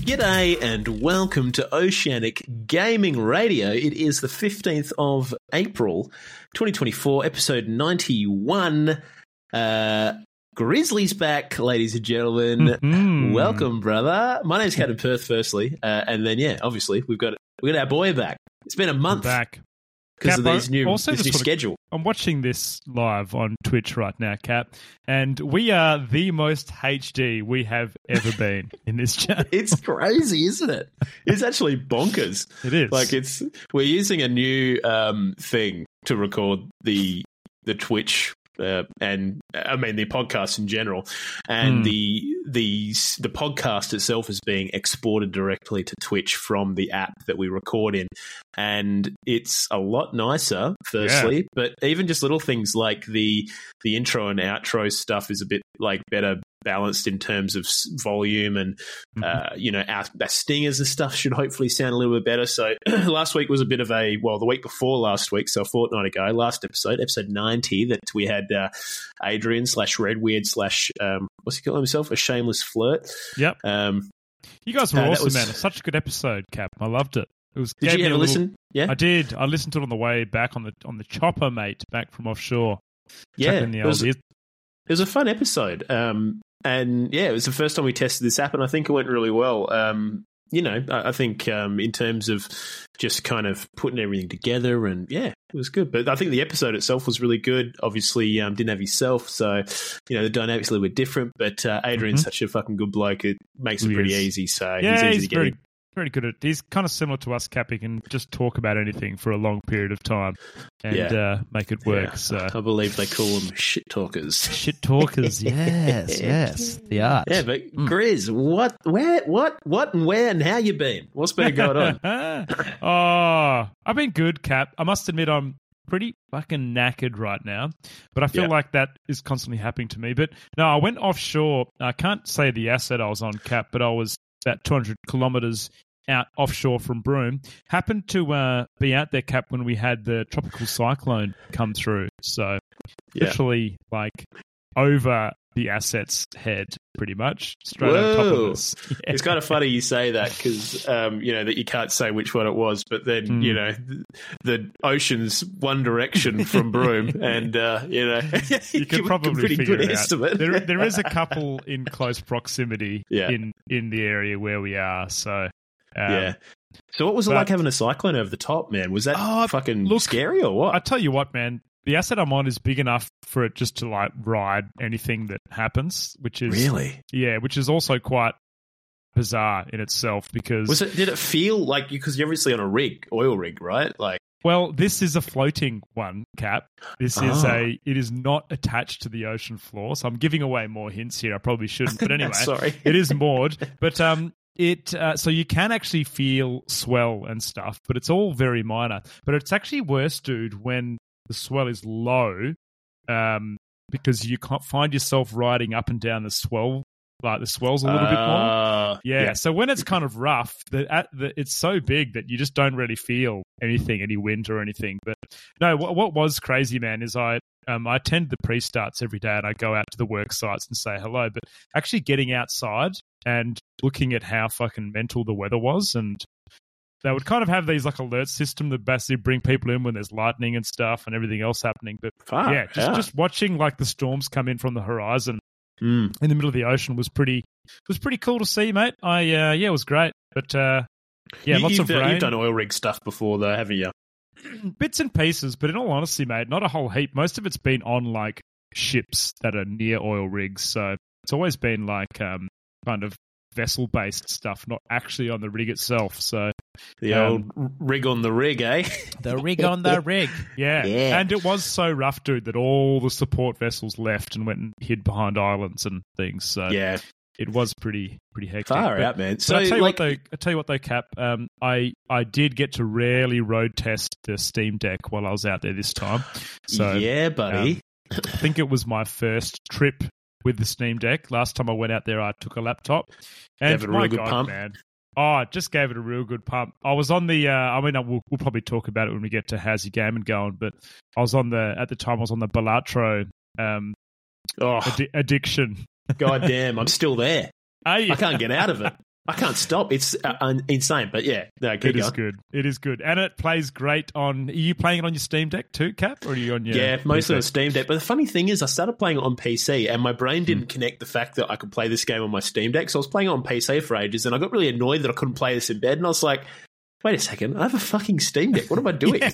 G'day and welcome to Oceanic Gaming Radio. It is the 15th of April, 2024, episode 91. Grizzly's back, ladies and gentlemen. Mm-hmm. Welcome, brother. My name's Captain Perth, firstly. And then, obviously, we've got our boy back. It's been a month. Back. Because of Cap, this new schedule. I'm watching this live on Twitch right now, Cap, and we are the most HD we have ever been in this channel. It's crazy, isn't it? It's actually bonkers. It is. Like we're using a new thing to record the Twitch and I mean the podcast in general, and the podcast itself is being exported directly to Twitch from the app that we record in, and it's a lot nicer. Firstly, but even just little things like the intro and outro stuff is a bit like better balanced in terms of volume, and our stingers and stuff should hopefully sound a little bit better. So last week was a bit of the week before last week, so a fortnight ago, last episode 90, that we had Adrian /Redweird / what's he calling himself, a shameless flirt. Yep. You guys were awesome, man. Such a good episode, Cap. I loved it. Did you ever listen? Yeah, I did. I listened to it on the way back on the chopper, mate, back from offshore. Yeah, it was a fun episode. And it was the first time we tested this app, and I think it went really well. I think in terms of just kind of putting everything together, and it was good. But I think the episode itself was really good. Obviously, didn't have yourself, so the dynamics a little bit different. But Adrian's such a fucking good bloke; it makes it pretty easy. So he's easy to get. Very good at. He's kind of similar to us, Cap. He can just talk about anything for a long period of time and make it work. Yeah. So I believe they call them shit talkers. Shit talkers, yes, the art. Yeah, but Grizz, what, and where, and how you been? What's been going on? I've been good, Cap. I must admit, I'm pretty fucking knackered right now, but I feel like that is constantly happening to me. But no, I went offshore. I can't say the asset I was on, Cap, but I was about 200 kilometres out offshore from Broome. Happened to be out there, Cap, when we had the tropical cyclone come through. So literally like over the asset's head, pretty much, straight on top of us. Yeah. It's kind of funny you say that because, that you can't say which one it was, but then, the ocean's one direction from Broome and, you could probably pretty figure good it estimate. out. There is a couple in close proximity in the area where we are, so... So what was it like having a cyclone over the top, man? Was that fucking scary or what? I tell you what, man, the asset I'm on is big enough for it just to like ride anything that happens, which is which is also quite bizarre in itself because did it feel like, because you're obviously on a oil rig, right? Like, well, this is a floating one, Cap. This is it is not attached to the ocean floor, so I'm giving away more hints here. I probably shouldn't, but anyway, sorry, it is moored, but so you can actually feel swell and stuff, but it's all very minor. But it's actually worse, dude, when the swell is low, because you can't find yourself riding up and down the swell. Like the swell's a little bit more. Yeah. So when it's kind of rough, it's so big that you just don't really feel any wind or anything. But no, what was crazy, man, is I attend the pre-starts every day and I go out to the work sites and say hello. But actually getting outside and looking at how fucking mental the weather was, and they would kind of have these like alert system that basically bring people in when there's lightning and stuff and everything else happening. But just watching like the storms come in from the horizon in the middle of the ocean was pretty cool to see, mate. It was great. But lots of rain. You've done oil rig stuff before though, haven't you? Bits and pieces, but in all honesty, mate, not a whole heap. Most of it's been on like ships that are near oil rigs, so it's always been like kind of vessel-based stuff, not actually on the rig itself. So the old rig on the rig, eh? The rig on the rig. Yeah. And it was so rough, dude, that all the support vessels left and went and hid behind islands and things. So it was pretty hectic. Far out, man. So I tell you what though, Cap, I did get to rarely road test the Steam Deck while I was out there this time. So yeah, buddy. I think it was my first trip with the Steam Deck. Last time I went out there, I took a laptop. And gave it a real good pump. Man. I just gave it a real good pump. I was on the, we'll probably talk about it when we get to How's Your Gaming going, but at the time I was on the Balatro addiction. God damn, I'm still there. I can't get out of it. I can't stop. It's insane, but yeah, no, keep It is going. good. It is good. And it plays great on... Are you playing it on your Steam Deck too, Cap? Or are you on your... Yeah, mostly PC? on Steam Deck. But the funny thing is, I started playing it on PC, and my brain didn't connect the fact that I could play this game on my Steam Deck. So I was playing it on PC for ages, and I got really annoyed that I couldn't play this in bed. And I was like, wait a second, I have a fucking Steam Deck. What am I doing?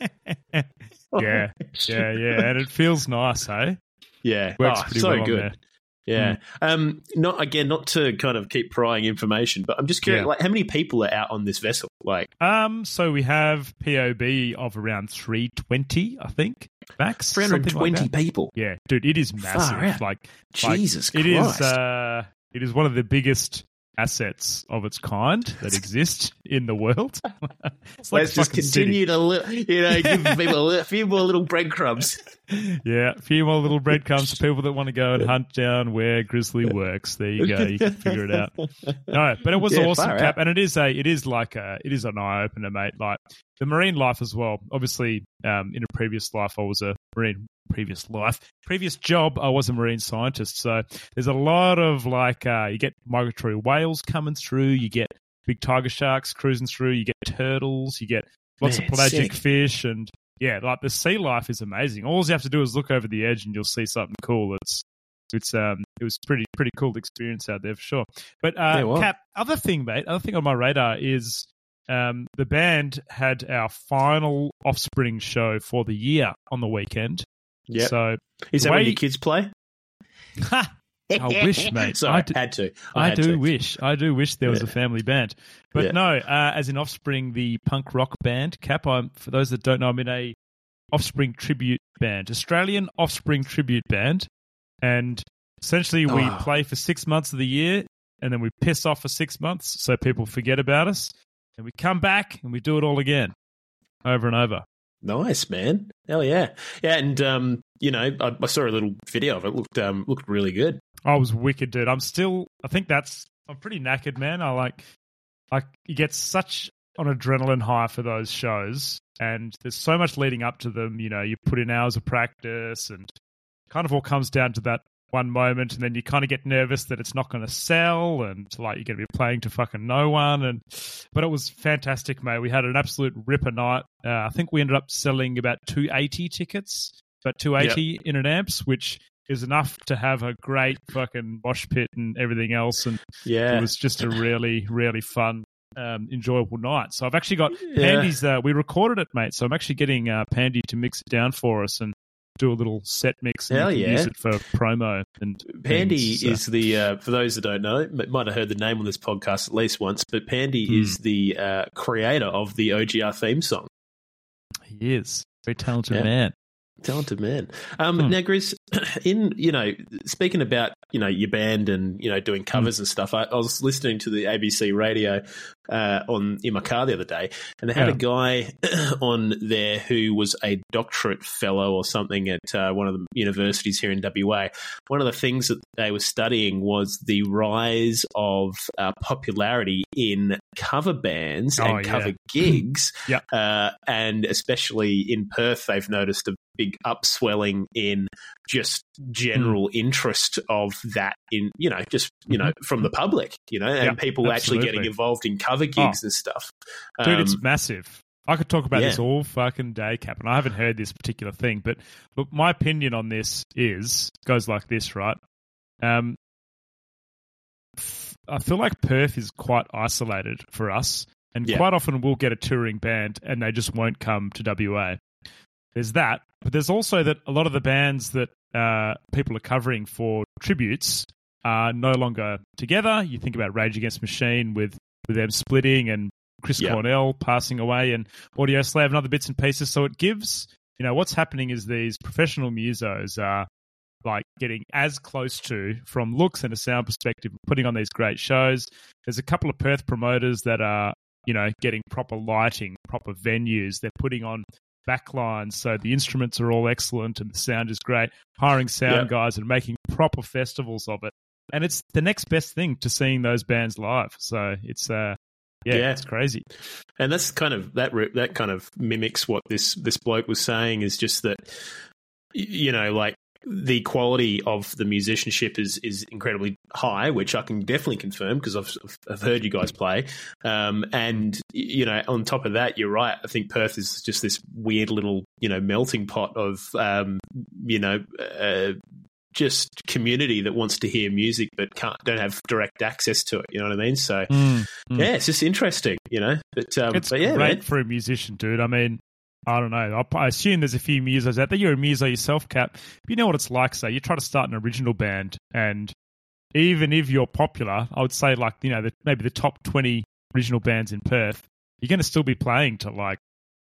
Yeah. And it feels nice, hey? Yeah. Works pretty so well on good. there. Yeah. Not to kind of keep prying information, but I'm just curious, like, how many people are out on this vessel? Like, So we have POB of around 320, I think, max. 320 like people. Yeah, dude, it is massive. Far out. Jesus Christ. It is one of the biggest assets of its kind that exist in the world. It's like Let's just continue to, give people a few more little breadcrumbs. Yeah, a few more little breadcrumbs for people that want to go and hunt down where Grizzly works. There you go. You can figure it out. No, but it was awesome, Cap, and it is an eye opener, mate. Like the marine life as well. Obviously, in a previous life, I was a marine. Previous job, I was a marine scientist. So there's a lot of you get migratory whales coming through, you get big tiger sharks cruising through, you get turtles, you get lots of pelagic fish, and yeah, like the sea life is amazing. All you have to do is look over the edge and you'll see something cool. It was pretty cool experience out there for sure. But Cap, other thing on my radar is the band had our final Offspring show for the year on the weekend. Yeah. So is that when your kids play? I wish, mate. Sorry, I had to. I do wish there was a family band. But no, as in Offspring, the punk rock band, Cap, for those that don't know, I'm in a Offspring tribute band, Australian Offspring tribute band. And essentially we play for 6 months of the year and then we piss off for 6 months so people forget about us. And we come back and we do it all again, over and over. Nice, man. Hell yeah. Yeah, and, I saw a little video of it. Looked really good. I was wicked, dude. I'm pretty knackered, man. You get such an adrenaline high for those shows, and there's so much leading up to them. You put in hours of practice, and kind of all comes down to that one moment, and then you kind of get nervous that it's not going to sell, and like you're going to be playing to fucking no one. But it was fantastic, mate. We had an absolute ripper night. I think we ended up selling about 280 tickets, but 280 in an amps, which is enough to have a great fucking mosh pit and everything else. And it was just a really, really fun, enjoyable night. So I've actually got Pandy's. We recorded it, mate. So I'm actually getting Pandy to mix it down for us and do a little set mix and use it for promo. And Pandy is the, for those that don't know, might have heard the name on this podcast at least once, but Pandy is the creator of the OGR theme song. He is. Very talented man. Talented man. Now, Grizz, speaking about, your band and, doing covers and stuff, I was listening to the ABC radio in my car the other day, and they had a guy on there who was a doctorate fellow or something at one of the universities here in WA. One of the things that they were studying was the rise of popularity in cover bands and cover gigs. And especially in Perth, they've noticed a big upswelling in just general interest of that in, from the public, and people actually getting involved in cover gigs and stuff. Dude, it's massive. I could talk about this all fucking day, Cap, and I haven't heard this particular thing, but look, my opinion on this goes like this, right? I feel like Perth is quite isolated for us, and quite often we'll get a touring band and they just won't come to WA. There's that, but there's also that a lot of the bands that people are covering for tributes are no longer together. You think about Rage Against the Machine with them splitting and Chris Cornell passing away and Audioslave and other bits and pieces. So it gives, what's happening is these professional musos are like getting as close to, from looks and a sound perspective, putting on these great shows. There's a couple of Perth promoters that are, getting proper lighting, proper venues. They're putting on backlines, so the instruments are all excellent and the sound is great, hiring sound guys and making proper festivals of it. And it's the next best thing to seeing those bands live. So it's it's crazy. And that's kind of that kind of mimics what this bloke was saying, is just that, like the quality of the musicianship is incredibly high, which I can definitely confirm because I've heard you guys play. And on top of that, you're right. I think Perth is just this weird little melting pot of just community that wants to hear music but don't have direct access to it. You know what I mean? So yeah, it's just interesting. But it's but yeah, great man. for a musician, dude. I mean, I don't know. I assume there's a few musos out there. You're a muso yourself, Cap. But you know what it's like, say, you try to start an original band, and even if you're popular, I would say maybe the top 20 original bands in Perth, you're going to still be playing to like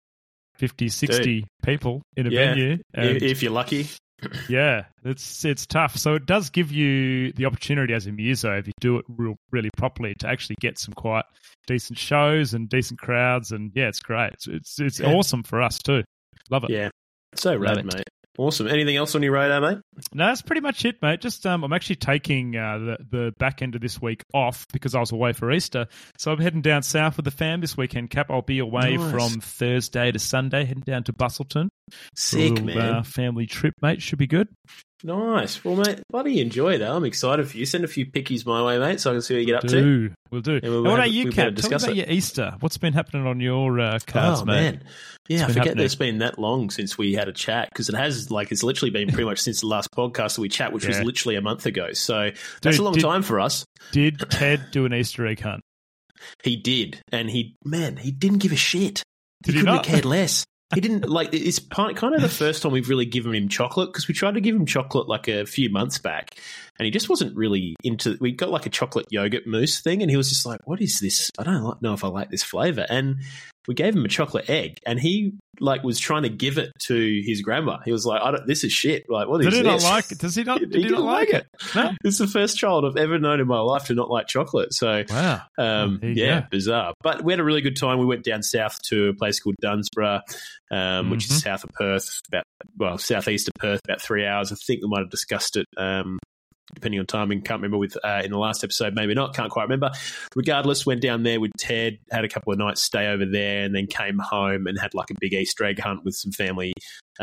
50, 60 people in a venue. If you're lucky. Yeah, it's tough. So it does give you the opportunity as a muso, if you do it really properly, to actually get some quite decent shows and decent crowds. And yeah, it's great. It's awesome for us too. Love it. Yeah, so rad, mate. Awesome. Anything else on your radar, mate? No, that's pretty much it, mate. Just I'm actually taking the back end of this week off because I was away for Easter. So I'm heading down south with the fam this weekend, Cap. I'll be away from Thursday to Sunday, heading down to Bustleton. Sick, man. Family trip, mate. Should be good. Nice. Well, mate, bloody enjoy that. I'm excited for you. Send a few pickies my way, mate, so I can see what you get up to. We'll do. What about you, Cap? Tell me about your Easter. What's been happening on your cards, mate? Man. Yeah, I forget that it's been that long since we had a chat, because it has, it's literally been pretty much since the last podcast that we chat, which was literally a month ago. So that's a long time for us. Did Ted do an Easter egg hunt? He did. And he didn't give a shit. He couldn't have cared less. He didn't it's kind of the first time we've really given him chocolate, because we tried to give him chocolate like a few months back and he just wasn't really into. We got like a chocolate yogurt mousse thing and he was just like, what is this? I don't know if I like this flavor. And we gave him a chocolate egg and he was trying to give it to his grandma. He was like, this is shit. Like, what is this? Did he not like it? Does he not? Did he not like it? No? It's the first child I've ever known in my life to not like chocolate. So, wow. Bizarre. But we had a really good time. We went down south to a place called Dunsborough, which is south of Perth, southeast of Perth, about 3 hours. I think we might have discussed it, depending on timing. Can't remember in the last episode, maybe not. Can't quite remember. Regardless, went down there with Ted, had a couple of nights stay over there, and then came home and had like a big Easter egg hunt with some family,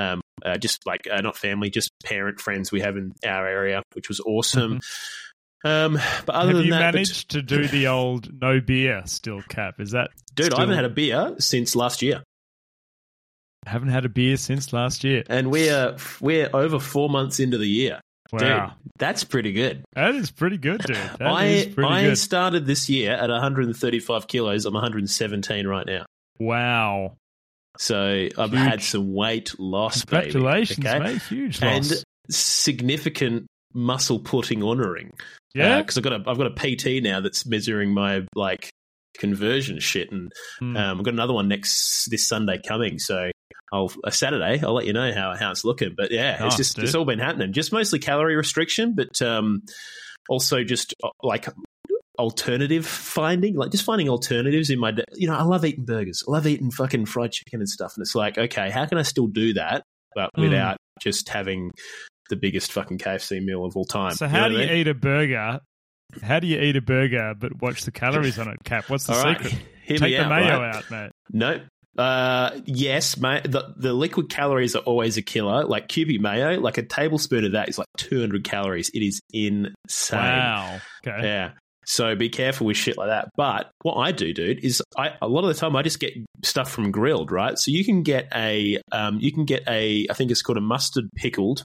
not family, just parent friends we have in our area, which was awesome. But other than that, managed to do the old no beer still, Cap? Is that dude? I haven't had a beer since last year. Haven't had a beer since last year, and we're over 4 months into the year. Wow. Dude, that's pretty good. That is pretty good, dude. I started this year at 135 kilos. I'm 117 right now. Wow. So I've had some weight loss. Congratulations, mate. Huge loss. And significant muscle putting honoring. Yeah. Because I've got a PT now that's measuring my conversion shit, and I've got another one this Sunday coming. So Saturday, I'll let you know how it's looking. But yeah, it's all been happening. Just mostly calorie restriction, but also just alternative finding, just finding alternatives in my. I love eating burgers. I love eating fucking fried chicken and stuff. And it's like, okay, how can I still do that, but without just having the biggest fucking KFC meal of all time? So how do you eat a burger? How do you eat a burger but watch the calories on it, Cap? What's the secret? Take the mayo out, mate. No. Yes, mate. The liquid calories are always a killer. Like QB mayo, like a tablespoon of that is like 200 calories. It is insane. Wow. Okay. Yeah. So be careful with shit like that. But what I do, dude, is a lot of the time I just get stuff from Grilled, right? So you can get I think it's called a mustard pickled,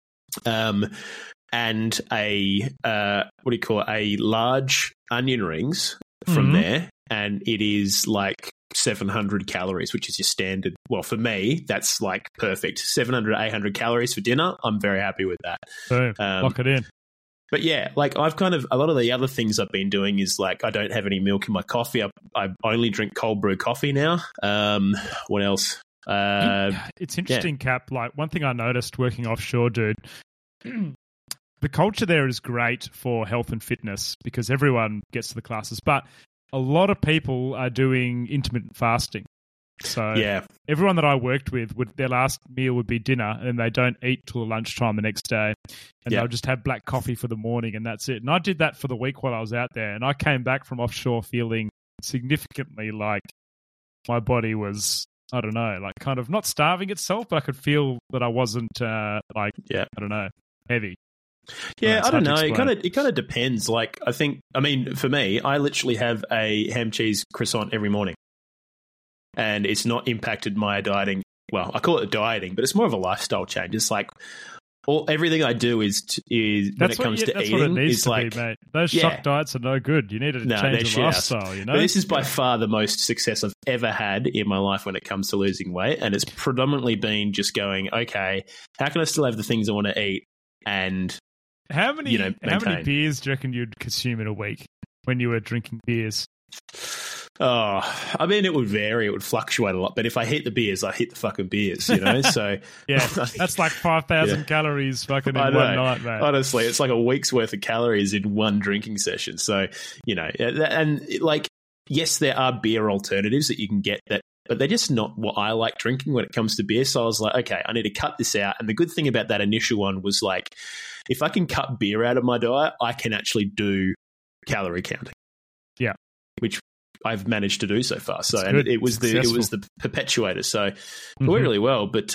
and a large onion rings from there, and it is like 700 calories, which is your standard. Well, for me, that's like perfect. 700, 800 calories for dinner. I'm very happy with that. Boom. Lock it in. But yeah, I've a lot of the other things I've been doing is I don't have any milk in my coffee. I only drink cold brew coffee now. What else? It's interesting, Cap. One thing I noticed working offshore, dude, the culture there is great for health and fitness because everyone gets to the classes, but a lot of people are doing intermittent fasting. So everyone that I worked with, their last meal would be dinner, and they don't eat till lunchtime the next day. And they'll just have black coffee for the morning, and that's it. And I did that for the week while I was out there, and I came back from offshore feeling significantly like my body was I don't know, like kind of not starving itself, but I could feel that I wasn't I don't know, heavy. Yeah, I don't know. It kind of depends. Like, I mean, for me, I literally have a ham cheese croissant every morning, and it's not impacted my dieting. Well, I call it dieting, but it's more of a lifestyle change. It's like everything I do is when it comes to eating, what it needs is to like be, mate. Those shock diets are no good. You need to change the lifestyle. You know, but this is by far the most success I've ever had in my life when it comes to losing weight, and it's predominantly been just going, okay, how can I still have the things I want to eat and how many beers do you reckon you'd consume in a week when you were drinking beers? Oh, I mean, it would vary. It would fluctuate a lot. But if I hit the beers, I hit the fucking beers, you know? So yeah, that's like 5,000 calories fucking in one night, mate. Honestly, it's like a week's worth of calories in one drinking session. So, you know, and like, yes, there are beer alternatives that you can get that, but they're just not what I like drinking when it comes to beer. So I was like, okay, I need to cut this out. And the good thing about that initial one was like, if I can cut beer out of my diet, I can actually do calorie counting. Yeah. Which I've managed to do so far. So, and it was the perpetuator. So it went really well. But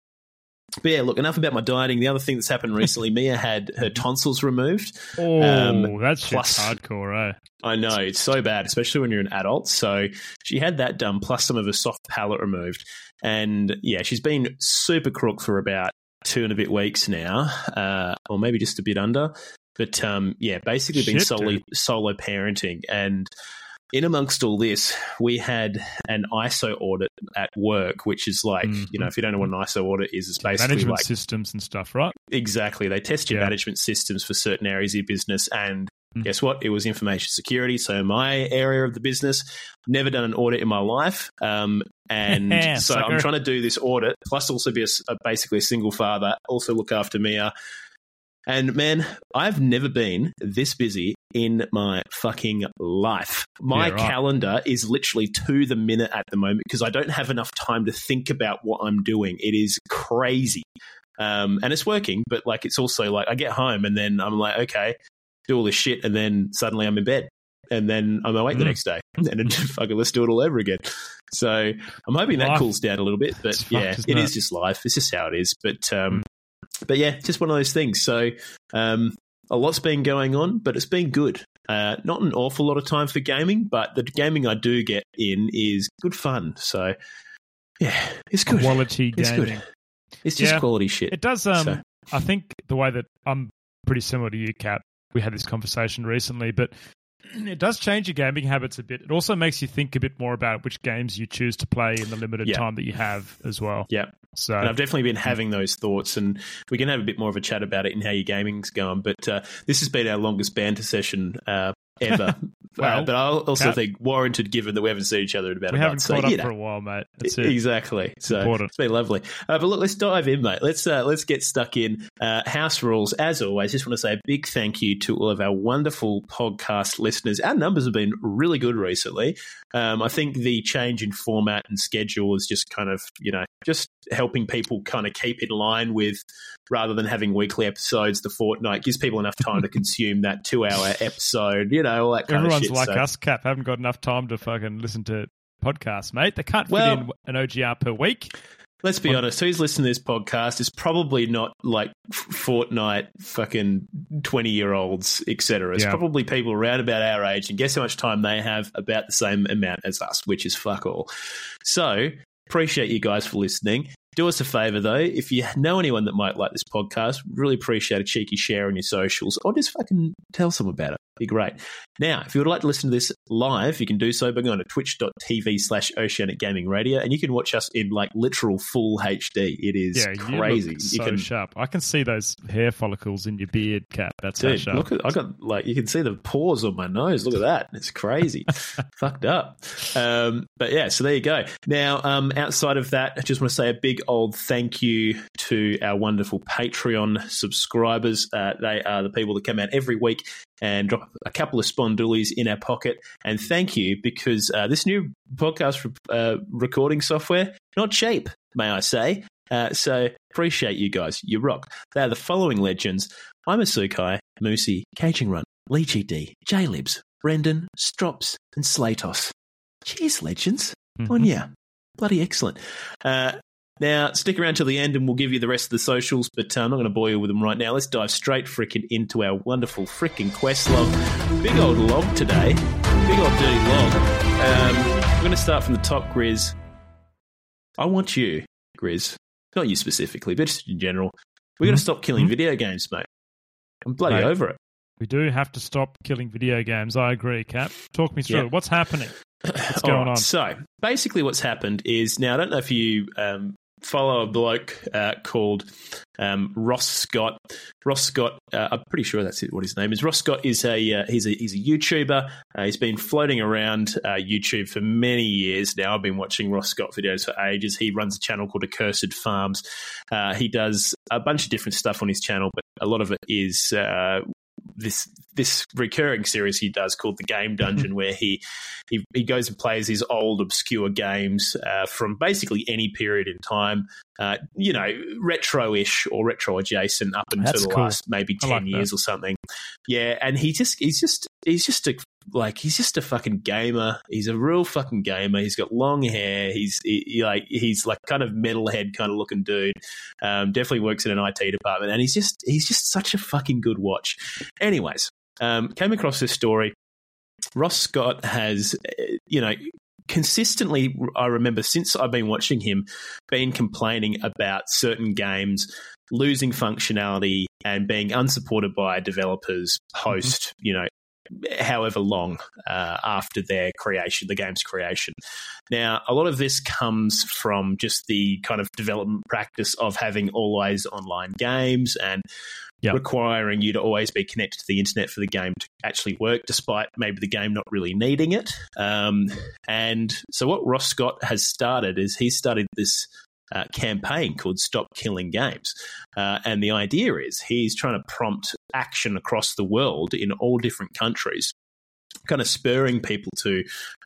yeah, look, enough about my dieting. The other thing that's happened recently, Mia had her tonsils removed. Oh, that's just hardcore, eh? I know, it's so bad, especially when you're an adult. So she had that done, plus some of her soft palate removed. And yeah, she's been super crook for about 2 and a bit weeks now, or maybe just a bit under. But yeah, basically been solo parenting. And in amongst all this, we had an ISO audit at work, which is like, you know, if you don't know what an ISO audit is, it's basically management like systems and stuff, right? Exactly. They test your management systems for certain areas of your business. And guess what? It was information security. So my area of the business, never done an audit in my life. And so I'm trying to do this audit, plus also be basically a single father, also look after Mia. And man, I've never been this busy in my fucking life. My calendar is literally to the minute at the moment because I don't have enough time to think about what I'm doing. It is crazy. And it's working, but like it's also like I get home and then I'm like, okay, do all this shit, and then suddenly I'm in bed. And then I'm awake the next day. And then fucking let's do it all over again. So I'm hoping that cools down a little bit. But yeah, it is just life. It's just how it is. But yeah, just one of those things. So a lot's been going on, but it's been good. Not an awful lot of time for gaming, but the gaming I do get in is good fun. So yeah, it's good. Quality gaming. It's good. It's just quality shit. It does. I think the way that I'm pretty similar to you, Cap. We had this conversation recently, but it does change your gaming habits a bit. It also makes you think a bit more about which games you choose to play in the limited time that you have as well. Yeah. So, and I've definitely been having those thoughts, and we can have a bit more of a chat about it and how your gaming's going. But this has been our longest banter session ever. Well, but I also think warranted, given that we haven't seen each other in about a month. We haven't caught up for a while, mate. That's it. Exactly. So it's been lovely. But look, let's dive in, mate. Let's get stuck in. House rules, as always. Just want to say a big thank you to all of our wonderful podcast listeners. Our numbers have been really good recently. I think the change in format and schedule is just kind of, just helping people kind of keep in line with, rather than having weekly episodes, the fortnight gives people enough time to consume that 2-hour episode, all that kind of shit. Everyone's like us, Cap, haven't got enough time to fucking listen to podcasts, mate. They can't fit in an OGR per week. Let's be honest, who's listening to this podcast is probably not like fortnight fucking 20-year-olds, etc. It's probably people around about our age, and guess how much time they have? About the same amount as us, which is fuck all. So appreciate you guys for listening. Do us a favour, though. If you know anyone that might like this podcast, really appreciate a cheeky share on your socials, or just fucking tell someone about it. Be great. Now, if you would like to listen to this live, you can do so by going to twitch.tv/Oceanic Gaming Radio, and you can watch us in like literal full HD. It is crazy. You look so sharp. I can see those hair follicles in your beard, Cap. That's Dude, how sharp. Look at, I got you can see the pores on my nose. Look at that. It's crazy. Fucked up. But yeah, so there you go. Now, outside of that, I just want to say a big old thank you to our wonderful Patreon subscribers. They are the people that come out every week and drop a couple of spondoolies in our pocket. And thank you, because this new podcast recording software, not cheap, may I say. So appreciate you guys. You rock. They are the following legends: I'm Asukai, Moosey, Caging Run, Leechy D, J-Libs, Brendan, Strops, and Slatos. Cheers, legends. On ya. Bloody excellent. Now, stick around till the end and we'll give you the rest of the socials, but I'm not going to bore you with them right now. Let's dive straight frickin' into our wonderful frickin' quest log. Big old log today. Big old dirty log. We're going to start from the top, Grizz. I want you, Grizz, not you specifically, but just in general, we're going to stop killing video games, mate. I'm bloody over it. We do have to stop killing video games. I agree, Cap. Talk me through it. What's happening? What's going on? So, basically what's happened is, now I don't know if you follow a bloke called Ross Scott. Ross Scott, I'm pretty sure that's what his name is. Ross Scott is he's a YouTuber. He's been floating around YouTube for many years now. I've been watching Ross Scott videos for ages. He runs a channel called Accursed Farms. He does a bunch of different stuff on his channel, but a lot of it is this recurring series he does called The Game Dungeon, where he goes and plays these old obscure games from basically any period in time, retro-ish or retro adjacent up until the last maybe 10 years or something. Yeah, and he's just a fucking gamer. He's a real fucking gamer. He's got long hair. He's like kind of metalhead kind of looking dude. Definitely works in an IT department, and he's just such a fucking good watch. Anyways, came across this story. Ross Scott has, consistently, I remember since I've been watching him, been complaining about certain games losing functionality and being unsupported by developers post, however long after their creation, the game's creation. Now, a lot of this comes from just the kind of development practice of having always online games and requiring you to always be connected to the internet for the game to actually work, despite maybe the game not really needing it. And so what Ross Scott has started is he's started this campaign called Stop Killing Games. And the idea is he's trying to prompt action across the world in all different countries, kind of spurring people to,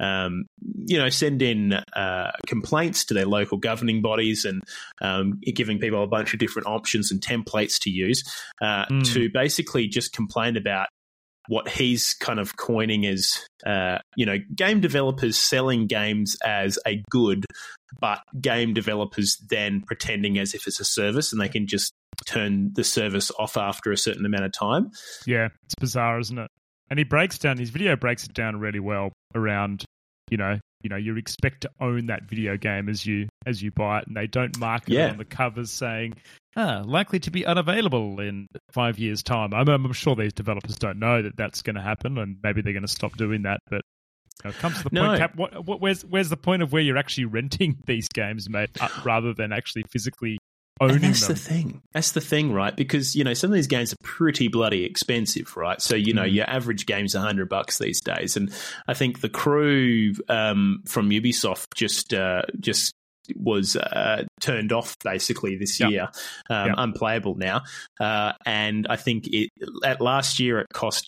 send in complaints to their local governing bodies and giving people a bunch of different options and templates to use to basically just complain about what he's kind of coining as, game developers selling games as a good, but game developers then pretending as if it's a service and they can just turn the service off after a certain amount of time. Yeah, it's bizarre, isn't it? And his video breaks it down really well around, you expect to own that video game as you buy it, and they don't mark it on the covers saying, likely to be unavailable in 5 years' time. I'm sure these developers don't know that that's going to happen, and maybe they're going to stop doing that. But it comes to the point, Cap, where's the point of where you're actually renting these games, mate, rather than actually physically owning them? That's the thing, right? Because, some of these games are pretty bloody expensive, right? So, your average game's $100 these days. And I think the crew from Ubisoft just was turned off basically this year, unplayable now. And I think last year it cost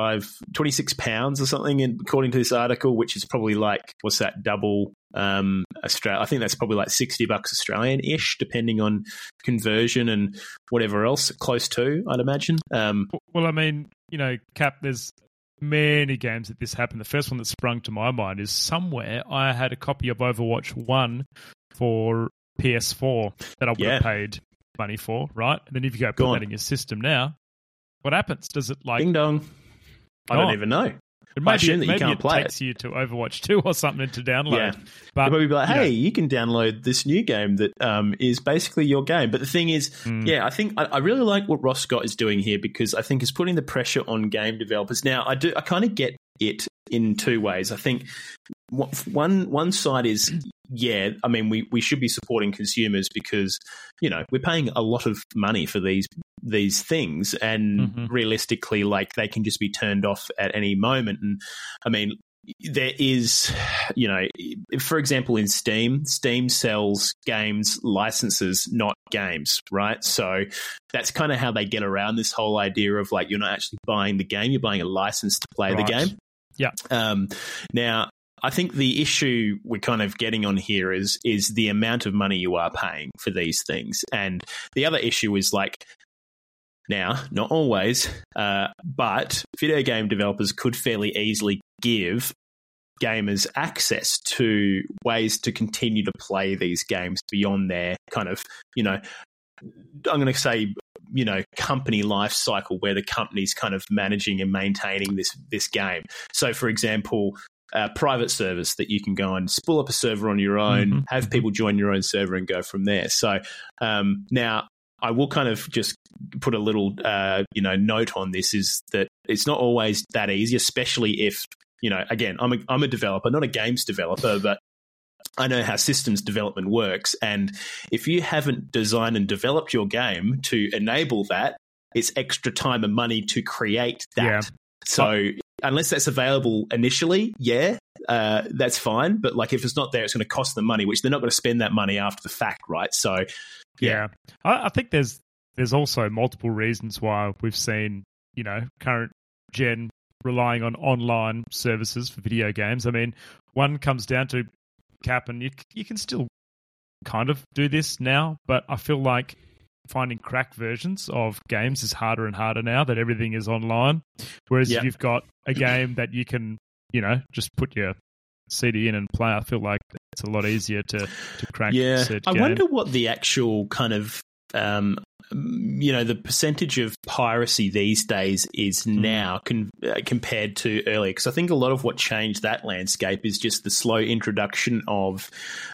£26 or something, and according to this article, which is probably like, what's that, double Australia? I think that's probably like $60 Australian-ish, depending on conversion and whatever else, close to, I'd imagine. Well, I mean, Cap, there's many games that this happened. The first one that sprung to my mind is somewhere I had a copy of Overwatch 1 for PS4 that I would have paid money for, right? And then if you go put that in your system now, what happens? Does it like... Ding dong. I don't even know. Maybe it takes you to Overwatch 2 or something to download. Yeah. But you'll probably be like, hey, you can download this new game that is basically your game. But the thing is, I think I really like what Ross Scott is doing here, because I think it's putting the pressure on game developers. Now, I kind of get it in two ways. I think one side is, I mean, we should be supporting consumers because, we're paying a lot of money for these things, and realistically, like, they can just be turned off at any moment. And I mean, there is, for example, in Steam sells games licenses, not games, right? So that's kind of how they get around this whole idea of, like, you're not actually buying the game, you're buying a license to play the game. Yeah. Now, I think the issue we're kind of getting on here is the amount of money you are paying for these things. And the other issue is, like, now, not always, but video game developers could fairly easily give gamers access to ways to continue to play these games beyond their kind of, I'm going to say, company life cycle where the company's kind of managing and maintaining this game. So, for example, private servers that you can go and spool up a server on your own, have people join your own server and go from there. So now I will kind of just put a little, note on this is that it's not always that easy, especially if, again, I'm a developer, not a games developer, but I know how systems development works. And if you haven't designed and developed your game to enable that, it's extra time and money to create that. Yeah. So unless that's available initially, that's fine. But like if it's not there, it's going to cost them money, which they're not going to spend that money after the fact, right? So, yeah. I think there's also multiple reasons why we've seen, current gen relying on online services for video games. I mean, one comes down to Cap, and you can still kind of do this now, but I feel like finding cracked versions of games is harder and harder now that everything is online. Whereas if you've got a game that you can, just put your CD in and play, I feel like it's a lot easier to crack. Yeah, said I game. wonder what the actual kind of the percentage of piracy these days is now compared to earlier. Because I think a lot of what changed that landscape is just the slow introduction of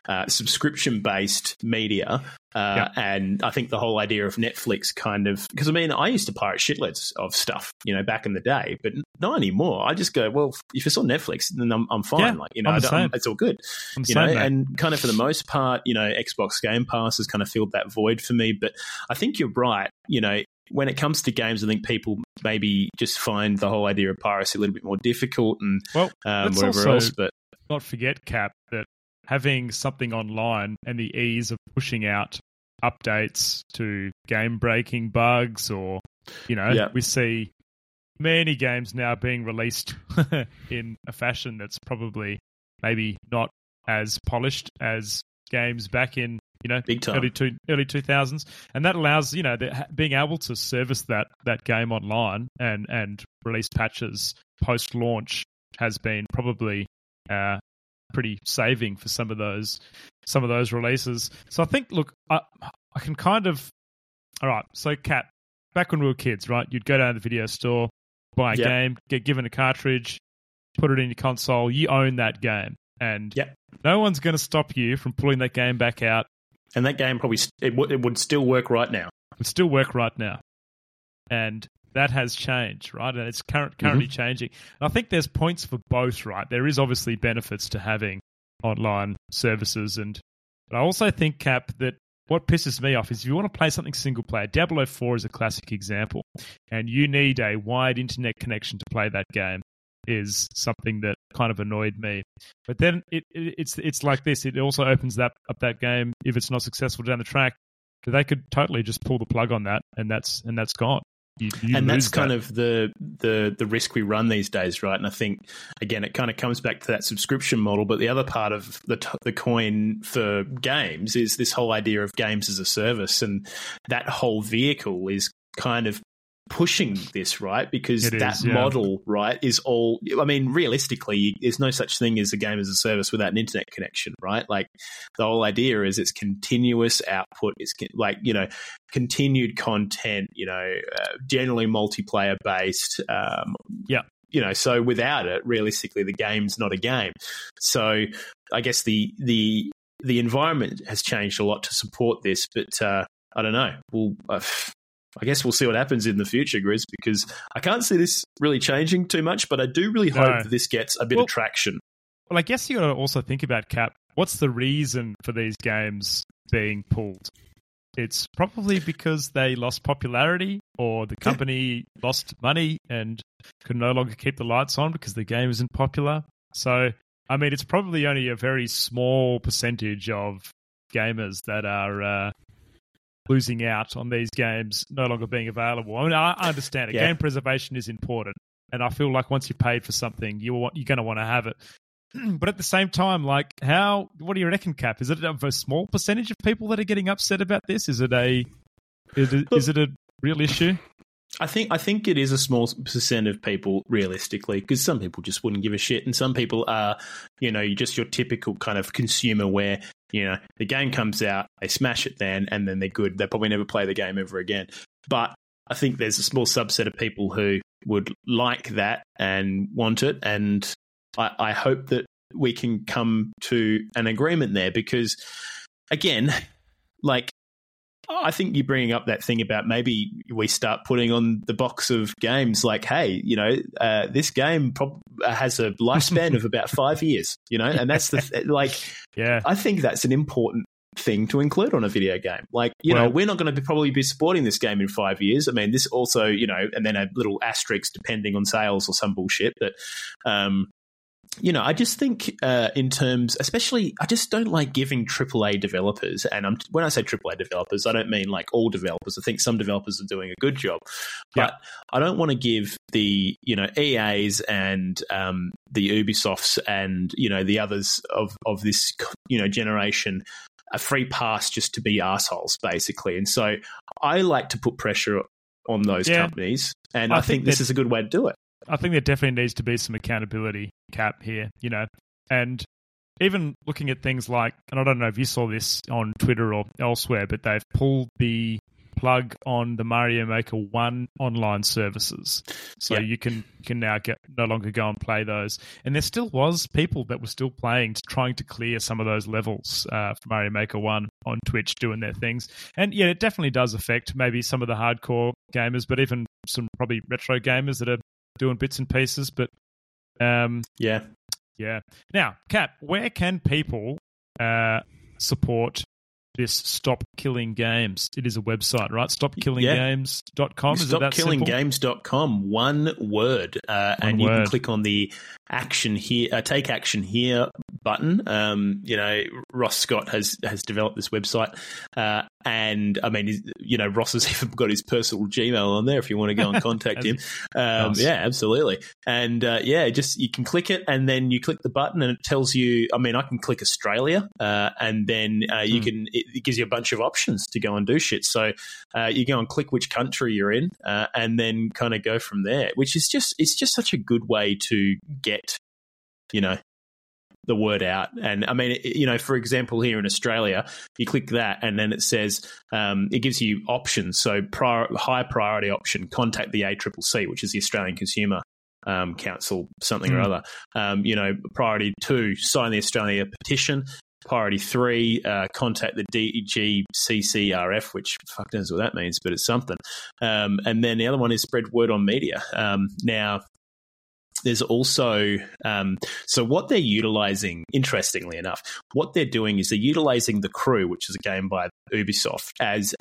subscription-based media. And I think the whole idea of Netflix kind of... Because, I mean, I used to pirate shitloads of stuff, back in the day, but not anymore. I just go, well, if it's on Netflix, then I'm fine. It's all good. And kind of for the most part, Xbox Game Pass has kind of filled that void for me. But I think you're right. When it comes to games, I think people maybe just find the whole idea of piracy a little bit more difficult and whatever else. But not forget, Cap, that having something online and the ease of pushing out updates to game-breaking bugs or, we see many games now being released in a fashion that's probably maybe not as polished as games back in, big time. early 2000s. And that allows, being able to service that game online and release patches post-launch has been probably pretty saving for some of those releases. So I think, look, I can kind of... All right, so Cap, back when we were kids, right, you'd go down to the video store, buy a game, get given a cartridge, put it in your console, you own that game. And no one's going to stop you from pulling that game back out. And that game probably it would still work right now. It would still work right now. And that has changed, right? And it's currently changing. And I think there's points for both, right? There is obviously benefits to having online services. But I also think, Cap, that what pisses me off is if you want to play something single player, Diablo 4 is a classic example, and you need a wide internet connection to play that game, is something that kind of annoyed me. But then it's like this. It also opens up that game, if it's not successful down the track, they could totally just pull the plug on that, and that's gone. And that's kind of the risk we run these days, right? And I think, again, it kind of comes back to that subscription model. But the other part of the coin for games is this whole idea of games as a service. And that whole vehicle is kind of pushing this, right? Because model, right, is all... I mean, realistically, there's no such thing as a game as a service without an internet connection, right? Like, the whole idea is it's continuous output. It's continued content, generally multiplayer-based. So without it, realistically, the game's not a game. So I guess the environment has changed a lot to support this, but I don't know. I guess we'll see what happens in the future, Grizz, because I can't see this really changing too much, but I do really hope that this gets a bit of traction. Well, I guess you got to also think about, Cap, what's the reason for these games being pulled? It's probably because they lost popularity or the company lost money and could no longer keep the lights on because the game isn't popular. So, I mean, it's probably only a very small percentage of gamers that are... losing out on these games no longer being available. I mean, I understand it. Game preservation is important, and I feel like once you paid for something, you're going to want to have it. But at the same time, what do you reckon, Cap? Is it a small percentage of people that are getting upset about this? Is it a real issue? I think it is a small percent of people realistically, because some people just wouldn't give a shit, and some people are, just your typical kind of consumer where the game comes out, they smash it then, and then they're good. They probably never play the game ever again. But I think there's a small subset of people who would like that and want it, and I hope that we can come to an agreement there, because again, I think you're bringing up that thing about maybe we start putting on the box of games like, hey, this game has a lifespan of about 5 years, and that's I think that's an important thing to include on a video game. We're not going to probably be supporting this game in 5 years. I mean, this also, and then a little asterisk depending on sales or some bullshit. But, I just think in terms, especially, I just don't like giving AAA developers, and when I say AAA developers, I don't mean like all developers. I think some developers are doing a good job, but I don't want to give the EAs and the Ubisofts and the others of this generation a free pass just to be assholes, basically. And so I like to put pressure on those companies, and I think this is a good way to do it. I think there definitely needs to be some accountability cap here, and even looking at things like, and I don't know if you saw this on Twitter or elsewhere, but they've pulled the plug on the Mario Maker 1 online services. So you can now no longer go and play those. And there still was people that were still playing, trying to clear some of those levels for Mario Maker 1 on Twitch doing their things. And it definitely does affect maybe some of the hardcore gamers, but even some probably retro gamers that are doing bits and pieces. But yeah. Now, Cap, where can people support this Stop Killing Games? It is a website, right? StopKillingGames.com. StopKillingGames.com. One word. You can click on the action here, take action here button. Ross Scott has developed this website. And I mean, Ross has even got his personal Gmail on there if you want to go and contact him. Yeah, absolutely. And just you can click it, and then you click the button and it tells you, I mean, I can click Australia, and then it gives you a bunch of options to go and do shit. So you go and click which country you're in, and then kind of go from there, which is it's just such a good way to get, the word out. And I mean, for example, here in Australia, you click that and then it says, it gives you options. So high priority option, contact the ACCC, which is the Australian Consumer Council, something or other. Priority 2, sign the Australia petition. Priority 3, contact the DGCCRF, which fuck knows what that means, but it's something. And then the other one is spread word on media. Now, there's also, so what they're utilizing, interestingly enough, what they're doing is they're utilizing The Crew, which is a game by Ubisoft, as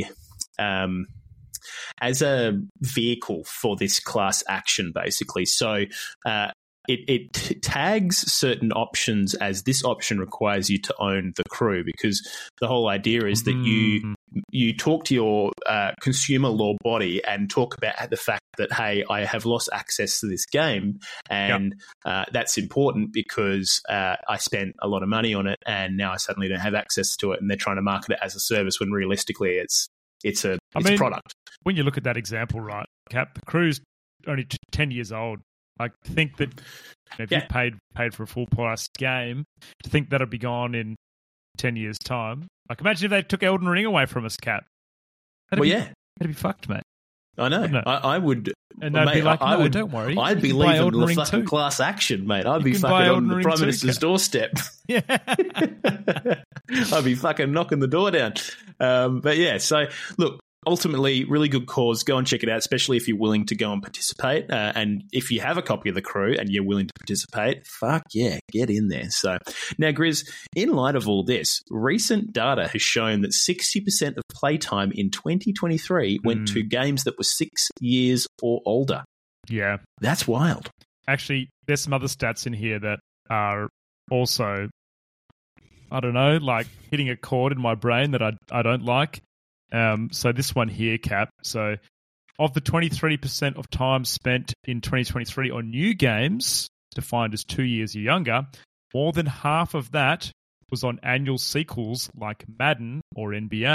a vehicle for this class action, basically. So it tags certain options as this option requires you to own The Crew, because the whole idea is that you talk to your consumer law body and talk about the fact that, hey, I have lost access to this game, and that's important because I spent a lot of money on it and now I suddenly don't have access to it, and they're trying to market it as a service when realistically it's a product. When you look at that example, right, Cap, The Crew's only 10 years old. I think that if you paid for a full price game, to think that'll be gone in 10 years' time. Like, imagine if they took Elden Ring away from us, Cap. That'd be fucked, mate. I know. I would. And they'd be like, no, don't worry. I'd be leaving the fucking class action, mate. I'd be fucking on the Prime Minister's doorstep. Yeah. I'd be fucking knocking the door down. But yeah, so look, ultimately, really good cause. Go and check it out, especially if you're willing to go and participate. And if you have a copy of The Crew and you're willing to participate, fuck yeah, get in there. So now, Grizz, in light of all this, recent data has shown that 60% of playtime in 2023 went to games that were 6 years or older. Yeah. That's wild. Actually, there's some other stats in here that are also, I don't know, like hitting a chord in my brain that I don't like. So this one here, Cap. So of the 23% of time spent in 2023 on new games, defined as 2 years or younger, more than half of that was on annual sequels like Madden or NBA.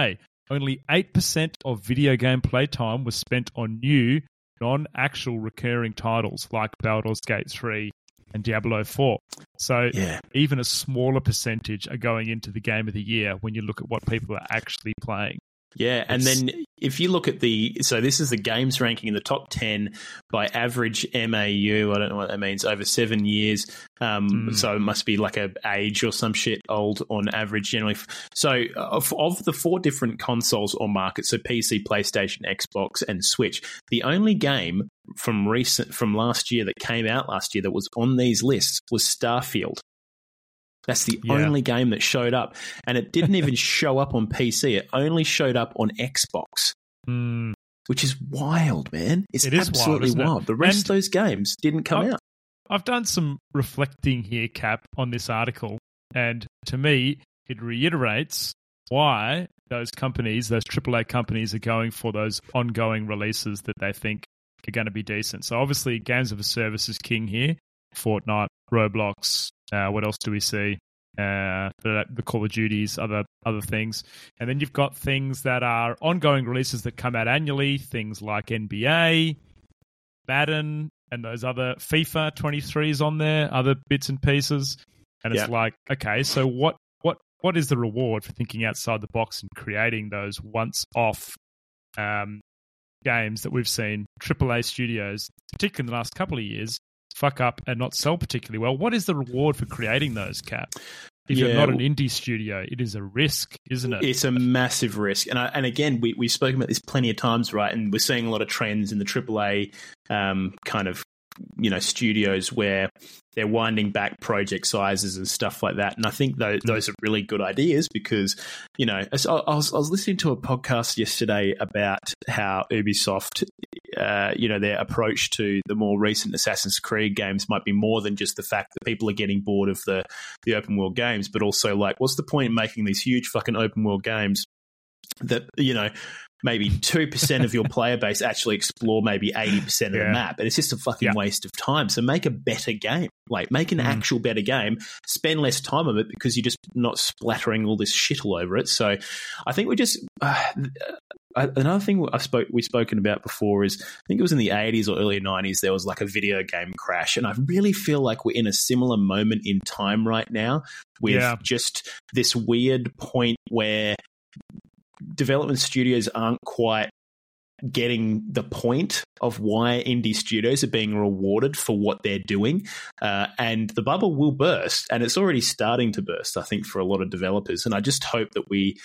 only 8% of video game playtime was spent on new, non-actual recurring titles like Baldur's Gate 3 and Diablo 4. So even a smaller percentage are going into the game of the year when you look at what people are actually playing. Yeah, and then if you look at so this is the games ranking in the top 10 by average MAU, I don't know what that means, over 7 years. So it must be like a age or some shit old on average generally. So of the 4 different consoles or markets, so PC, PlayStation, Xbox, and Switch, the only game from last year that came out last year that was on these lists was Starfield. That's the only game that showed up. And it didn't even show up on PC. It only showed up on Xbox, which is wild, man. It is absolutely wild. The rest of those games didn't come out. I've done some reflecting here, Cap, on this article. And to me, it reiterates why those companies, those AAA companies, are going for those ongoing releases that they think are going to be decent. So obviously, games of a service is king here. Fortnite, Roblox, what else do we see? The Call of Duties, other things. And then you've got things that are ongoing releases that come out annually, things like NBA, Madden, and those other FIFA 23s on there, other bits and pieces. And it's like, okay, so what is the reward for thinking outside the box and creating those once-off games that we've seen AAA studios, particularly in the last couple of years, fuck up and not sell particularly well? What is the reward for creating those, Cap? If you're not an indie studio, it is a risk, isn't it? It's a massive risk. And again, we've spoken about this plenty of times, right? And we're seeing a lot of trends in the AAA kind of, studios where they're winding back project sizes and stuff like that. And I think those are really good ideas because, I was listening to a podcast yesterday about how Ubisoft, their approach to the more recent Assassin's Creed games might be more than just the fact that people are getting bored of the open world games, but also like, what's the point in making these huge fucking open world games that, maybe 2% of your player base actually explore maybe 80% of the map. And it's just a fucking waste of time. So make a better game. Like, make an actual better game. Spend less time on it because you're just not splattering all this shit all over it. So I think we just... another thing we've spoken about before is, I think it was in the 80s or early 90s, there was like a video game crash. And I really feel like we're in a similar moment in time right now with just this weird point where development studios aren't quite getting the point of why indie studios are being rewarded for what they're doing. And the bubble will burst, and it's already starting to burst, I think, for a lot of developers. And I just hope that we,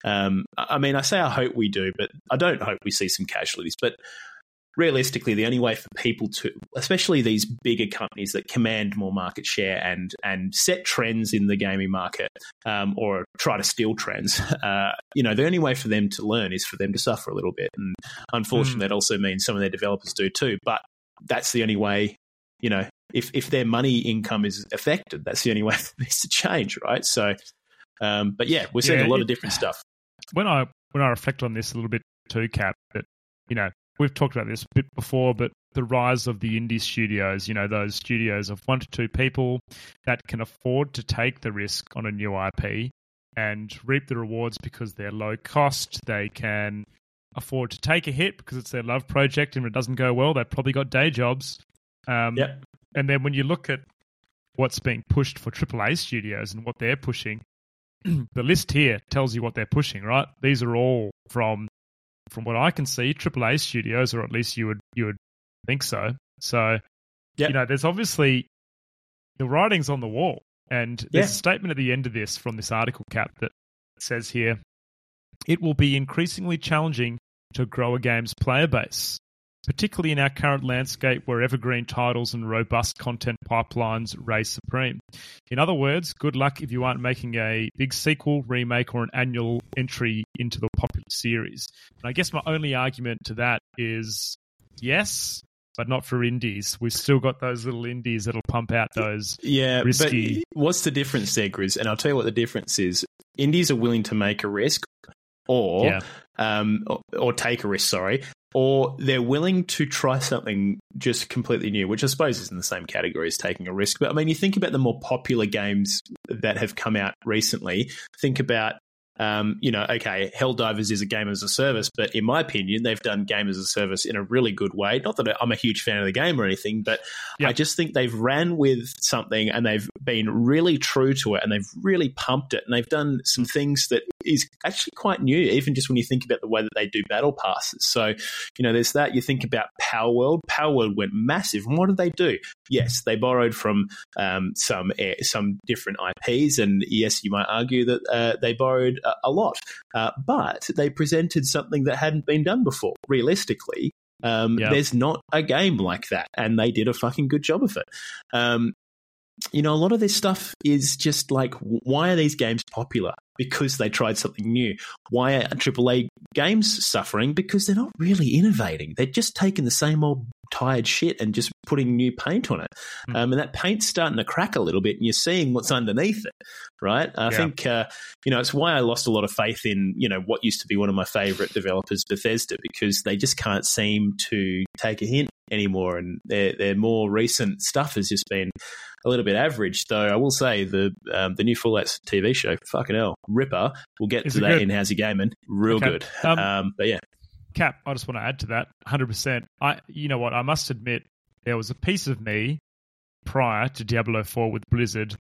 I say I hope we do, but I don't hope we see some casualties. But realistically, the only way for people to, especially these bigger companies that command more market share and set trends in the gaming market, or try to steal trends, the only way for them to learn is for them to suffer a little bit. And unfortunately, that also means some of their developers do too. But that's the only way, if their money income is affected, that's the only way for this to change, right? So, but yeah, we're seeing a lot of different stuff. When I reflect on this a little bit too, Cap, that, we've talked about this a bit before, but the rise of the indie studios, those studios of 1 to 2 people that can afford to take the risk on a new IP and reap the rewards because they're low cost. They can afford to take a hit because it's their love project, and if it doesn't go well, they've probably got day jobs. And then when you look at what's being pushed for AAA studios and what they're pushing, the list here tells you what they're pushing, right? These are all from what I can see, AAA studios, or at least you would think so. So, there's obviously the writing's on the wall. And there's a statement at the end of this from this article, Cap, that says here, it will be increasingly challenging to grow a game's player base, particularly in our current landscape where evergreen titles and robust content pipelines reign supreme. In other words, good luck if you aren't making a big sequel, remake, or an annual entry into the popular series. And I guess my only argument to that is yes, but not for indies. We've still got those little indies that'll pump out those risky... But what's the difference there, Grizz? And I'll tell you what the difference is. Indies are willing to make a risk or take a risk, or they're willing to try something just completely new, which I suppose is in the same category as taking a risk. But I mean, you think about the more popular games that have come out recently. Think about Okay, Helldivers is a game as a service, but in my opinion, they've done game as a service in a really good way. Not that I'm a huge fan of the game or anything, but I just think they've ran with something and they've been really true to it and they've really pumped it and they've done some things that is actually quite new, even just when you think about the way that they do battle passes. So, there's that. You think about Power World. Power World went massive. And what did they do? Yes, they borrowed from some different IPs, and yes, you might argue that they borrowed a lot, but they presented something that hadn't been done before. Realistically, there's not a game like that, and they did a fucking good job of it. A lot of this stuff is just like, why are these games popular? Because they tried something new. Why are AAA games suffering? Because they're not really innovating. They're just taking the same old tired shit and just putting new paint on it. And that paint's starting to crack a little bit and you're seeing what's underneath it, right? I think, it's why I lost a lot of faith in, what used to be one of my favorite developers, Bethesda, because they just can't seem to take a hint anymore. And their more recent stuff has just been a little bit average, though I will say the new Fallout TV show, fucking hell, ripper. We'll get to that in How's He Gaming. Real good. But yeah. Cap, I just want to add to that 100%. I must admit, there was a piece of me prior to Diablo 4 with Blizzard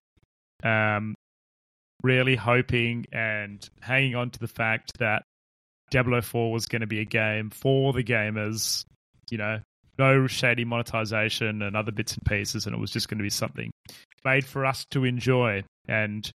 really hoping and hanging on to the fact that Diablo 4 was going to be a game for the gamers, no shady monetization and other bits and pieces, and it was just going to be something made for us to enjoy. And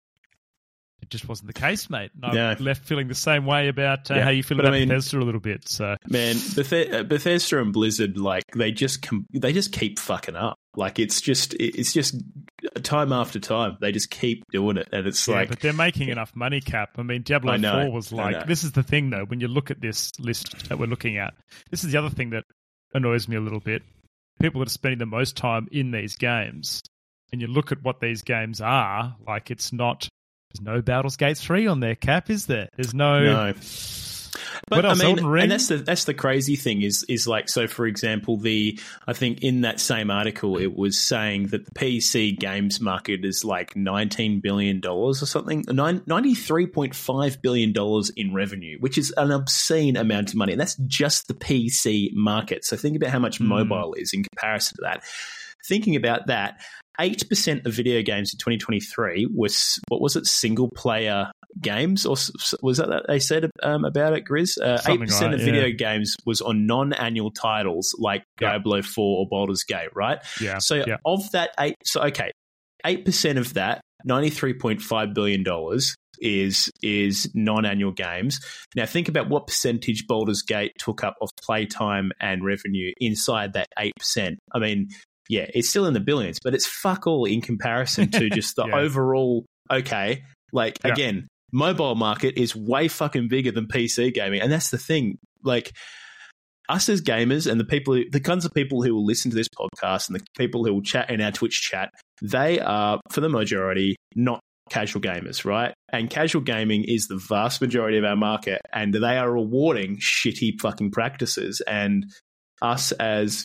it just wasn't the case, mate. And I'm left feeling the same way about how you feel about Bethesda a little bit. So, man, Bethesda and Blizzard, like they just keep fucking up. Like it's just time after time they just keep doing it, and it's like. But they're making enough money, Cap. I mean, Diablo 4 was like. This is the thing, though. When you look at this list that we're looking at, this is the other thing that annoys me a little bit. People that are spending the most time in these games, and you look at what these games are, like it's not. There's no Baldur's Gate 3 on there, Cap, is there? There's no. But I mean, and that's the crazy thing is like, so for example, I think in that same article it was saying that the PC games market is like $19 billion or something, $93.5 billion in revenue, which is an obscene amount of money, and that's just the PC market. So think about how much mobile is in comparison to that. Thinking about that, 8% of video games in 2023 was, single player games, or was that they said about it, Grizz? 8% of video games was on non-annual titles like Diablo 4 or Baldur's Gate, right? Yeah. So of that 8% of that, $93.5 billion is non-annual games. Now think about what percentage Baldur's Gate took up of playtime and revenue inside that 8%. I mean, yeah, it's still in the billions, but it's fuck all in comparison to just the overall, again, mobile market is way fucking bigger than PC gaming. And that's the thing. Like, us as gamers and the kinds of people who will listen to this podcast and the people who will chat in our Twitch chat, they are, for the majority, not casual gamers, right? And casual gaming is the vast majority of our market, and they are rewarding shitty fucking practices. And us as,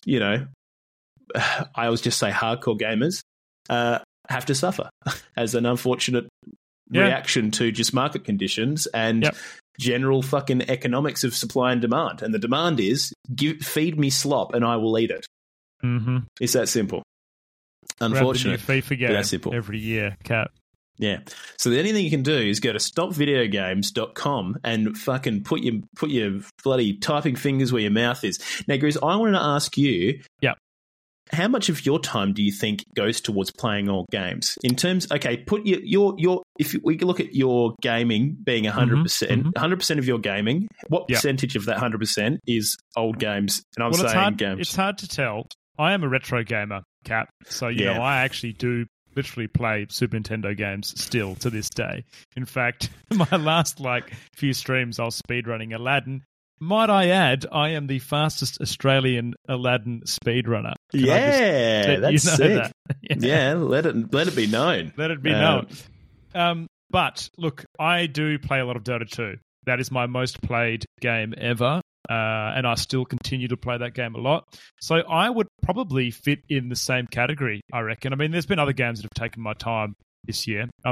I always just say hardcore gamers have to suffer as an unfortunate reaction to just market conditions and general fucking economics of supply and demand. And the demand is feed me slop and I will eat it. Mm-hmm. It's that simple. Unfortunate. FIFA game that's simple. Every year, Cap. Yeah. So the only thing you can do is go to stopvideogames.com and fucking put your bloody typing fingers where your mouth is. Now, Grizz, I wanted to ask you. Yeah. How much of your time do you think goes towards playing all games? In terms, put your if we look at your gaming being 100%, 100% of your gaming, what percentage of that 100% is old games? And I'm saying games. It's hard to tell. I am a retro gamer, Cap. So, I actually do literally play Super Nintendo games still to this day. In fact, my last few streams, I was speedrunning Aladdin. Might I add, I am the fastest Australian Aladdin speedrunner. That's sick. That? Let it be known. Let it be known. But look, I do play a lot of Dota 2. That is my most played game ever, and I still continue to play that game a lot. So I would probably fit in the same category, I reckon. I mean, there's been other games that have taken my time this year.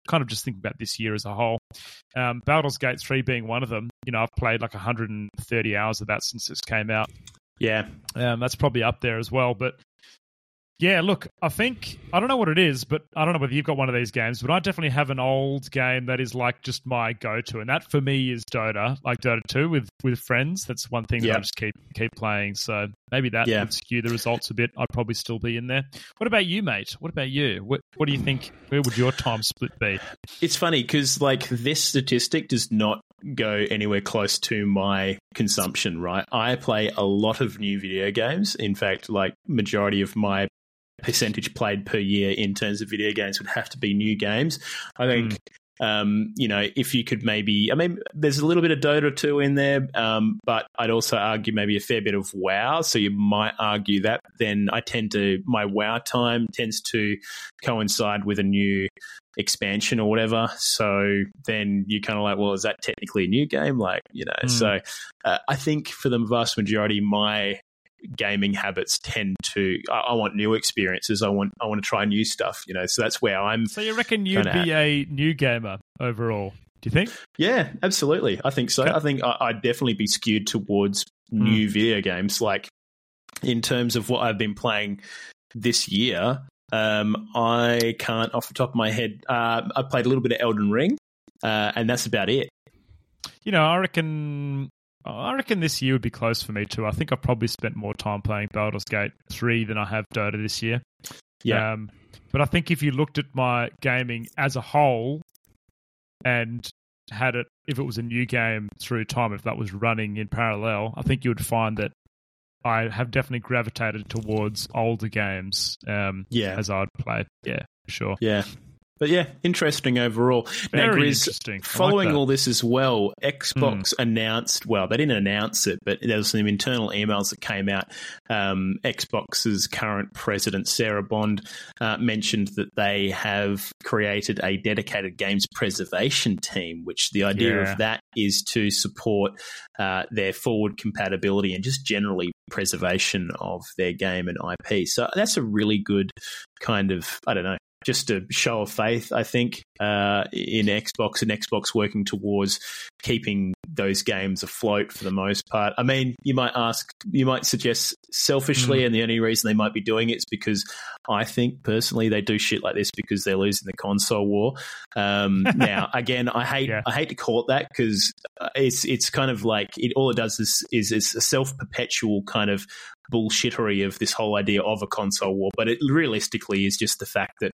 kind of just thinking about this year as a whole. Baldur's Gate 3 being one of them. I've played like 130 hours of that since this came out. Yeah. That's probably up there as well. But yeah, look, I don't know what it is, but I don't know whether you've got one of these games, but I definitely have an old game that is like just my go-to. And that for me is Dota, like Dota 2 with friends. That's one thing that I just keep playing. So maybe that would skew the results a bit. I'd probably still be in there. What about you, mate? What about you? What do you think? Where would your time split be? It's funny because like this statistic does not go anywhere close to my consumption, right? I play a lot of new video games. In fact, like majority of my percentage played per year in terms of video games would have to be new games. I think, if you could there's a little bit of Dota 2 in there, but I'd also argue maybe a fair bit of WoW. So you might argue that then my WoW time tends to coincide with a new expansion or whatever. So then you're kind of like, well, is that technically a new game? So I think for the vast majority, my gaming habits tend to I want new experiences. I want to try new stuff, so that's where I'm. So you reckon you'd be a new gamer overall, do you think? Yeah, absolutely. I think so. Okay. I think I'd definitely be skewed towards new video games. Like in terms of what I've been playing this year, I can't off the top of my head. I played a little bit of Elden Ring, and that's about it. I reckon this year would be close for me too. I think I've probably spent more time playing Baldur's Gate 3 than I have Dota this year. Yeah. But I think if you looked at my gaming as a whole and had it, if it was a new game through time, if that was running in parallel, I think you would find that I have definitely gravitated towards older games as I'd played. Yeah, for sure. Yeah. But yeah, interesting overall. Very now, interesting. Following all this as well, Xbox announced, well, they didn't announce it, but there was some internal emails that came out. Xbox's current president, Sarah Bond, mentioned that they have created a dedicated games preservation team, which the idea of that is to support their forward compatibility and just generally preservation of their game and IP. So that's a really good kind of, I don't know, just a show of faith, I think, in Xbox and Xbox working towards keeping those games afloat for the most part. I mean, you might suggest selfishly, and the only reason they might be doing it is because I think personally they do shit like this because they're losing the console war. Now, again, I hate to call it that because it's kind of like all it does is it's a self-perpetual kind of bullshittery of this whole idea of a console war, but it realistically is just the fact that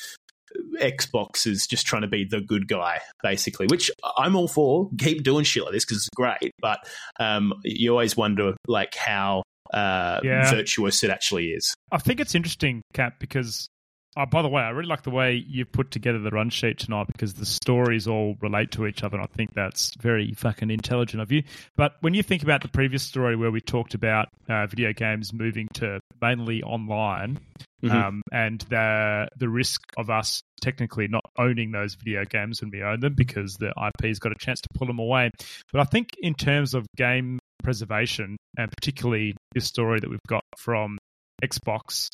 Xbox is just trying to be the good guy, basically, which I'm all for. Keep doing shit like this because it's great, but you always wonder like how virtuous it actually is. I think it's interesting, Cap, because by the way, I really like the way you've put together the run sheet tonight because the stories all relate to each other, and I think that's very fucking intelligent of you. But when you think about the previous story where we talked about video games moving to mainly online, and the risk of us technically not owning those video games when we own them because the IP's got a chance to pull them away. But I think in terms of game preservation, and particularly this story that we've got from Xbox,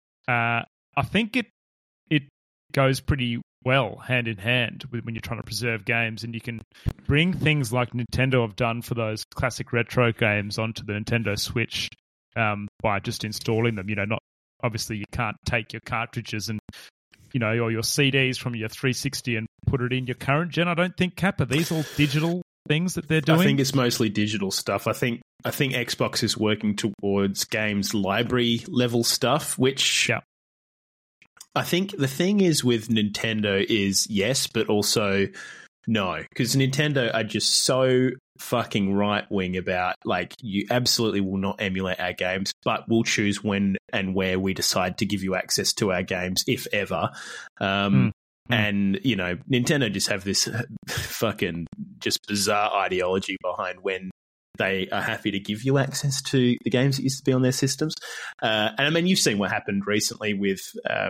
I think it goes pretty well hand in hand with when you're trying to preserve games, and you can bring things like Nintendo have done for those classic retro games onto the Nintendo Switch by just installing them. Not obviously you can't take your cartridges and or your CDs from your 360 and put it in your current gen. I don't think, Cap, are these all digital things that they're doing? I think it's mostly digital stuff. I think Xbox is working towards games library level stuff, which I think the thing is with Nintendo is yes, but also no, because Nintendo are just so fucking right-wing about, like, you absolutely will not emulate our games, but we'll choose when and where we decide to give you access to our games, if ever. And, Nintendo just have this fucking just bizarre ideology behind when they are happy to give you access to the games that used to be on their systems. And, I mean, you've seen what happened recently with...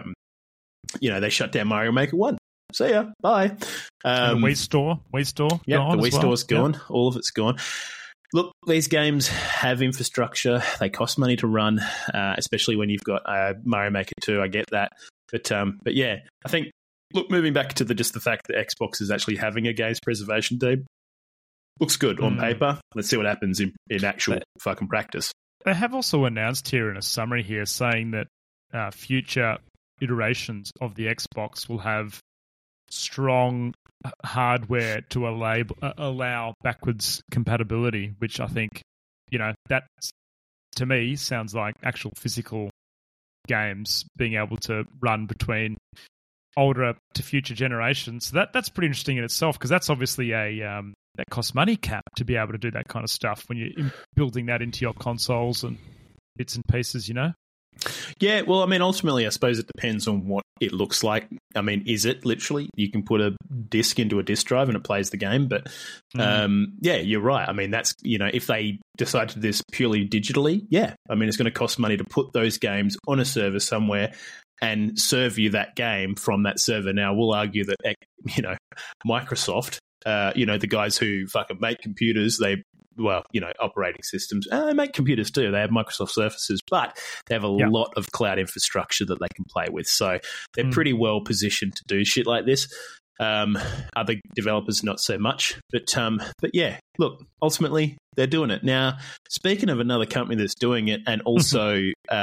they shut down Mario Maker 1. See ya. Bye. And the Wii Store. Yeah, the Wii Store's gone. Yep. All of it's gone. Look, these games have infrastructure. They cost money to run, especially when you've got Mario Maker 2. I get that. But yeah, I think look, moving back to just the fact that Xbox is actually having a games preservation team, looks good on paper. Let's see what happens in actual fucking practice. They have also announced here in a summary here saying that future iterations of the Xbox will have strong hardware to allow backwards compatibility, which I think, that to me sounds like actual physical games being able to run between older to future generations. So that's pretty interesting in itself, because that's obviously that costs money cap to be able to do that kind of stuff when you're building that into your consoles and bits and pieces, Yeah, well, I mean, ultimately, I suppose it depends on what it looks like. I mean, is it literally you can put a disc into a disc drive and it plays the game? But yeah, you're right. I mean, that's, if they decide to do this purely digitally, yeah, I mean, it's going to cost money to put those games on a server somewhere and serve you that game from that server. Now, we'll argue that, Microsoft, the guys who fucking make computers, operating systems. They make computers too. They have Microsoft Surfaces, but they have a lot of cloud infrastructure that they can play with. So they're pretty well positioned to do shit like this. Other developers, not so much. But yeah, look, ultimately, they're doing it. Now, speaking of another company that's doing it and also,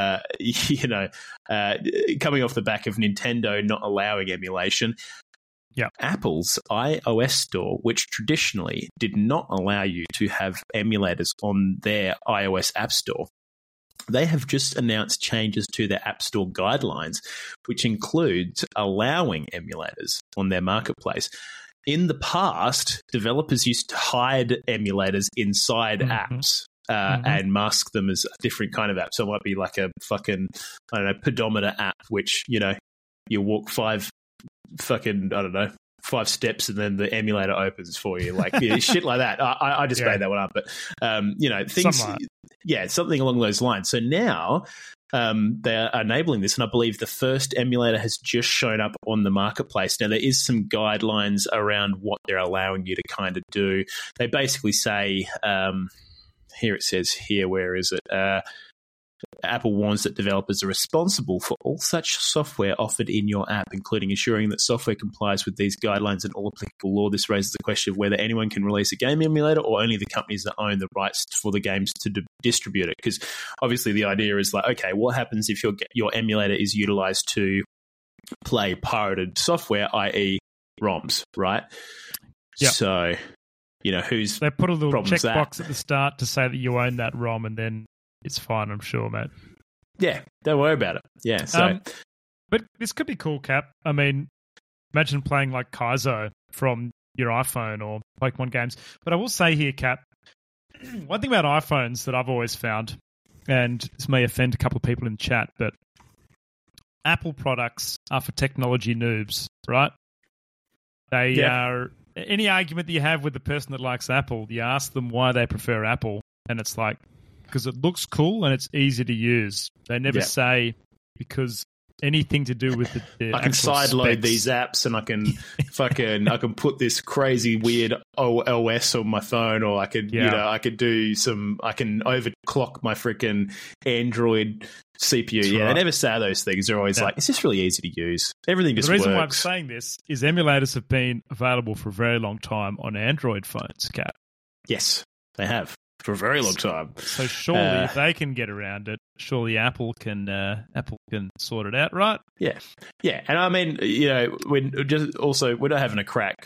coming off the back of Nintendo not allowing emulation, Apple's iOS store, which traditionally did not allow you to have emulators on their iOS App Store, they have just announced changes to their App Store guidelines, which includes allowing emulators on their marketplace. In the past, developers used to hide emulators inside apps and mask them as a different kind of app. So it might be like a fucking, pedometer app, which, you walk 5 steps and then the emulator opens for you, like shit like that. I just made that one up, but things, something along those lines. So now they're enabling this, and I believe the first emulator has just shown up on the marketplace. Now there is some guidelines around what they're allowing you to kind of do. They basically say, here it says here, where is it? Apple warns that developers are responsible for all such software offered in your app, including ensuring that software complies with these guidelines and all applicable law. This raises the question of whether anyone can release a game emulator or only the companies that own the rights for the games to distribute it. Because obviously the idea is like, okay, what happens if your emulator is utilized to play pirated software, i.e. ROMs, right? Yeah. So, who's they put a little checkbox at the start to say that you own that ROM, and then it's fine, I'm sure, mate. Yeah, don't worry about it. Yeah, so. But this could be cool, Cap. I mean, imagine playing like Kaizo from your iPhone or Pokemon games. But I will say here, Cap, one thing about iPhones that I've always found, and this may offend a couple of people in chat, but Apple products are for technology noobs, right? They are. Any argument that you have with the person that likes Apple, you ask them why they prefer Apple, and it's like, because it looks cool and it's easy to use. They never say because anything to do with the I can sideload these apps and I can I can put this crazy weird OS on my phone, or I could I can overclock my freaking Android CPU. That's right. They never say those things. They're always like, it's just really easy to use. Everything just works. The reason why I'm saying this is emulators have been available for a very long time on Android phones, Kat. Yes, they have. For a very long time. So surely if they can get around it, surely Apple can sort it out, right? Yeah. Yeah. And I mean, we're not having a crack.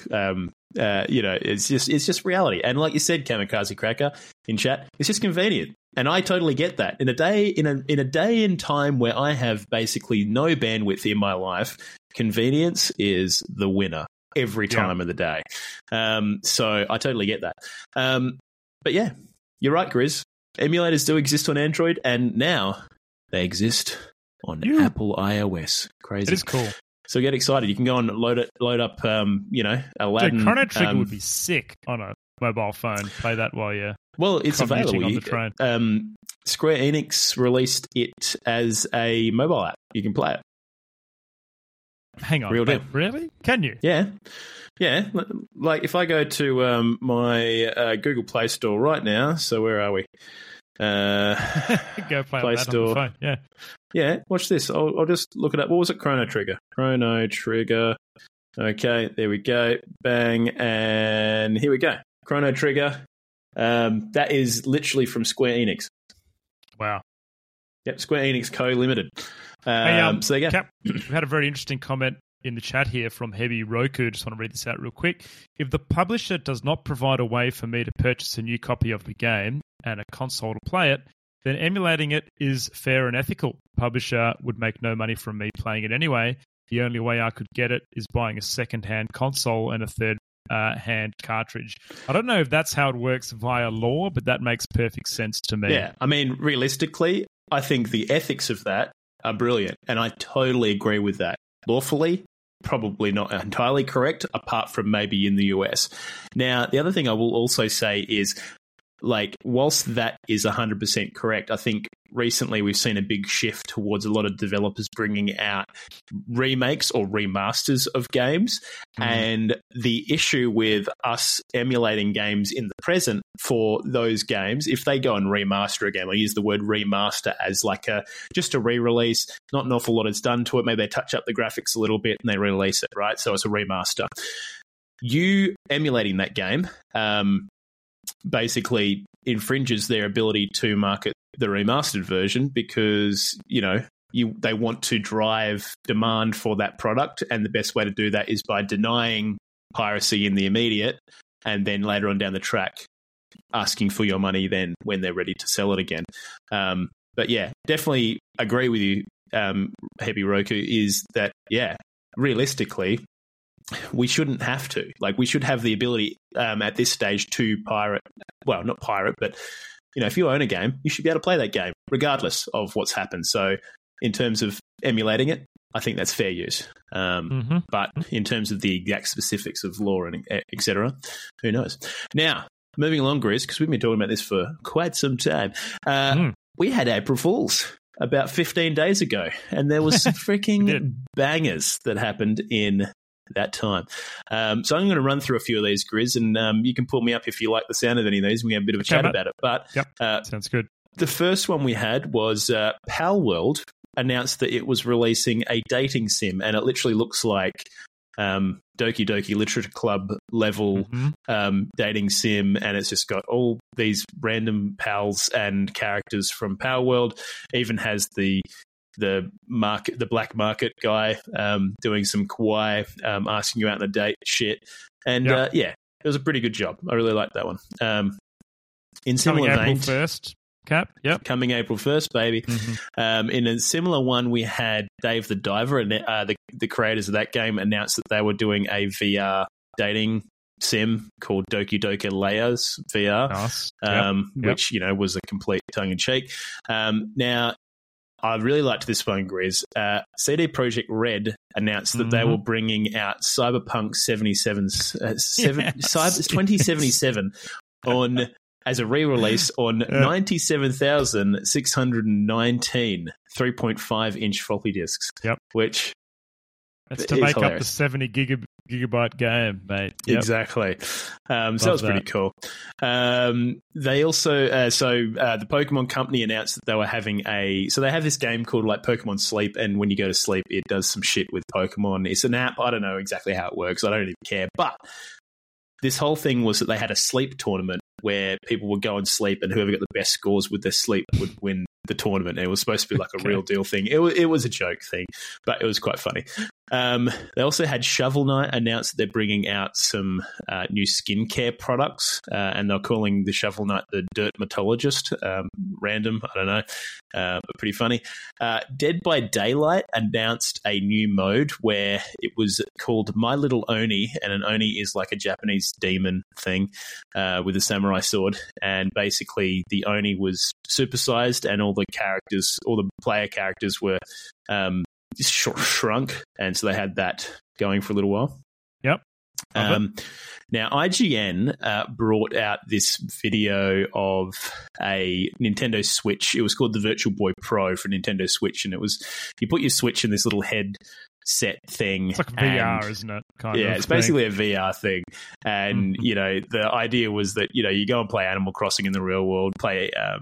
It's just reality. And like you said, Kamikaze Cracker in chat, it's just convenient. And I totally get that. In a day and time where I have basically no bandwidth in my life, convenience is the winner every time of the day. So I totally get that. But yeah, you're right, Grizz. Emulators do exist on Android, and now they exist on Apple iOS. Crazy. It is cool. So get excited. You can go and load up, Aladdin. The Chrono Trigger would be sick on a mobile phone. Play that while you're it's available on the train. Square Enix released it as a mobile app. You can play it. Hang on. Real deal. Really? Can you? Yeah. Yeah. Like if I go to my Google Play Store right now, so where are we? Go play Play Store. On the phone. Yeah. Yeah, watch this. I'll just look it up. What was it? Chrono Trigger. Chrono Trigger. Okay, there we go. Bang, and here we go. Chrono Trigger. That is literally from Square Enix. Wow. Yep, Square Enix Co. Limited. So there you go. Cap, we had a very interesting comment in the chat here from Heavy Roku. Just want to read this out real quick. If the publisher does not provide a way for me to purchase a new copy of the game and a console to play it, then emulating it is fair and ethical. Publisher would make no money from me playing it anyway. The only way I could get it is buying a second-hand console and a third-hand cartridge. I don't know if that's how it works via law, but that makes perfect sense to me. Yeah, I mean, realistically, I think the ethics of that are brilliant, and I totally agree with that. Lawfully, probably not entirely correct, apart from maybe in the US. Now, the other thing I will also say is, like, whilst that is 100% correct, I think recently we've seen a big shift towards a lot of developers bringing out remakes or remasters of games. And the issue with us emulating games in the present for those games, if they go and remaster a game, I use the word remaster as like just a re-release, not an awful lot is done to it. Maybe they touch up the graphics a little bit and they release it, right? So it's a remaster. You emulating that game basically infringes their ability to market the remastered version because, you know, they want to drive demand for that product, and the best way to do that is by denying piracy in the immediate and then later on down the track asking for your money then when they're ready to sell it again. But yeah, definitely agree with you, Heavy Roku, is that, yeah, realistically, we shouldn't have to. Like, we should have the ability at this stage to pirate. Well, not pirate, but, you know, if you own a game, you should be able to play that game regardless of what's happened. So in terms of emulating it, I think that's fair use. But in terms of the exact specifics of law and et cetera, who knows? Now, moving along, Grizz, because we've been talking about this for quite some time. We had April Fools about 15 days ago, and there was some freaking bangers that happened in that time. So I'm going to run through a few of these, Grizz, and you can pull me up if you like the sound of any of these, and we have a bit of a chat about it. But sounds good. The first one we had was Palworld announced that it was releasing a dating sim, and it literally looks like Doki Doki Literature Club level dating sim, and it's just got all these random pals and characters from Palworld. Even has the black market guy doing some kawaii, asking you out on a date shit. And yeah, it was a pretty good job. I really liked that one. In similar April vein, 1st, Cap. Yep. Coming April 1st, baby. In a similar one, we had Dave the Diver, and the creators of that game announced that they were doing a VR dating sim called Doki Doki Layers VR, Nice. which, you know, was a complete tongue-in-cheek. Now, I really liked this one, Grizz. CD Projekt Red announced that they were bringing out Cyberpunk 2077 on as a re-release on 97,619 3.5-inch floppy disks. Yep. Which that's to make hilarious. Up the 70 gigabyte game, mate. Yep. Exactly. So that was pretty cool. They also, the Pokemon Company announced that they were having so they have this game called like Pokemon Sleep, and when you go to sleep, it does some shit with Pokemon. It's an app. I don't know exactly how it works. I don't even care. But this whole thing was that they had a sleep tournament where people would go and sleep, and whoever got the best scores with their sleep would win the tournament. And it was supposed to be like a real deal thing. It was a joke thing, but it was quite funny. They also had Shovel Knight announce that they're bringing out some new skincare products, and they're calling the Shovel Knight the Dermatologist. Random, I don't know, but pretty funny. Dead by Daylight announced a new mode where it was called My Little Oni, and an Oni is like a Japanese demon thing with a samurai sword, and basically the Oni was supersized, and all the player characters were shrunk, and so they had that going for a little while. Yep. Now, IGN brought out this video of a Nintendo Switch. It was called the Virtual Boy Pro for Nintendo Switch, and it was, you put your Switch in this little head set thing. It's like VR, isn't it? It's basically a VR thing. And, you know, the idea was that, you know, you go and play Animal Crossing in the real world, play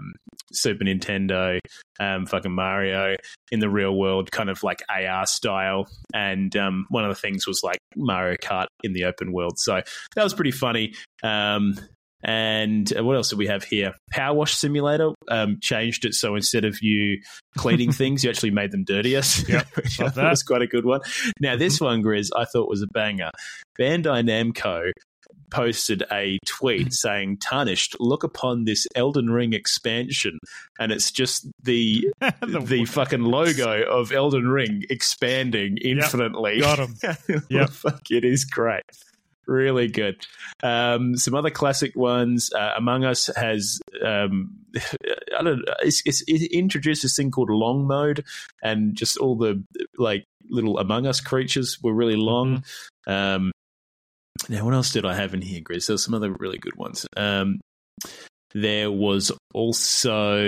Super Nintendo, fucking Mario in the real world, kind of like AR style. And one of the things was like Mario Kart in the open world. So that was pretty funny. And what else do we have here? Power Wash Simulator changed it so instead of you cleaning things, you actually made them dirtier. Yep, Which I thought was quite a good one. Now, this one, Grizz, I thought was a banger. Bandai Namco posted a tweet saying, "Tarnished, look upon this Elden Ring expansion," and it's just the fucking logo of Elden Ring expanding infinitely. Got him. Yep. Fuck, it is great. Really good. Some other classic ones. Among Us has, I don't know, it introduced this thing called long mode, and just all the like little Among Us creatures were really long. Now, what else did I have in here, Grizz? There's some other really good ones. There was also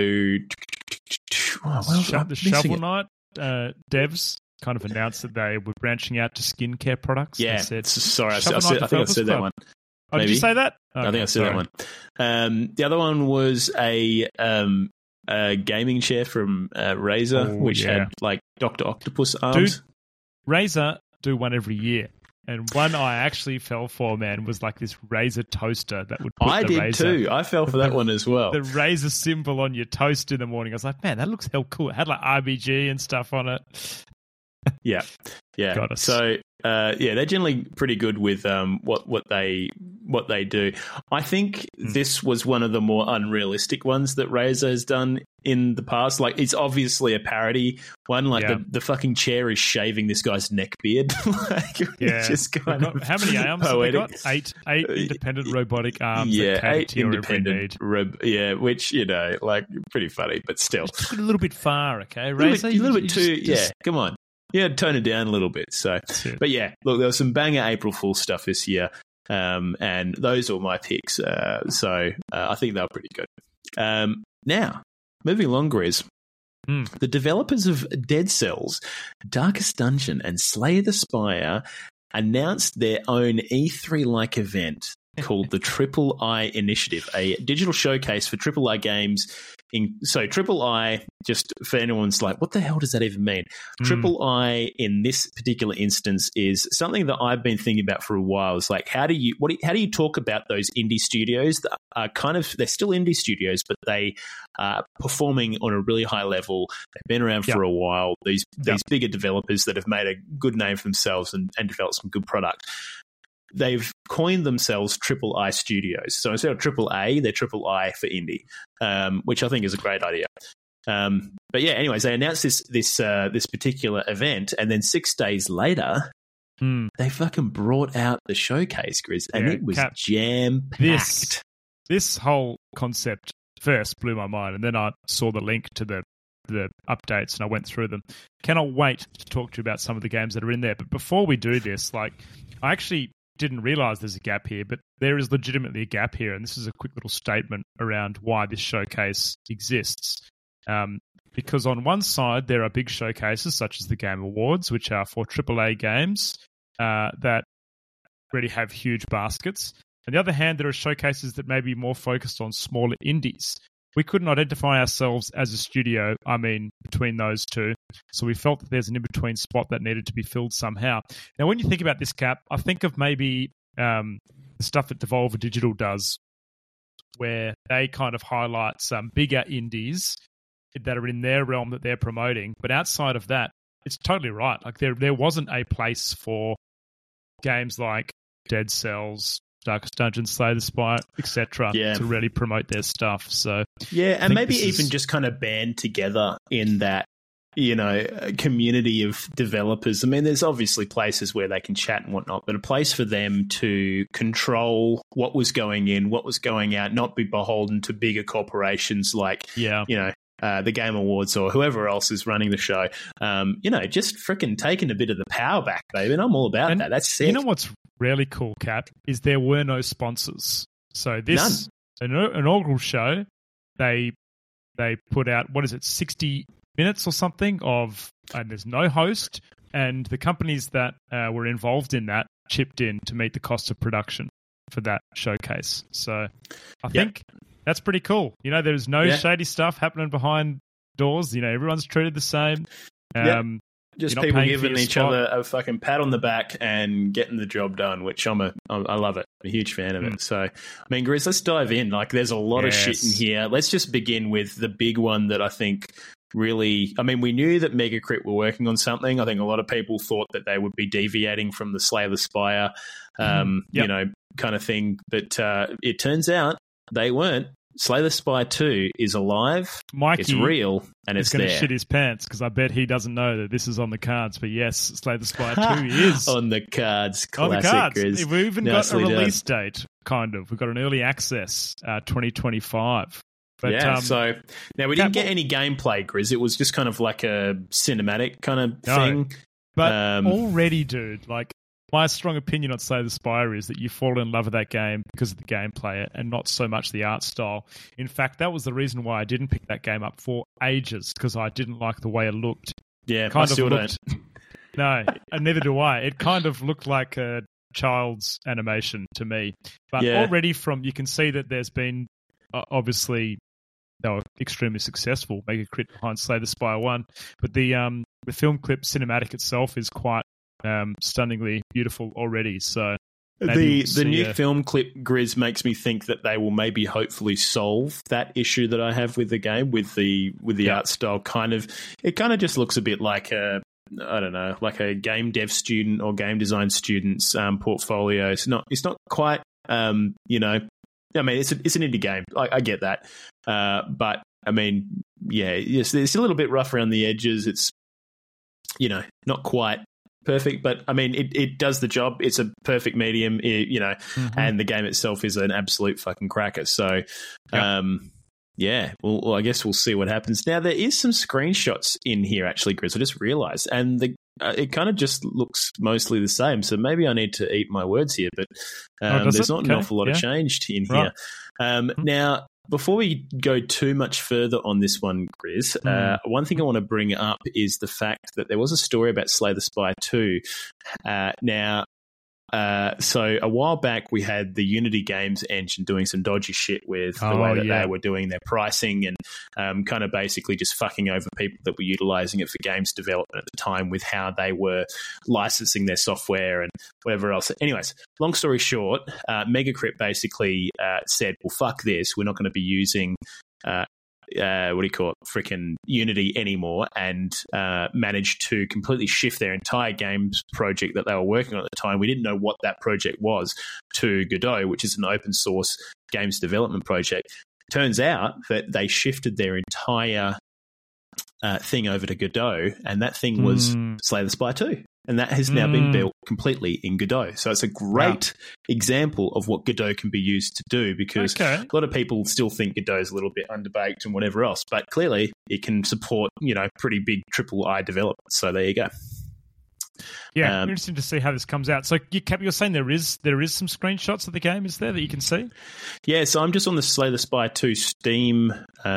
the Shovel Knight devs kind of announced that they were branching out to skincare products. Yeah, sorry, I think I said that one. Oh, did you say that? Okay, I think I said that one. The other one was a gaming chair from Razer, which had like Dr. Octopus arms. Dude, Razer do one every year. And one I actually fell for, man, was like this Razer toaster that would put I did Razer, too. I fell for that one as well. The Razer symbol on your toast in the morning. I was like, man, that looks hell cool. It had like RBG and stuff on it. Yeah. Got us. So, they're generally pretty good with what they do. I think this was one of the more unrealistic ones that Razer has done in the past. Like, it's obviously a parody one. Like, the fucking chair is shaving this guy's neck beard. Like, it's just kind of how many arms poetic. have they got? Eight independent robotic arms. Yeah, that 8 to your independent. Which, like, pretty funny, but still. Just a little bit far, okay, A Razer? little bit too, come on. Yeah, tone it down a little bit. So, but yeah, look, there was some banger April Fool's stuff this year, and those were my picks. So I think they were pretty good. Now, moving along, Grizz. The developers of Dead Cells, Darkest Dungeon, and Slay the Spire announced their own E3-like event called the Triple I Initiative, a digital showcase for Triple I games. So Triple I, just for anyone's like, what the hell does that even mean? Triple I in this particular instance is something that I've been thinking about for a while. It's like, how do you talk about those indie studios that are they're still indie studios, but they are performing on a really high level. They've been around for a while. These bigger developers that have made a good name for themselves and developed some good product. They've coined themselves Triple I Studios. So instead of Triple A, they're Triple I for indie, which I think is a great idea. But yeah, anyways, they announced this particular event, and then 6 days later, they fucking brought out the showcase, Grizz, and it was jam-packed. This whole concept first blew my mind, and then I saw the link to the updates, and I went through them. Cannot wait to talk to you about some of the games that are in there. But before we do this, I actually didn't realize there's a gap here, but there is legitimately a gap here, and this is a quick little statement around why this showcase exists. Because on one side, there are big showcases such as the Game Awards, which are for AAA games that really have huge baskets. On the other hand, there are showcases that may be more focused on smaller indies. We couldn't identify ourselves as a studio, between those two. So we felt that there's an in-between spot that needed to be filled somehow. Now, when you think about this, Cap, I think of maybe the stuff that Devolver Digital does, where they kind of highlight some bigger indies that are in their realm that they're promoting. But outside of that, it's totally right. Like there wasn't a place for games like Dead Cells, Darkest Dungeon, Slay the Spire, etc., to really promote their stuff. So and maybe even just kind of band together in that, community of developers. I mean, there's obviously places where they can chat and whatnot, but a place for them to control what was going in, what was going out, not be beholden to bigger corporations like, the Game Awards or whoever else is running the show. Just freaking taking a bit of the power back, baby. And I'm all about that. That's sick. You know what's really cool, Kat, is there were no sponsors. So this inaugural show, they put out, 60 minutes or something and there's no host, and the companies that were involved in that chipped in to meet the cost of production for that showcase. So I think That's pretty cool. There's no shady stuff happening behind doors. Everyone's treated the same. Just people giving each other a fucking pat on the back and getting the job done, which I love it. I'm a huge fan of it. So, I mean, Grizz, let's dive in. Like, there's a lot of shit in here. Let's just begin with the big one that I think really... I mean, we knew that Megacrit were working on something. I think a lot of people thought that they would be deviating from the Slay the Spire, kind of thing. But it turns out they weren't. Slay the Spire 2 is alive, Mikey it's real, and it's going there. to shit his pants because I bet he doesn't know that this is on the cards. But yes, Slay the Spire 2 is on the cards. Classic, on the cards. Grizz. We've even got a release date, kind of. We've got an early access, 2025. But, so now we didn't get any gameplay, Grizz. It was just kind of like a cinematic kind of thing. But already, dude, like, my strong opinion on Slay the Spire is that you fall in love with that game because of the gameplay and not so much the art style. In fact, that was the reason why I didn't pick that game up for ages, because I didn't like the way it looked. Yeah, I still don't. No, and neither do I. It kind of looked like a child's animation to me. But already you can see that there's been, obviously, they were extremely successful, Megacrit behind Slay the Spire 1. But the film clip cinematic itself is quite stunningly beautiful already. So the new film clip, Grizz, makes me think that they will maybe hopefully solve that issue that I have with the game, with the art style. It kind of just looks a bit like like a game dev student or game design student's portfolio. It's not quite I mean, it's an indie game. I get that, but I mean, it's a little bit rough around the edges. It's not quite perfect, but I mean, it does the job. It's a perfect medium, and the game itself is an absolute fucking cracker. So, well, I guess we'll see what happens. Now, there is some screenshots in here, actually, Grizz. I just realised, and it kind of just looks mostly the same. So maybe I need to eat my words here, but there's not an awful lot of change in here. Now, before we go too much further on this one, Grizz, one thing I want to bring up is the fact that there was a story about Slay the Spire 2. So a while back, we had the Unity Games engine doing some dodgy shit with the way that they were doing their pricing and kind of basically just fucking over people that were utilizing it for games development at the time with how they were licensing their software and whatever else. Anyways, long story short, Megacrit basically said, well, fuck this. We're not going to be using freaking Unity anymore, and managed to completely shift their entire games project that they were working on at the time. We didn't know what that project was, to Godot, which is an open source games development project. Turns out that they shifted their entire thing over to Godot, and that thing was Slay the Spire 2. And that has now been built completely in Godot. So it's a great example of what Godot can be used to do, because a lot of people still think Godot is a little bit underbaked and whatever else, but clearly it can support, pretty big AAA development. So there you go. Yeah, interesting to see how this comes out. So you're saying there is some screenshots of the game, is there, that you can see? Yeah, so I'm just on the Slay the Spire 2 Steam,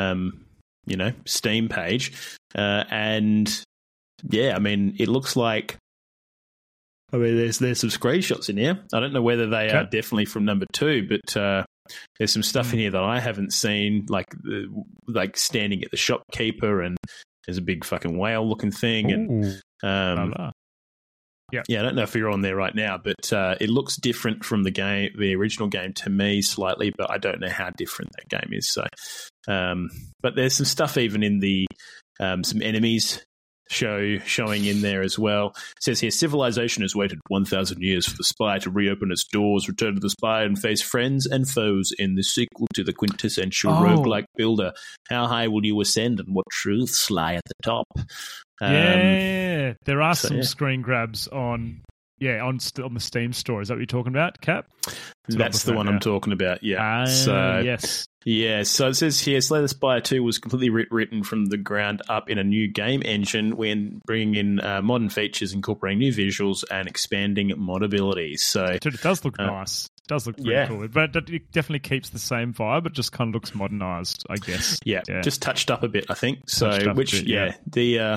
Steam page, and yeah, I mean, it looks like. I mean, there's some screenshots in here. I don't know whether they are definitely from number 2, but there's some stuff in here that I haven't seen, like standing at the shopkeeper, and there's a big fucking whale-looking thing. And I don't know if you're on there right now, but it looks different from the original game to me slightly, but I don't know how different that game is. So, but there's some stuff even in the some enemies showing in there as well. It says here, civilization has waited 1,000 years for the Spire to reopen its doors, return to the Spire, and face friends and foes in the sequel to the quintessential roguelike builder. How high will you ascend, and what truths lie at the top? There are some screen grabs on the Steam store. Is that what you're talking about, Cap? That's the one I'm talking about, yeah. Yes. Yeah, so it says here, Slay the Spire 2 was completely written from the ground up in a new game engine, when bringing in modern features, incorporating new visuals, and expanding modability. So it does look nice. It does look pretty cool. But it definitely keeps the same vibe. It just kind of looks modernized, I guess. Yeah, just touched up a bit, I think. So, the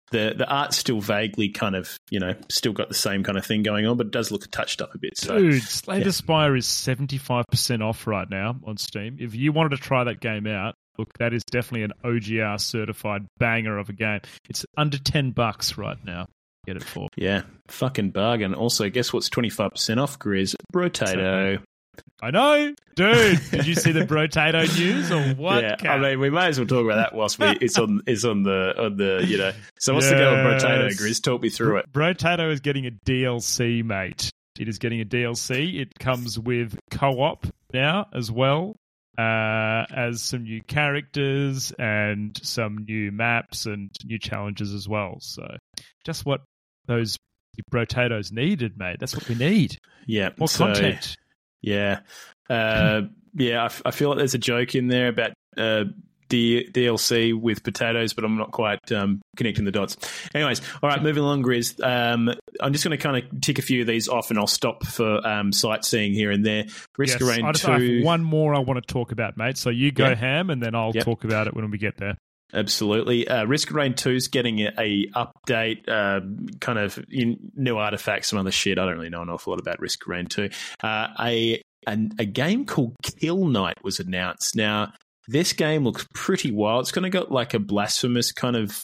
The art's still vaguely kind of, still got the same kind of thing going on, but it does look touched up a bit. So, dude, Slay the Spire is 75% off right now on Steam. If you wanted to try that game out, look, that is definitely an OGR certified banger of a game. It's under $10 right now. Get it for. Yeah, fucking bargain. Also, guess what's 25% off, Grizz? Brotato. I know, dude. Did you see the Brotato news or what? Yeah, Cat? I mean, we may as well talk about that whilst it's on the. So what's the go with Brotato, Grizz? Talk me through it. Brotato is getting a DLC, mate. It is getting a DLC. It comes with co-op now as well, as some new characters and some new maps and new challenges as well. So, just what those Brotatos needed, mate. That's what we need. Yeah, more content. Yeah. I feel like there's a joke in there about DLC with potatoes, but I'm not quite connecting the dots. Anyways, all right, moving along, Grizz. I'm just going to kind of tick a few of these off, and I'll stop for sightseeing here and there. Risk of Rain 2. I have one more I want to talk about, mate. So you go ham, and then I'll talk about it when we get there. Absolutely. Risk of Rain 2 is getting a update, kind of new artifacts, some other shit. I don't really know an awful lot about Risk of Rain 2. A game called Kill Knight was announced. Now, this game looks pretty wild. It's kind of got like a blasphemous kind of,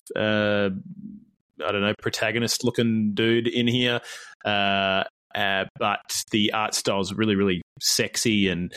protagonist-looking dude in here. But the art style is really, really sexy and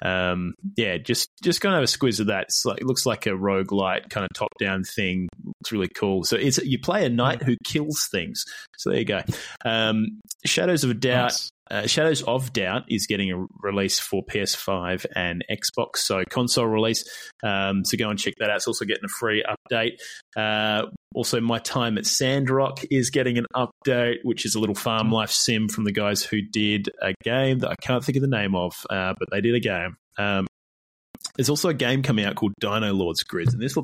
just kind of a squiz of that. It looks like a roguelite kind of top-down thing. It's really cool. So you play a knight who kills things. So there you go. Shadows of Doubt. Nice. Shadows of Doubt is getting a release for PS5 and Xbox, so console release. So go and check that out. It's also getting a free update. Also, My Time at Sandrock is getting an update, which is a little farm life sim from the guys who did a game that I can't think of the name of, but they did a game. There's also a game coming out called Dino Lords Grizz, and this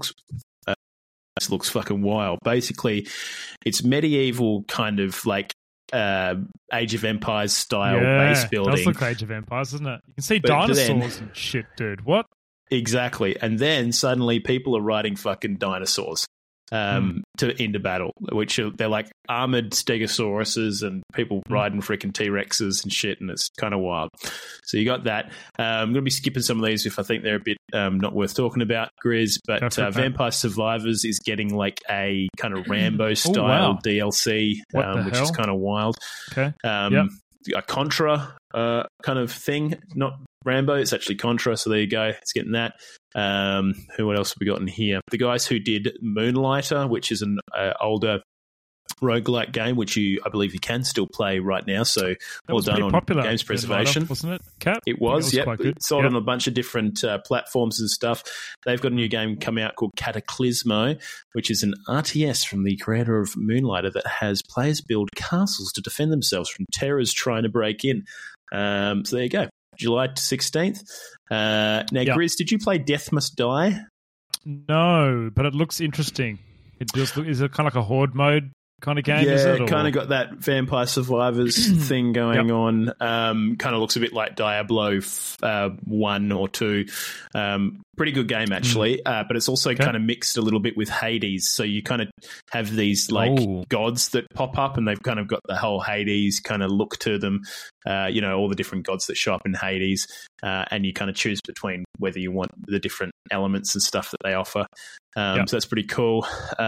looks fucking wild. Basically, it's medieval kind of like Age of Empires style base building. It does look Age of Empires, doesn't it? You can see dinosaurs and shit, dude. What? Exactly. And then suddenly people are riding fucking dinosaurs into battle, which they're like armored stegosauruses and people riding freaking T-Rexes and shit, and it's kind of wild. So you got that. I'm going to be skipping some of these if I think they're a bit not worth talking about, Grizz, but Vampire Survivors is getting like a kind of Rambo-style DLC, which is kind of wild. Okay. A Contra kind of thing, not Rambo, it's actually Contra, so there you go, it's getting that. What else have we got in here? The guys who did Moonlighter, which is an older roguelike game, which I believe you can still play right now, so well done on Games Preservation. Wasn't it, Kat? It was, yep. It sold on a bunch of different platforms and stuff. They've got a new game coming out called Cataclysmo, which is an RTS from the creator of Moonlighter that has players build castles to defend themselves from terrors trying to break in. So there you go. July 16th. Grizz, did you play Death Must Die? No, but it looks interesting. Is it kind of like a horde mode kind of game? Is it, kind of got that Vampire Survivors thing going on. Kind of looks a bit like Diablo 1 or 2. Pretty good game, actually, but it's also kind of mixed a little bit with Hades. So you kind of have these gods that pop up, and they've kind of got the whole Hades kind of look to them. All the different gods that show up in Hades, and you kind of choose between whether you want the different elements and stuff that they offer. So that's pretty cool.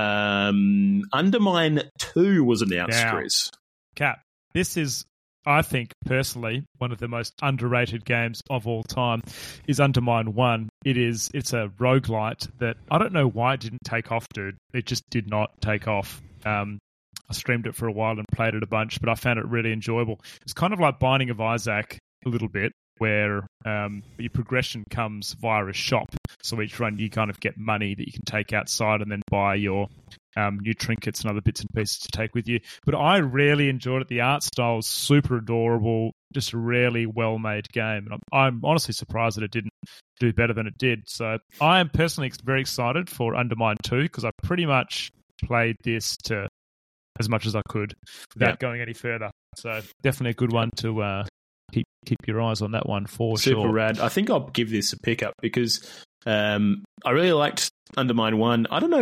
Undermine 2 was announced, Chris. Cap, this is, I think, personally, one of the most underrated games of all time is Undermine 1. It's a roguelite that I don't know why it didn't take off, dude. It just did not take off. I streamed it for a while and played it a bunch, but I found it really enjoyable. It's kind of like Binding of Isaac a little bit, where your progression comes via a shop. So each run you kind of get money that you can take outside and then buy your new trinkets and other bits and pieces to take with you. But I really enjoyed it. The art style is super adorable, just a really well-made game. And I'm honestly surprised that it didn't do better than it did. So I am personally very excited for Undermine 2 because I pretty much played this to as much as I could without going any further. So definitely a good one to keep your eyes on that one for sure. Super rad. I think I'll give this a pick up because I really liked Undermine 1. I don't know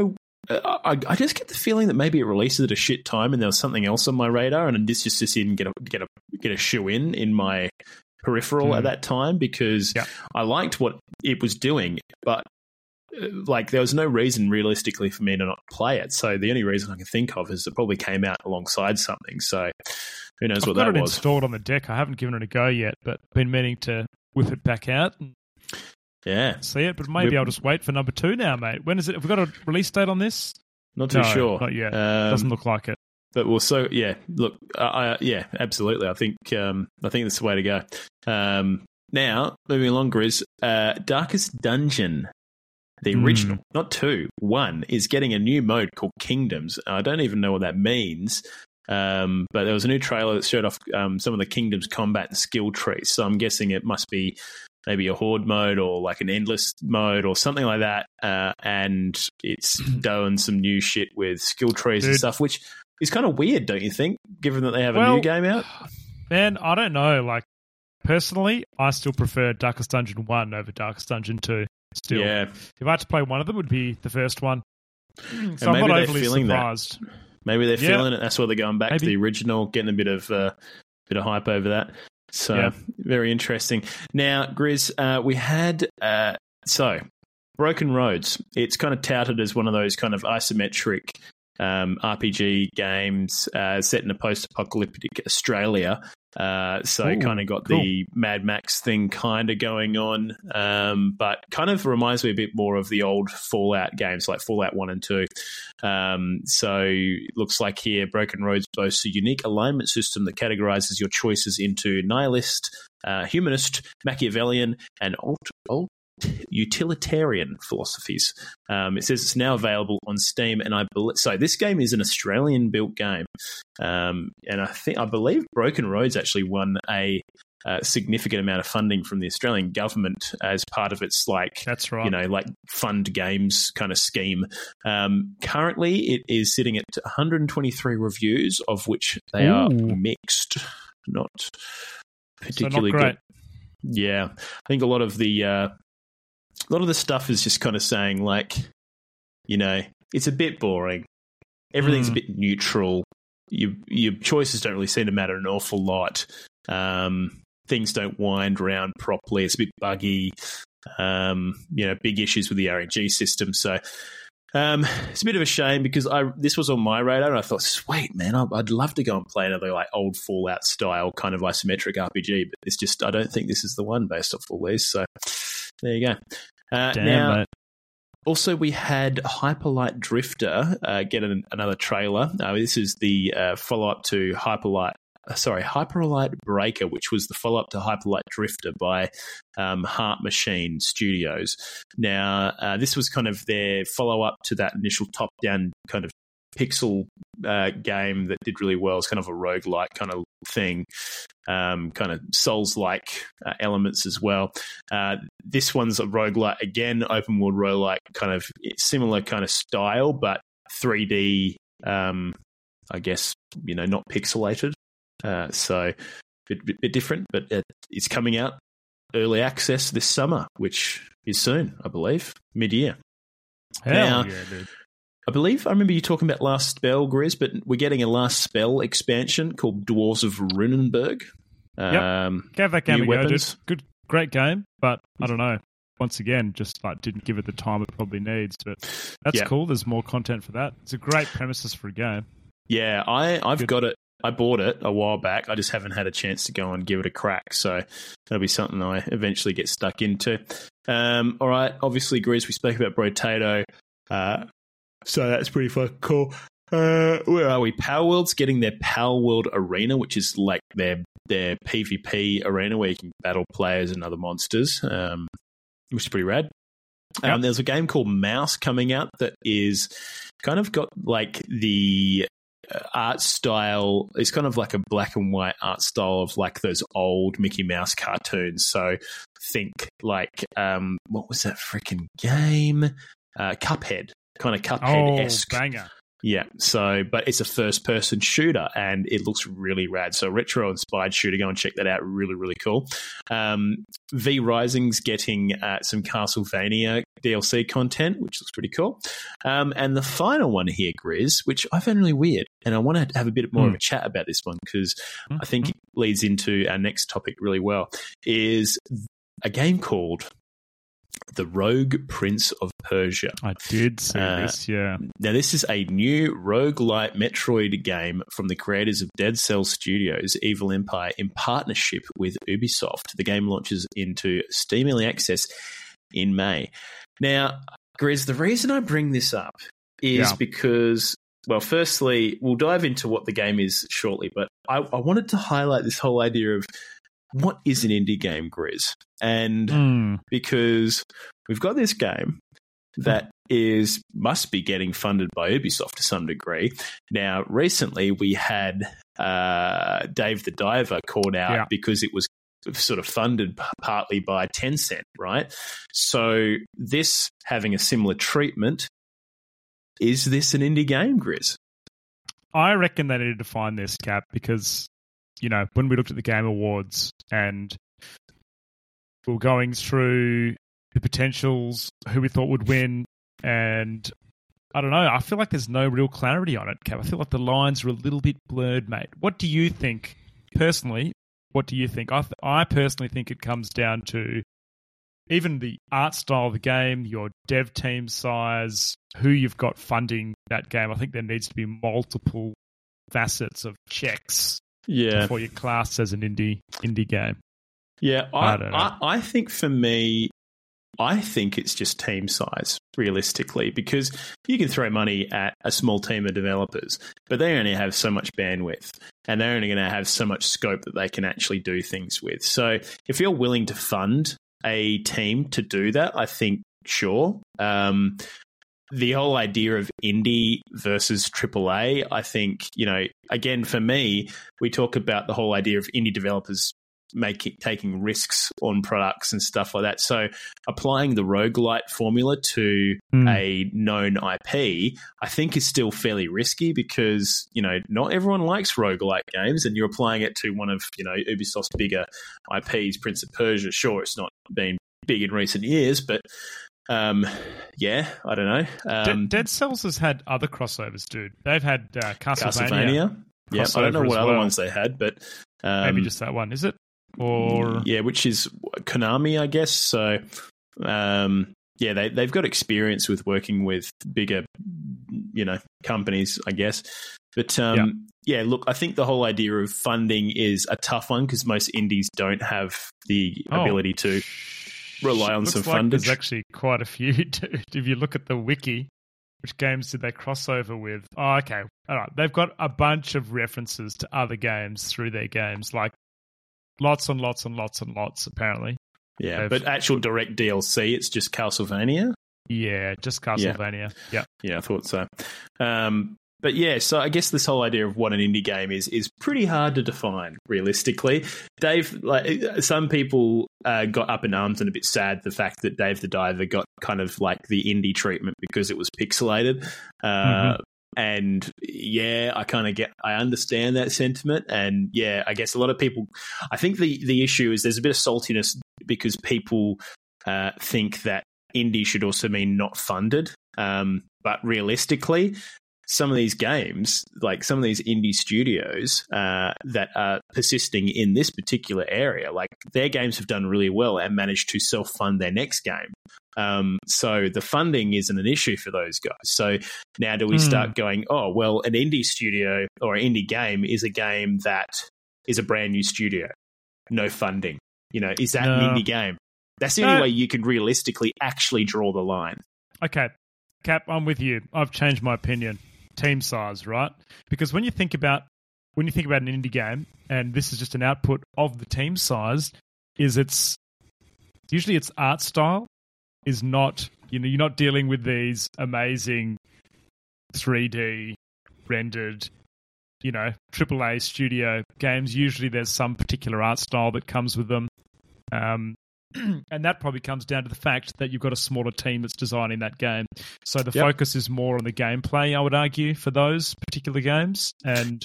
I just get the feeling that maybe it releases at a shit time, and there was something else on my radar, and this just didn't get a shoe in my peripheral at that time, because I liked what it was doing, but like there was no reason realistically for me to not play it. So the only reason I can think of is it probably came out alongside something. So who knows what that was. I've got it installed on the deck. I haven't given it a go yet, but been meaning to whip it back out and see it. But maybe I'll just wait for number 2 now, mate. When is it? Have we got a release date on this? Not too sure. Not yet. Doesn't look like it. But we'll look, absolutely. I think that's the way to go. Now, moving along, Grizz, Darkest Dungeon, the original, not 2, 1, is getting a new mode called Kingdoms. I don't even know what that means, but there was a new trailer that showed off some of the Kingdoms combat and skill trees. So I'm guessing it must be maybe a horde mode or like an endless mode or something like that. And it's doing some new shit with skill trees and stuff, which is kind of weird, don't you think, given that they have a new game out? Man, I don't know. Like, personally, I still prefer Darkest Dungeon 1 over Darkest Dungeon 2. Still, if I had to play one of them, it would be the first one. So I'm not overly surprised. Maybe they're feeling it. That's why they're going back to the original, getting a bit of hype over that. So very interesting. Now, Grizz, we had Broken Roads. It's kind of touted as one of those kind of isometric RPG games set in a post-apocalyptic Australia. Kind of got the Mad Max thing kind of going on, but kind of reminds me a bit more of the old Fallout games like Fallout 1 and 2. So it looks like here Broken Roads boasts a unique alignment system that categorizes your choices into nihilist, humanist, Machiavellian, and utilitarian philosophies. It says it's now available on Steam, and so this game is an Australian-built game, and I believe Broken Roads actually won a significant amount of funding from the Australian government as part of its that's right, like fund games kind of scheme. Currently, it is sitting at 123 reviews, of which they are mixed, not particularly not great. Good. Yeah, I think a lot of the stuff is just kind of saying it's a bit boring. Everything's a bit neutral. Your choices don't really seem to matter an awful lot. Things don't wind around properly. It's a bit buggy. Big issues with the RNG system. So it's a bit of a shame because this was on my radar and I thought, sweet, man, I'd love to go and play another old Fallout style kind of isometric RPG, but it's just, I don't think this is the one based off all these. So there you go. Now, mate. Also, we had Hyperlight Drifter get another trailer. This is the follow-up to Hyperlight Breaker, which was the follow-up to Hyperlight Drifter by Heart Machine Studios. Now, this was kind of their follow-up to that initial top-down kind of pixel game that did really well. It's kind of a roguelike kind of thing, kind of Souls-like elements as well. This one's a roguelike, again, open world roguelike, kind of similar kind of style, but 3D, I guess, not pixelated. So a bit different, but it's coming out early access this summer, which is soon, I believe, mid-year. Hell yeah, dude. I remember you talking about Last Spell, Grizz, but we're getting a Last Spell expansion called Dwarves of Runenburg. Gave that game a go, dude. Great game, but I don't know. Once again, just didn't give it the time it probably needs. But that's cool. There's more content for that. It's a great premises for a game. Yeah, I've got it. I bought it a while back. I just haven't had a chance to go and give it a crack. So that'll be something I eventually get stuck into. All right. Obviously, Grizz, we spoke about Brotato. So that's pretty fucking cool. Where are we? Power World's getting their Power World Arena, which is like their PvP arena where you can battle players and other monsters, which is pretty rad. Yep. There's a game called Mouse coming out that is kind of got like the art style. It's kind of like a black and white art style of like those old Mickey Mouse cartoons. So think like, what was that freaking game? Cuphead. Kind of Cuphead-esque. Oh, banger. Yeah, but it's a first-person shooter, and it looks really rad. So retro-inspired shooter, go and check that out. Really, really cool. V Rising's getting some Castlevania DLC content, which looks pretty cool. And the final one here, Grizz, which I found really weird, and I want to have a bit more of a chat about this one because I think it leads into our next topic really well, is a game called The Rogue Prince of Persia. I did see this, yeah. Now, this is a new roguelite Metroid game from the creators of Dead Cells Studios, Evil Empire, in partnership with Ubisoft. The game launches into Steam Early Access in May. Now, Grizz, the reason I bring this up is because, well, firstly, we'll dive into what the game is shortly, but I wanted to highlight this whole idea of what is an indie game, Grizz? And because we've got this game that must be getting funded by Ubisoft to some degree. Now, recently we had Dave the Diver called out because it was sort of funded partly by Tencent, right? So this having a similar treatment, is this an indie game, Grizz? I reckon they needed to find this, Cap, because, you know, when we looked at the Game Awards and we were going through the potentials, who we thought would win, and I don't know, I feel like there's no real clarity on it, Cap. I feel like the lines are a little bit blurred, mate. What do you think, personally? What do you think? I personally think it comes down to even the art style of the game, your dev team size, who you've got funding that game. I think there needs to be multiple facets of checks before you're classed as an indie game. Yeah, I think for me, I think it's just team size, realistically, because you can throw money at a small team of developers, but they only have so much bandwidth and they're only going to have so much scope that they can actually do things with. So if you're willing to fund a team to do that, I think, sure. The whole idea of indie versus AAA, I think, you know, again, for me, we talk about the whole idea of indie developers taking risks on products and stuff like that. So applying the roguelite formula to a known IP, I think is still fairly risky because, you know, not everyone likes roguelite games, and you're applying it to one of, you know, Ubisoft's bigger IPs, Prince of Persia. Sure, it's not been big in recent years, but yeah, I don't know. Dead Cells has had other crossovers, dude. They've had Castlevania. Yeah, I don't know what other ones they had, but maybe just that one, is it? Or which is Konami, I guess. So they've got experience with working with bigger, you know, companies, I guess. But look, I think the whole idea of funding is a tough one because most indies don't have the ability to rely on some funding. There's actually quite a few, dude. If you look at the wiki, which games did they cross over with? Oh, okay. All right. They've got a bunch of references to other games through their games, like lots and lots and lots and lots, apparently. Yeah, but actual direct DLC, it's just Castlevania? Yeah, just Castlevania. Yeah, I thought so. But yeah, so I guess this whole idea of what an indie game is pretty hard to define realistically. Dave, like some people got up in arms and a bit sad the fact that Dave the Diver got kind of like the indie treatment because it was pixelated. And yeah, I understand that sentiment. And yeah, I guess a lot of people, I think the issue is there's a bit of saltiness because people think that indie should also mean not funded. But realistically, some of these games, like some of these indie studios that are persisting in this particular area, like their games have done really well and managed to self-fund their next game. So the funding isn't an issue for those guys. So now do we start going, oh, well, an indie studio or an indie game is a game that is a brand new studio, no funding. You know, is that an indie game? That's the only way you could realistically actually draw the line. Okay, Cap, I'm with you. I've changed my opinion. Team size, right? Because when you think about an indie game, and this is just an output of the team size, it's usually its art style is not, you know, you're not dealing with these amazing 3D rendered, you know, AAA studio games. Usually there's some particular art style that comes with them. And that probably comes down to the fact that you've got a smaller team that's designing that game. So the focus is more on the gameplay, I would argue, for those particular games. And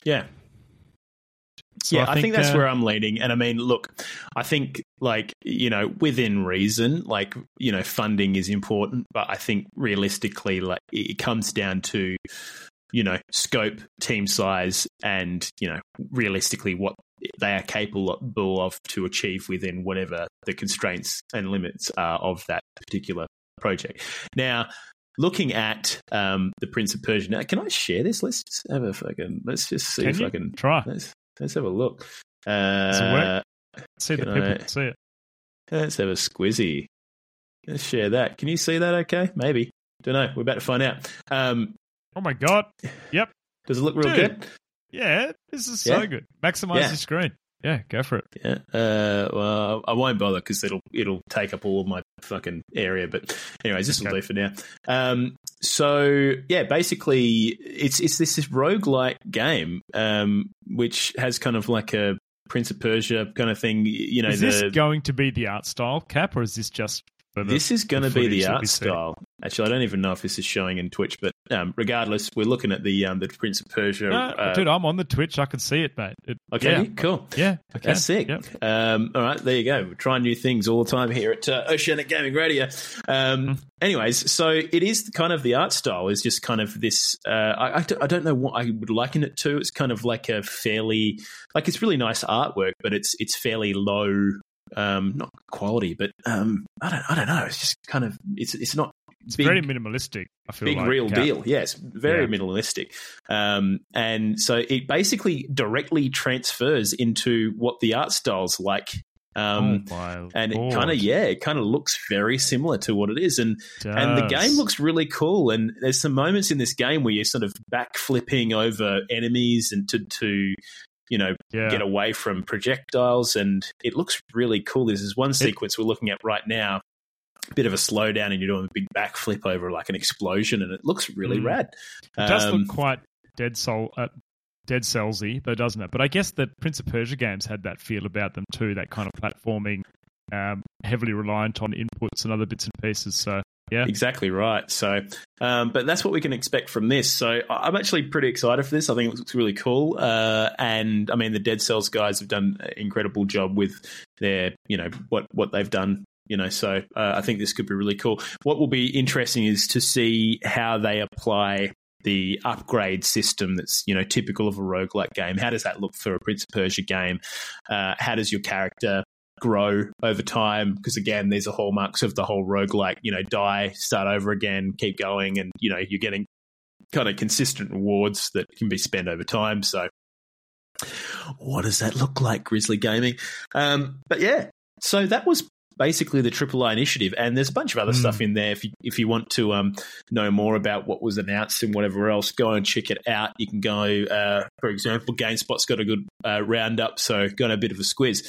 so I think that's where I'm leaning. And I mean, look, I think within reason, funding is important, but I think realistically, it comes down to, scope, team size, and, realistically what they are capable of to achieve within whatever the constraints and limits are of that particular project. Now, looking at the Prince of Persia, now, can I share this? Let's just see if I can try. Let's have a look. Does it work? See the people can see it. Let's have a squizzy. Let's share that. Can you see that okay? Maybe. Don't know. We're about to find out. Oh my God. Yep. Does it look real good? Yeah, this is so good. Maximize your screen. Yeah, go for it. Yeah. Well, I won't bother because it'll take up all of my fucking area. But anyways, this will do for now. So yeah, basically, it's this roguelike game, which has kind of like a Prince of Persia kind of thing. Is this going to be the art style, Cap, or is this just? This is going to be the art style. Actually, I don't even know if this is showing in Twitch, but regardless, we're looking at the Prince of Persia. Dude, I'm on the Twitch. I can see it, mate. Cool. Yeah, that's sick. Yep. All right, there you go. We're trying new things all the time here at Oceanic Gaming Radio. Anyways, so it is kind of the art style is just kind of this. I don't know what I would liken it to. It's kind of like a fairly it's really nice artwork, but it's fairly low. Not quality, but I don't know. It's just kind of it's not. It's very minimalistic. I feel big real deal. Yes, very minimalistic. And so it basically directly transfers into what the art style's like. And it kind of looks very similar to what it is, and the game looks really cool. And there's some moments in this game where you're sort of backflipping over enemies and to get away from projectiles, and it looks really cool. There's one sequence we're looking at right now, a bit of a slowdown, and you're doing a big backflip over like an explosion, and it looks really rad. It does look quite Dead Cellsy, though, doesn't it? But I guess the Prince of Persia games had that feel about them too, that kind of platforming, heavily reliant on inputs and other bits and pieces. So yeah, exactly right. So, but that's what we can expect from this. So I'm actually pretty excited for this. I think it looks really cool. And I mean, the Dead Cells guys have done an incredible job with their, what they've done. So I think this could be really cool. What will be interesting is to see how they apply the upgrade system that's, typical of a roguelike game. How does that look for a Prince of Persia game? How does your character grow over time? Because, again, these are hallmarks of the whole roguelike, die, start over again, keep going, and, you're getting kind of consistent rewards that can be spent over time. So what does that look like, Grizzly Gaming? But, yeah, so that was basically the Triple I initiative, and there's a bunch of other stuff in there. If you want to know more about what was announced and whatever else, go and check it out. You can go, for example, GameSpot's got a good roundup, so go on a bit of a squiz.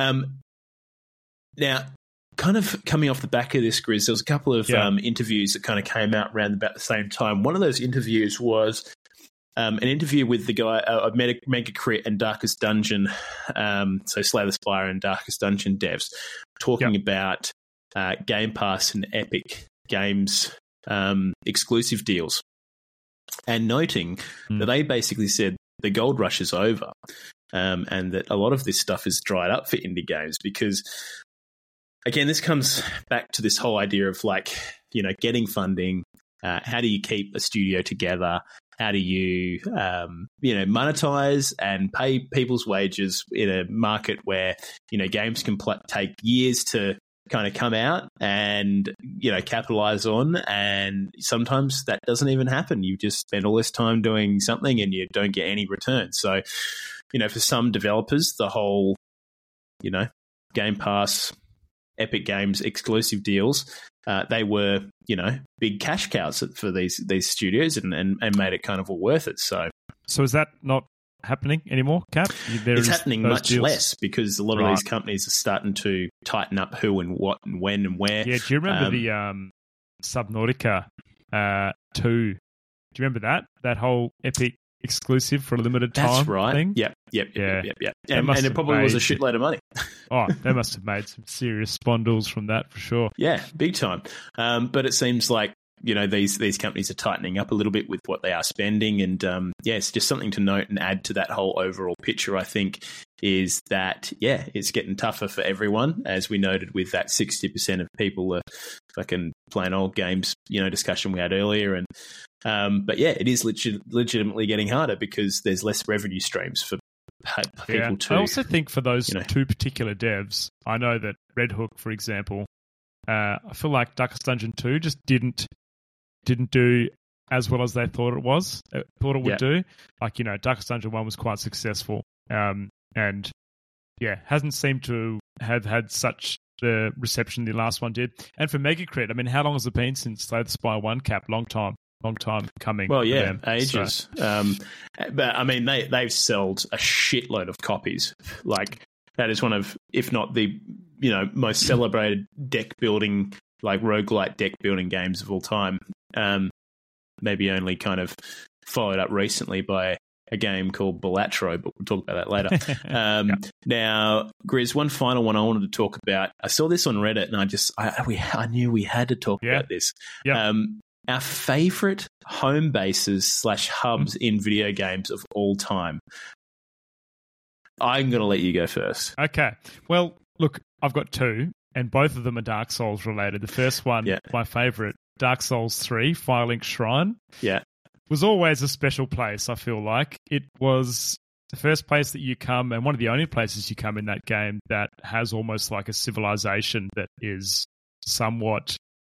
Now, kind of coming off the back of this, Grizz, there was a couple of interviews that kind of came out around about the same time. One of those interviews was an interview with the guy of Megacrit and Darkest Dungeon, so Slay the Spire and Darkest Dungeon devs, talking about Game Pass and Epic Games exclusive deals, and noting that they basically said the gold rush is over, and that a lot of this stuff is dried up for indie games because, again, this comes back to this whole idea of getting funding. How do you keep a studio together? How do you, monetize and pay people's wages in a market where, games can take years to kind of come out and, capitalize on. And sometimes that doesn't even happen. You just spend all this time doing something and you don't get any return. So, for some developers, the whole, Game Pass, Epic Games exclusive deals, they were, big cash cows for these studios and made it kind of all worth it. So is that not happening anymore, Cap? It's happening much deals? Less because a lot of these companies are starting to tighten up who and what and when and where. Yeah, do you remember the Subnautica 2? Do you remember that? That whole Epic exclusive for a limited time. That's right. Thing? Yep. And it probably was a shitload of money. Oh, they must have made some serious spondles from that for sure. Yeah, big time. But it seems like, these companies are tightening up a little bit with what they are spending. And it's just something to note and add to that whole overall picture, I think, is that, it's getting tougher for everyone, as we noted with that 60% of people are fucking playing old games, discussion we had earlier. And but it is legitimately getting harder because there's less revenue streams for people to. I also think for those two particular devs, I know that Red Hook, for example, I feel like Darkest Dungeon 2 just didn't do as well as they thought it would do. Like, Darkest Dungeon 1 was quite successful, and hasn't seemed to have had such the reception the last one did. And for Megacrit, I mean, how long has it been since Slay the Spire 1 Cap? Long time coming. Well, yeah, them, ages. So. But I mean, they've sold a shitload of copies. Like, that is one of, if not the most celebrated deck building, like roguelite deck building games of all time. Maybe only kind of followed up recently by a game called Balatro, but we'll talk about that later. Now, Grizz, one final one I wanted to talk about. I saw this on Reddit, and I knew we had to talk about this. Yep. Our favourite home bases / hubs in video games of all time. I'm going to let you go first. Okay. Well, look, I've got two, and both of them are Dark Souls related. The first one, my favourite, Dark Souls 3, Firelink Shrine. Yeah. Was always a special place, I feel like. It was the first place that you come, and one of the only places you come in that game that has almost like a civilization that is somewhat,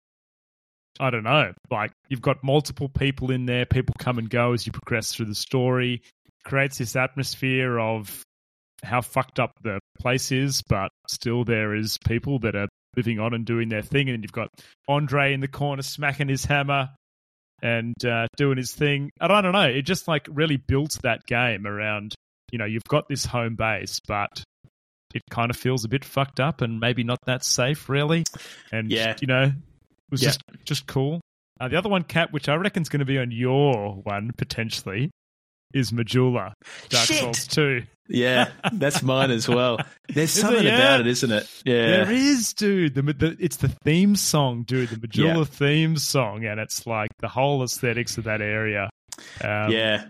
I don't know, like you've got multiple people in there, people come and go as you progress through the story. It creates this atmosphere of how fucked up the place is, but still there is people that are living on and doing their thing, and you've got Andre in the corner smacking his hammer and doing his thing. I don't know. It just like really built that game around, you've got this home base, but it kind of feels a bit fucked up and maybe not that safe, really. And, it was just cool. The other one, Kat, which I reckon is going to be on your one potentially, is Majula, Dark Souls 2. Yeah, that's mine as well. There's something about it, isn't it? Yeah. There is, dude. It's the theme song, dude, the Majula theme song, and it's like the whole aesthetics of that area. Yeah,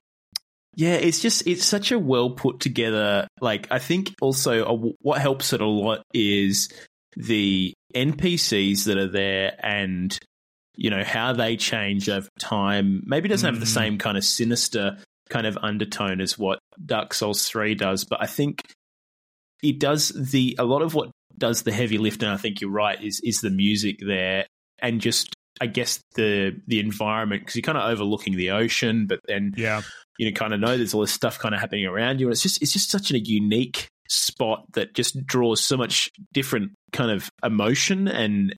it's such a well put together, like, I think also what helps it a lot is the NPCs that are there and, how they change over time. Maybe it doesn't have the same kind of sinister kind of undertone as what Dark Souls 3 does, but I think it does a lot of what does the heavy lift, and I think you're right, is the music there, and just, I guess, the environment, because you're kind of overlooking the ocean, but then you kind of know there's all this stuff kind of happening around you, and it's just such a unique spot that just draws so much different kind of emotion and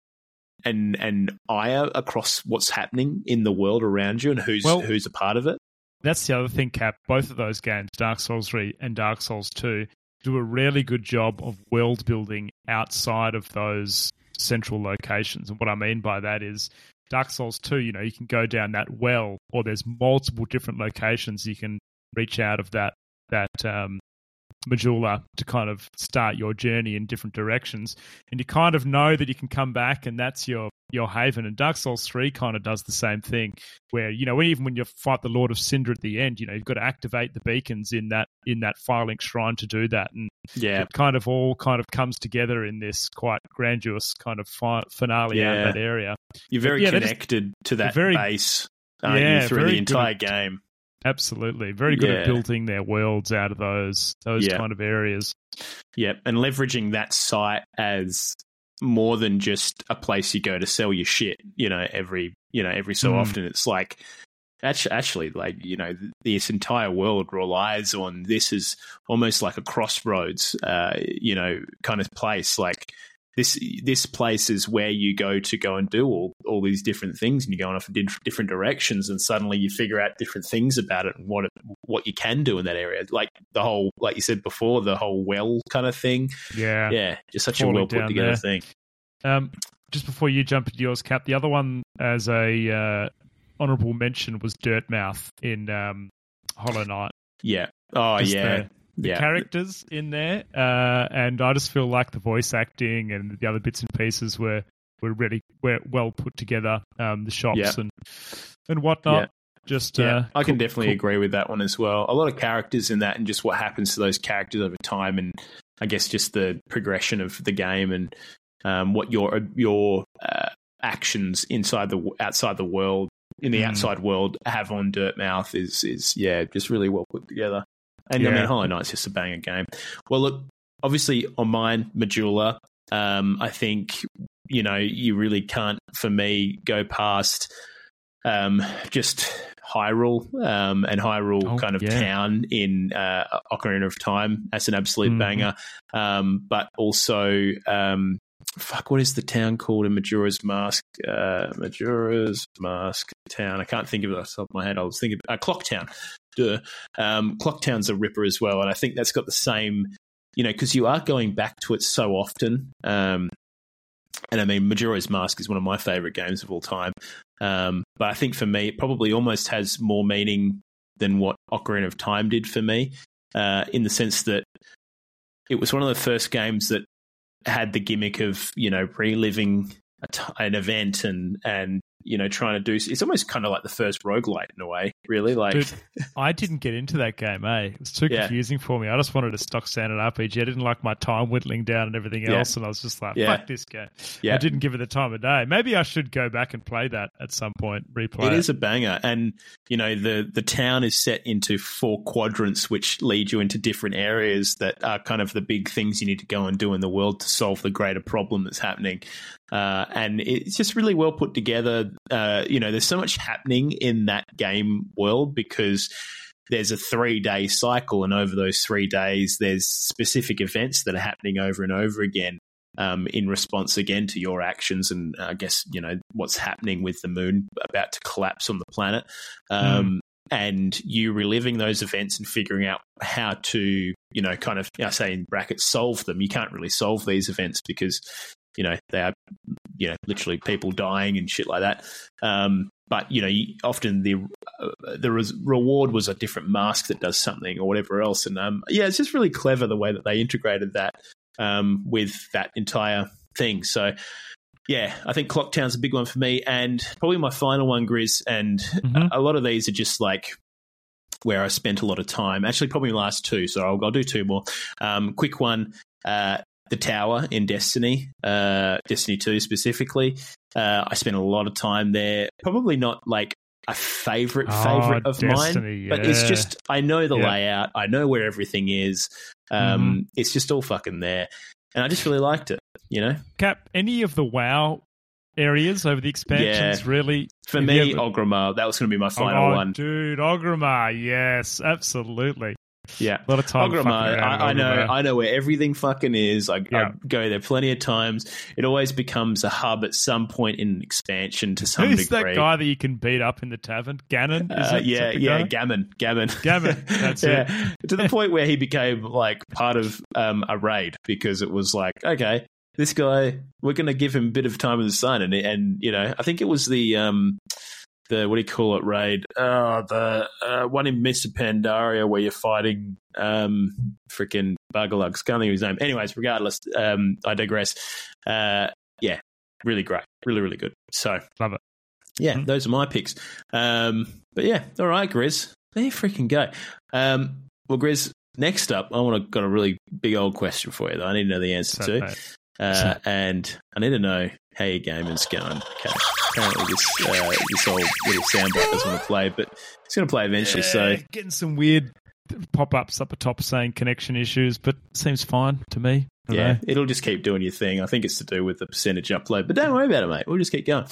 ire across what's happening in the world around you and who's a part of it. That's the other thing, Cap. Both of those games, Dark Souls 3 and Dark Souls 2, do a really good job of world building outside of those central locations. And what I mean by that is Dark Souls 2, you can go down that well, or there's multiple different locations you can reach out of that Majula to kind of start your journey in different directions. And you kind of know that you can come back and that's your haven. And Dark Souls 3 kind of does the same thing where, even when you fight the Lord of Cinder at the end, you've got to activate the beacons in that Firelink Shrine to do that. And it kind of all kind of comes together in this quite grandiose kind of finale out of that area. You're very connected to that base through the entire game. Absolutely. Very good at building their worlds out of those kind of areas. Yeah, and leveraging that site as more than just a place you go to sell your shit, every so often. It's like, actually, like, this entire world relies on this as almost like a crossroads, kind of place. Like, this place is where you go and do all these different things, and you're going off in different directions, and suddenly you figure out different things about it and what you can do in that area. Like the whole, like you said before, the whole well kind of thing. Yeah, just such a well put together thing. Just before you jump into yours, Cap, the other one as a honourable mention was Dirtmouth in Hollow Knight. Yeah. Oh, just yeah. the characters in there, and I just feel like the voice acting and the other bits and pieces were really well put together. The shops and whatnot. Yeah. I can definitely agree with that one as well. A lot of characters in that, and just what happens to those characters over time, and I guess just the progression of the game and what your actions outside the world in the outside world have on Dirtmouth is just really well put together. And I mean, Hollow Knight's just a banger game. Well, look, obviously on mine, Majula. I think you really can't, for me, go past just Hyrule and Hyrule town in Ocarina of Time. That's an absolute banger. But also, what is the town called in Majora's Mask? Majora's Mask town. I can't think of it off the top of my head. I was thinking Clocktown. Duh. Clocktown's a ripper as well, and I think that's got the same, because you are going back to it so often. And I mean, Majora's Mask is one of my favourite games of all time. But I think for me, it probably almost has more meaning than what Ocarina of Time did for me, in the sense that it was one of the first games that had the gimmick of, reliving an event and trying to do. It's almost kind of like the first roguelite in a way, really. Like, dude, I didn't get into that game, It was too confusing for me. I just wanted a stock standard RPG. I didn't like my time whittling down and everything else, and I was just like, fuck this game. I didn't give it the time of day. Maybe I should go back and play that at some point, replay it. It is a banger, and the town is set into 4 quadrants, which lead you into different areas that are kind of the big things you need to go and do in the world to solve the greater problem that's happening. And it's just really well put together. There's so much happening in that game world because there's a 3-day cycle, and over those 3 days, there's specific events that are happening over and over again in response again to your actions, and I guess what's happening with the moon about to collapse on the planet. And you reliving those events and figuring out how to, kind of, I say in brackets, solve them. You can't really solve these events because they are, literally people dying and shit like that. But, often the reward was a different mask that does something or whatever else. And, it's just really clever the way that they integrated that with that entire thing. So, I think Clocktown's a big one for me. And probably my final one, Grizz, and a lot of these are just like where I spent a lot of time. Actually, probably the last 2, so I'll do 2 more. Quick one. The Tower in Destiny 2 specifically. I spent a lot of time there. Probably not like a favourite of Destiny, mine, but it's just I know the layout. I know where everything is. It's just all fucking there, and I just really liked it. Cap, any of the WoW areas over the expansions really? For me, Orgrimmar. That was going to be my final one. Dude, Orgrimmar. Yes, absolutely. Yeah, a lot of time. Orgrimmar, I know where everything fucking is. I go there plenty of times. It always becomes a hub at some point in an expansion to some degree. Who's that guy that you can beat up in the tavern? Ganon? Gammon. Gammon, that's it. To the point where he became like part of a raid because it was like, okay, this guy, we're going to give him a bit of time in the sun, and I think it was the what do you call it, raid? The one in Mr. Pandaria where you're fighting freaking Buggerlugs. Can't think of his name. Anyways, regardless, I digress. Really great. Really, really good. So love it. Yeah, those are my picks. But yeah, all right, Grizz. There you freaking go. Well, Grizz, next up, got a really big old question for you that I need to know the answer to. And I need to know how your gaming's going. Okay. Apparently this old little soundbite doesn't want to play, but it's going to play eventually. So getting some weird pop-ups up the top saying connection issues, but seems fine to me. Yeah, it'll just keep doing your thing. I think it's to do with the percentage upload, but don't worry about it, mate. We'll just keep going.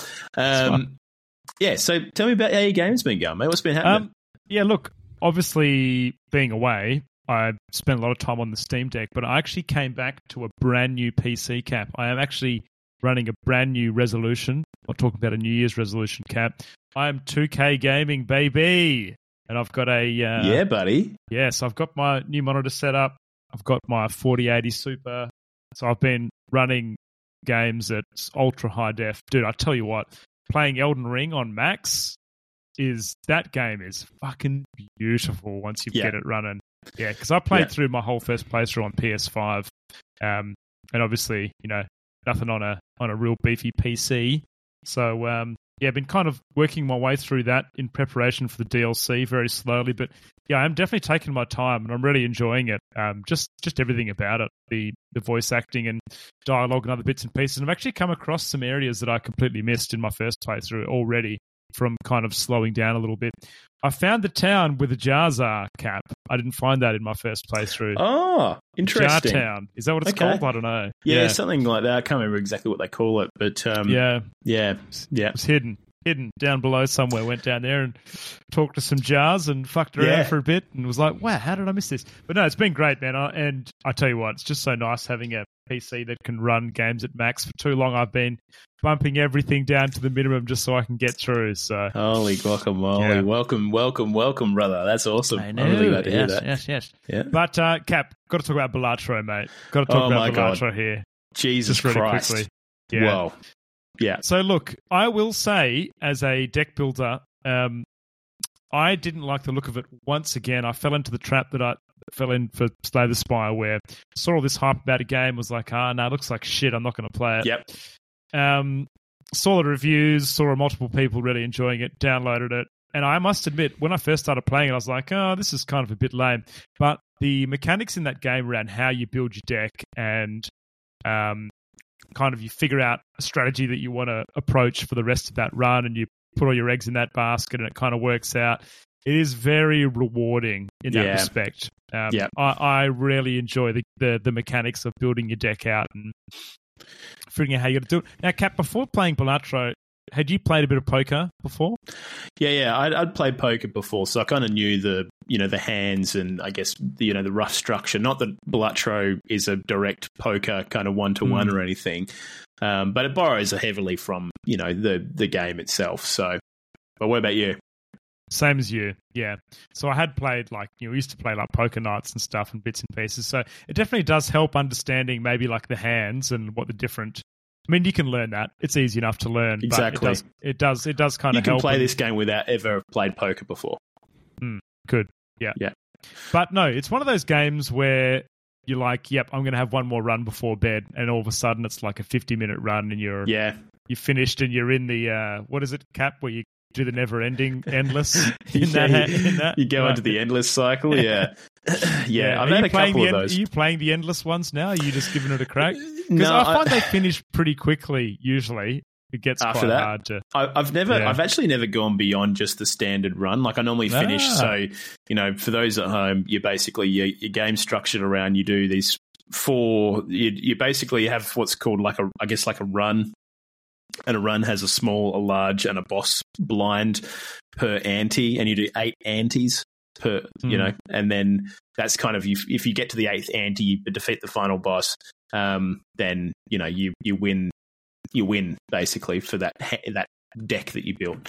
So tell me about how your game's been going, mate. What's been happening? Look, obviously being away, I spent a lot of time on the Steam Deck, but I actually came back to a brand new PC, Cap. I am actually running a brand new resolution. I'm talking about a New Year's resolution, Cap. I am 2K gaming, baby. And I've got a... yeah, buddy. Yes, I've got my new monitor set up. I've got my 4080 Super. So I've been running games at ultra high def. Dude, I tell you what, playing Elden Ring on Max that game is fucking beautiful once you get it running. Yeah, because I played through my whole first playthrough on PS5, and obviously, nothing on a real beefy PC. So, I've been kind of working my way through that in preparation for the DLC very slowly. But yeah, I'm definitely taking my time, and I'm really enjoying it. Just everything about it, the voice acting and dialogue and other bits and pieces. And I've actually come across some areas that I completely missed in my first playthrough already, from kind of slowing down a little bit. I found the town where the jars are, Cap. I didn't find that in my first playthrough. Oh, interesting. Jar Town. Is that what it's called? I don't know. Yeah, something like that. I can't remember exactly what they call it, but yeah. It was hidden down below somewhere. Went down there and talked to some jars and fucked around for a bit and was like, wow, how did I miss this? But no, it's been great, man. And I tell you what, it's just so nice having a PC that can run games at max. For too long, I've been bumping everything down to the minimum just so I can get through. So holy guacamole! Yeah. Welcome, brother. That's awesome. I know. I'm really glad to hear that. Yes. Yeah. But Cap, got to talk about Balatro, mate. Got to talk about Balatro here. Jesus just really Christ! Quickly. Yeah. Whoa. Yeah. So look, I will say, as a deck builder, I didn't like the look of it. Once again, I fell into the trap that I fell in for Slay the Spire, where I saw all this hype about a game, was like, no, it looks like shit, I'm not going to play it. Yep. Saw the reviews, saw multiple people really enjoying it, downloaded it, and I must admit, when I first started playing it, I was like, oh, this is kind of a bit lame. But the mechanics in that game around how you build your deck and kind of you figure out a strategy that you want to approach for the rest of that run, and you put all your eggs in that basket and it kind of works out. It is very rewarding in that respect. I really enjoy the mechanics of building your deck out and figuring out how you're going to do it. Now, Cap, before playing Balatro, had you played a bit of poker before? Yeah. I'd played poker before, so I kind of knew the hands and I guess the rough structure. Not that Balatro is a direct poker kind of 1-to-1 or anything, but it borrows heavily from the game itself. So, but what about you? Same as you, yeah. So I had played we used to play like poker nights and stuff and bits and pieces. So it definitely does help understanding maybe like the hands and what the different. I mean, you can learn that. It's easy enough to learn. Exactly. But it does kind of help. You can play this game without ever played poker before. Good. Yeah. Yeah. But no, it's one of those games where you're like, yep, I'm going to have one more run before bed. And all of a sudden it's like a 50-minute run and you're finished and you're in the, what is it, Cap, where you do the never-ending endless in that. You go into the endless cycle, yeah. I've had a couple of those. Are you playing the endless ones now? Are you just giving it a crack? Because I find they finish pretty quickly, usually. It gets after quite that, hard to... I've actually never gone beyond just the standard run. Like I normally finish, so, for those at home, you basically, your game's structured around, you do these 4, you basically have what's called like a run. And a run has a small, a large, and a boss blind per ante, and you do 8 antes per, and then that's kind of if you get to the 8th ante, you defeat the final boss, then you win. You win basically for that deck that you built.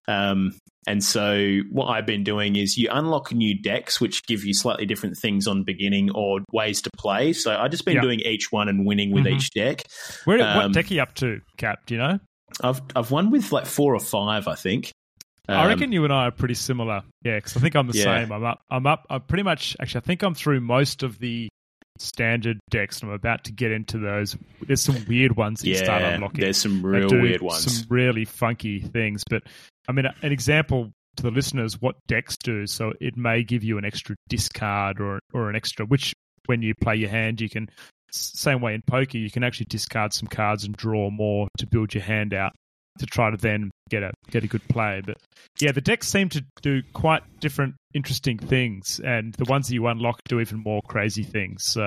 And so what I've been doing is you unlock new decks which give you slightly different things on beginning or ways to play. So I've just been doing each one and winning with each deck. What deck are you up to, Cap? Do you know? I've won with like 4 or 5, I think. I reckon you and I are pretty similar. Yeah, because I think I'm the same. I'm pretty much, actually, I think I'm through most of the standard decks, and I'm about to get into those. There's some weird ones that you start unlocking. There's some real weird ones. Some really funky things. But, I mean, an example to the listeners, what decks do, so it may give you an extra discard or an extra, which when you play your hand, you can, same way in poker, you can actually discard some cards and draw more to build your hand out to try to then get a good play. But yeah, the decks seem to do quite different, interesting things, and the ones that you unlock do even more crazy things. So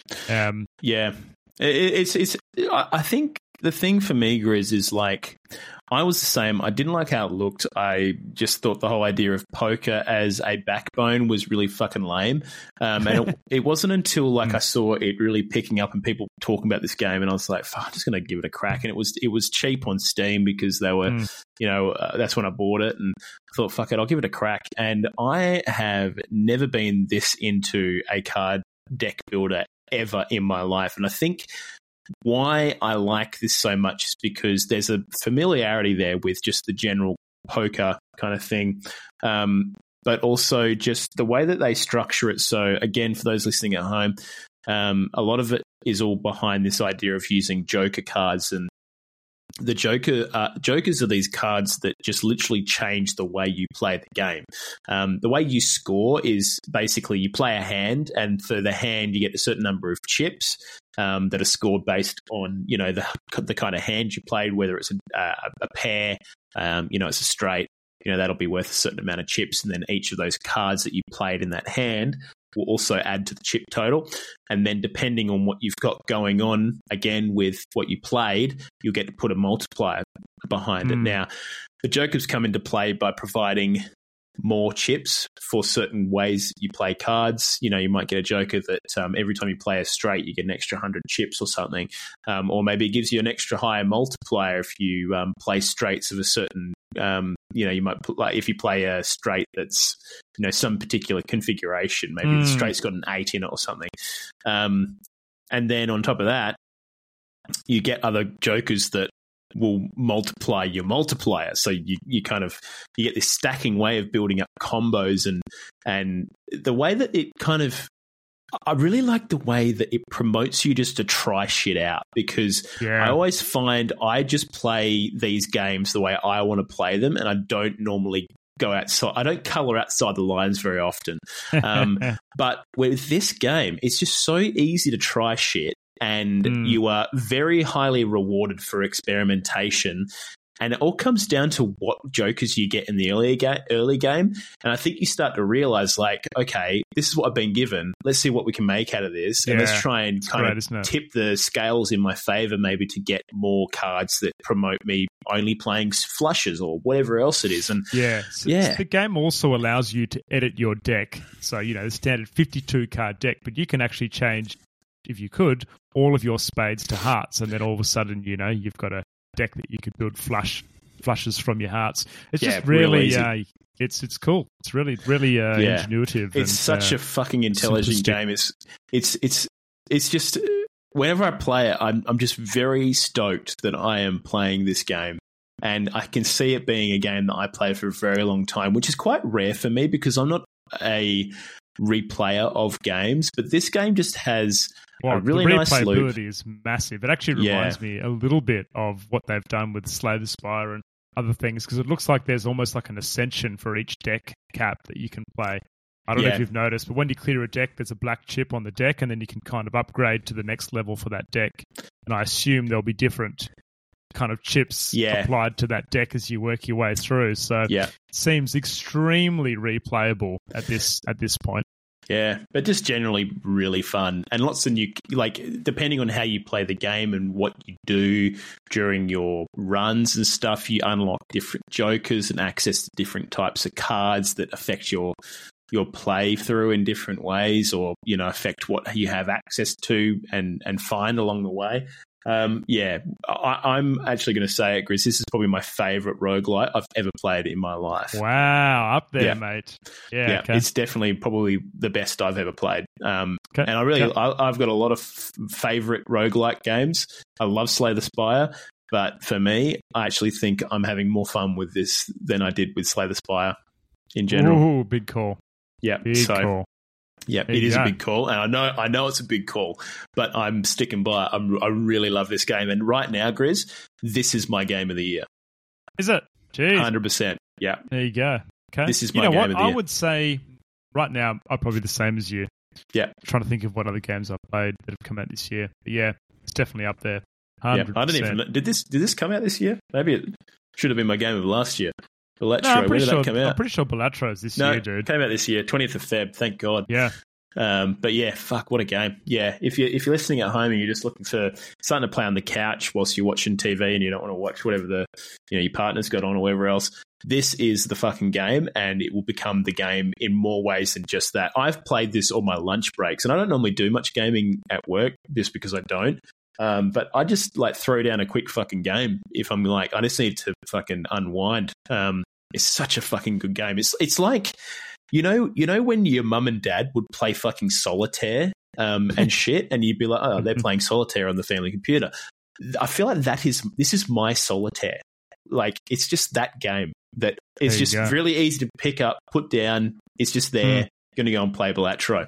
it's. I think the thing for me, Grizz, is like I was the same. I didn't like how it looked. I just thought the whole idea of poker as a backbone was really fucking lame. And it wasn't until like I saw it really picking up and people talking about this game, and I was like, I'm just going to give it a crack. And it was cheap on Steam because they were, that's when I bought it, and I thought, fuck it, I'll give it a crack. And I have never been this into a card deck builder ever in my life. And I think why I like this so much is because there's a familiarity there with just the general poker kind of thing. but also just the way that they structure it. So again, for those listening at home, a lot of it is all behind this idea of using Joker cards, and the Jokers are these cards that just literally change the way you play the game. The way you score is basically you play a hand, and for the hand you get a certain number of chips that are scored based on the kind of hand you played, whether it's a pair, it's a straight. That'll be worth a certain amount of chips, and then each of those cards that you played in that hand will also add to the chip total. And then depending on what you've got going on, again, with what you played, you'll get to put a multiplier behind it. Now, the Jokers come into play by providing more chips for certain ways you play cards. You might get a Joker that every time you play a straight, you get an extra 100 chips or something. Or maybe it gives you an extra higher multiplier if you play straights of a certain you might put, like, if you play a straight that's some particular configuration, maybe the straight's got an 8 in it or something, and then on top of that you get other Jokers that will multiply your multiplier. So you get this stacking way of building up combos, and the way that it I really like the way that it promotes you just to try shit out, because I always find I just play these games the way I want to play them, and I don't normally go outside. I don't colour outside the lines very often. But with this game, it's just so easy to try shit, and you are very highly rewarded for experimentation. And it all comes down to what Jokers you get in the early game. And I think you start to realize, like, okay, this is what I've been given. Let's see what we can make out of this. And let's try and tip the scales in my favor, maybe to get more cards that promote me only playing flushes or whatever else it is. And the game also allows you to edit your deck. So, the standard 52 card deck, but you can actually change, if you could, all of your spades to hearts. And then all of a sudden, you've got a deck that you could build flushes from your hearts. It's just really it's cool. It's really ingenuitive. It's such a fucking intelligent game. It's just, whenever I play it, I'm just very stoked that I am playing this game, and I can see it being a game that I play for a very long time, which is quite rare for me because I'm not a replayer of games, but this game just has a really nice loop. The replayability is massive. It actually reminds me a little bit of what they've done with Slay the Spire and other things, because it looks like there's almost like an ascension for each deck cap that you can play. I don't know if you've noticed, but when you clear a deck, there's a black chip on the deck, and then you can kind of upgrade to the next level for that deck. And I assume there'll be different kind of chips applied to that deck as you work your way through. So it seems extremely replayable at this point. Yeah, but just generally really fun, and lots of new, like, depending on how you play the game and what you do during your runs and stuff, you unlock different Jokers and access to different types of cards that affect your play through in different ways, or affect what you have access to and find along the way. I'm actually going to say it, Grizz. This is probably my favourite roguelite I've ever played in my life. Wow, up there, mate. Yeah, okay. It's definitely probably the best I've ever played. And I've got a lot of favourite roguelike games. I love Slay the Spire, but for me, I actually think I'm having more fun with this than I did with Slay the Spire in general. Ooh, big call. Yeah, big call. Yeah, it is a big call, and I know it's a big call, but I'm sticking by it. I really love this game, and right now, Grizz, this is my game of the year. Is it? Jeez. 100%. Yeah. There you go. Okay. This is my game of the year. I would say right now I'm probably the same as you. Yeah. I'm trying to think of what other games I've played that have come out this year. But yeah, it's definitely up there. 100%. Yeah, I don't even know. Did this come out this year? Maybe it should have been my game of last year. Balatro, no, when did that come out? I'm pretty sure Balatro's this year, dude. It came out this year, 20th of Feb, thank God. Yeah. But yeah, fuck, what a game. Yeah, if you're listening at home and you're just looking for something to play on the couch whilst you're watching TV and you don't want to watch whatever your partner's got on or whatever else, this is the fucking game, and it will become the game in more ways than just that. I've played this on my lunch breaks, and I don't normally do much gaming at work just because I don't. But I just like throw down a quick fucking game if I'm like, I just need to fucking unwind. It's such a fucking good game. It's like, you know when your mum and dad would play fucking solitaire and shit, and you'd be like, oh, they're playing solitaire on the family computer. I feel like this is my solitaire. Like, it's just that game. that is just go. really easy to pick up, put down. It's just there. Going to go and play Balatro.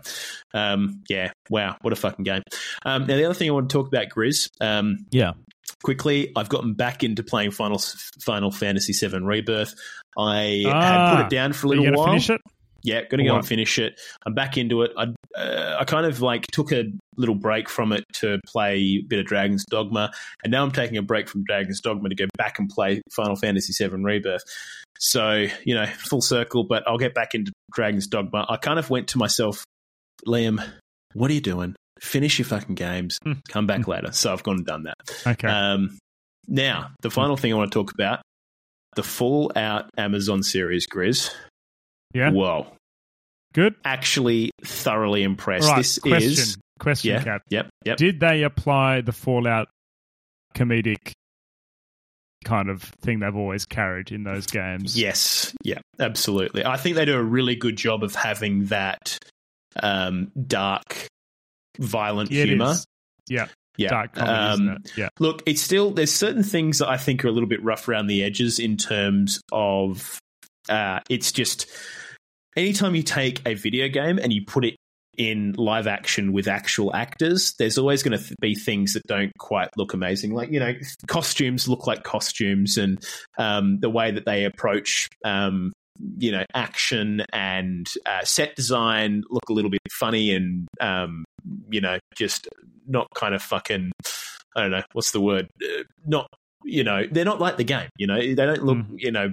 Wow, what a fucking game. Now, the other thing I want to talk about, Grizz. Quickly, I've gotten back into playing Final Fantasy VII Rebirth. I had put it down for a little while. Finish it? Yeah, going to go and finish it. I'm back into it. I kind of like took a little break from it to play a bit of Dragon's Dogma, and now I'm taking a break from Dragon's Dogma to go back and play Final Fantasy VII Rebirth. So, full circle, but I'll get back into Dragon's Dogma. I kind of went to myself, Liam, what are you doing? Finish your fucking games. Come back later. So I've gone and done that. Okay. Now, the final thing I want to talk about, the Fallout Amazon series, Grizz. Yeah. Whoa. Good. Actually, thoroughly impressed. Right, This question, yeah, Cap. Yep. Did they apply the Fallout comedic kind of thing they've always carried in those games? Yes. Yeah, absolutely. I think they do a really good job of having that dark, violent humor. Yeah. Yeah. Dark comedy, isn't it? Yeah. Look, it's still, there's certain things that I think are a little bit rough around the edges in terms of it's just anytime you take a video game and you put it in live action with actual actors, there's always going to be things that don't quite look amazing. Like, costumes look like costumes, and the way that they approach, action and set design look a little bit funny and, just not kind of fucking, I don't know, what's the word? Not, they're not like the game, they don't look,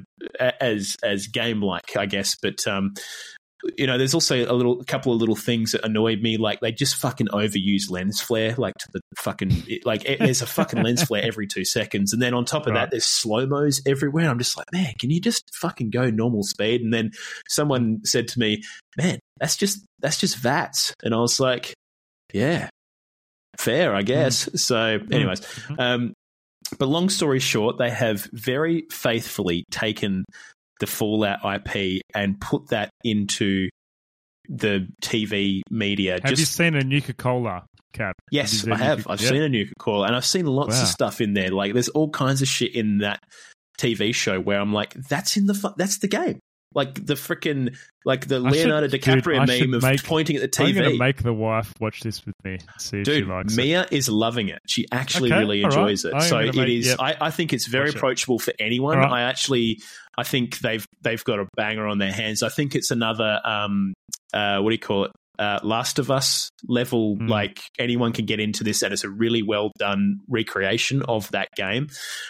as game-like, I guess, but, there's also a couple of little things that annoyed me, like they just fucking overuse lens flare, like to the fucking, there's a fucking lens flare every 2 seconds, and then on top of that, there's slow-mos everywhere. I'm just like, man, can you just fucking go normal speed? And then someone said to me, man, that's just VATS, and I was like, yeah, fair, I guess. So, anyways, but long story short, they have very faithfully taken the Fallout IP and put that into the TV media. Have you seen a Nuka-Cola, Cap? Yes, I have. I've seen a Nuka-Cola, and I've seen lots of stuff in there. Like, there's all kinds of shit in that TV show where I'm like, that's the game. Like the freaking, like the Leonardo DiCaprio meme of pointing at the TV. I'm going to make the wife watch this with me. See if she likes Mia is loving it. She actually really enjoys it. So it is. Yep. I think it's very approachable for anyone. Right. I think they've got a banger on their hands. I think it's another what do you call it? Last of Us level. Like anyone can get into this, and it's a really well done recreation of that game.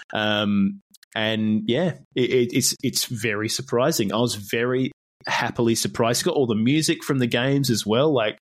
And yeah, it's very surprising. I was very happily surprised. It's got all the music from the games as well, like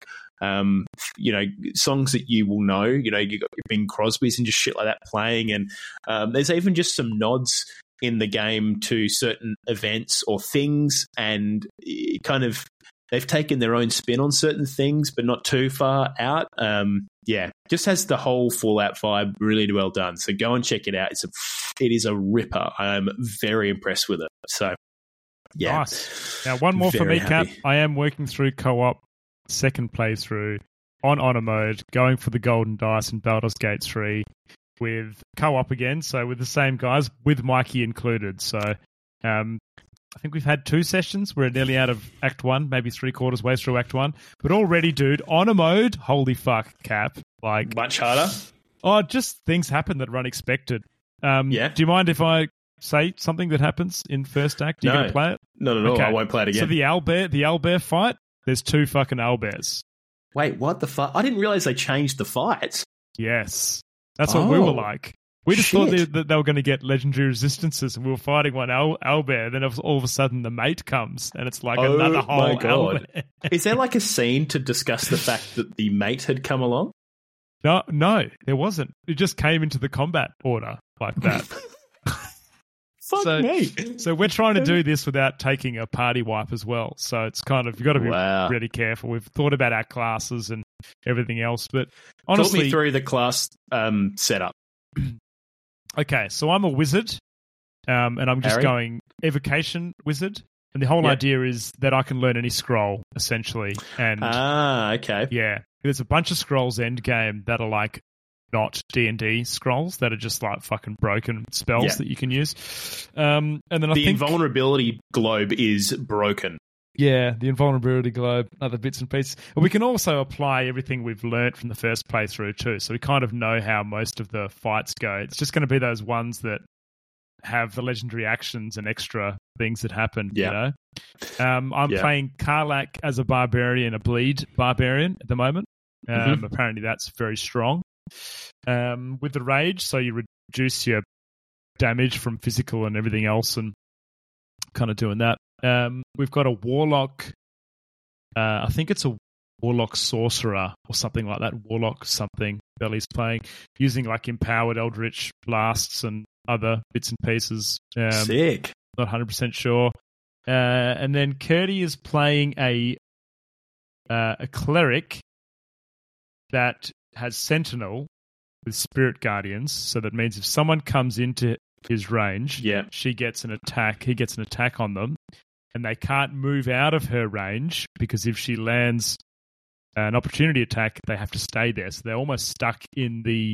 songs that you will know. You got your Bing Crosby's and just shit like that playing, and there's even just some nods in the game to certain events or things, and kind of they've taken their own spin on certain things, but not too far out. Just has the whole Fallout vibe really well done. So go and check it out. It is a ripper. I'm very impressed with it. So, yeah. Nice. Now, one more for me, Cap. I am working through co-op, second playthrough on honor mode, going for the golden dice in Baldur's Gate 3 with co-op again. So with the same guys, with Mikey included. So, I think we've had 2 sessions. We're nearly out of Act 1, maybe 3/4 way through Act 1. But already, dude, honor mode, holy fuck, Cap. Like, much harder? Oh, just things happen that are unexpected. Yeah. Do you mind if I say something that happens in first act? Are you going to play it? No. Okay. I won't play it again. So the owlbear fight, there's 2 fucking owlbears. Wait, what the fuck? I didn't realize they changed the fight. Yes. That's what we were like. We just thought that they were going to get legendary resistances, and we were fighting one owlbear. Then all of a sudden, the mate comes, and it's like another whole owlbear. Is there like a scene to discuss the fact that the mate had come along? No, there wasn't. It just came into the combat order like that. Fuck me. So we're trying to do this without taking a party wipe as well. So it's kind of, you've got to be really careful. We've thought about our classes and everything else, but honestly... Talk me through the class setup. Okay, so I'm a wizard, and I'm just going evocation wizard. And the whole idea is that I can learn any scroll, essentially. And okay. Yeah. There's a bunch of scrolls end game that are like not D&D scrolls that are just like fucking broken spells that you can use. And then I think invulnerability globe is broken. Yeah, the invulnerability globe, other bits and pieces. And we can also apply everything we've learnt from the first playthrough too. So we kind of know how most of the fights go. It's just going to be those ones that have the legendary actions and extra things that happen, you know? I'm playing Karlach as a barbarian, a bleed barbarian at the moment. Apparently that's very strong. With the rage, so you reduce your damage from physical and everything else and kind of doing that. We've got a warlock. I think it's a warlock sorcerer or something like that. Warlock something Belly's playing, using like empowered eldritch blasts and other bits and pieces. Sick. Not 100% sure. And then Curdy is playing a cleric that has Sentinel with Spirit Guardians. So that means if someone comes into his range, she gets an attack. He gets an attack on them. And they can't move out of her range because if she lands an opportunity attack, they have to stay there. So they're almost stuck in the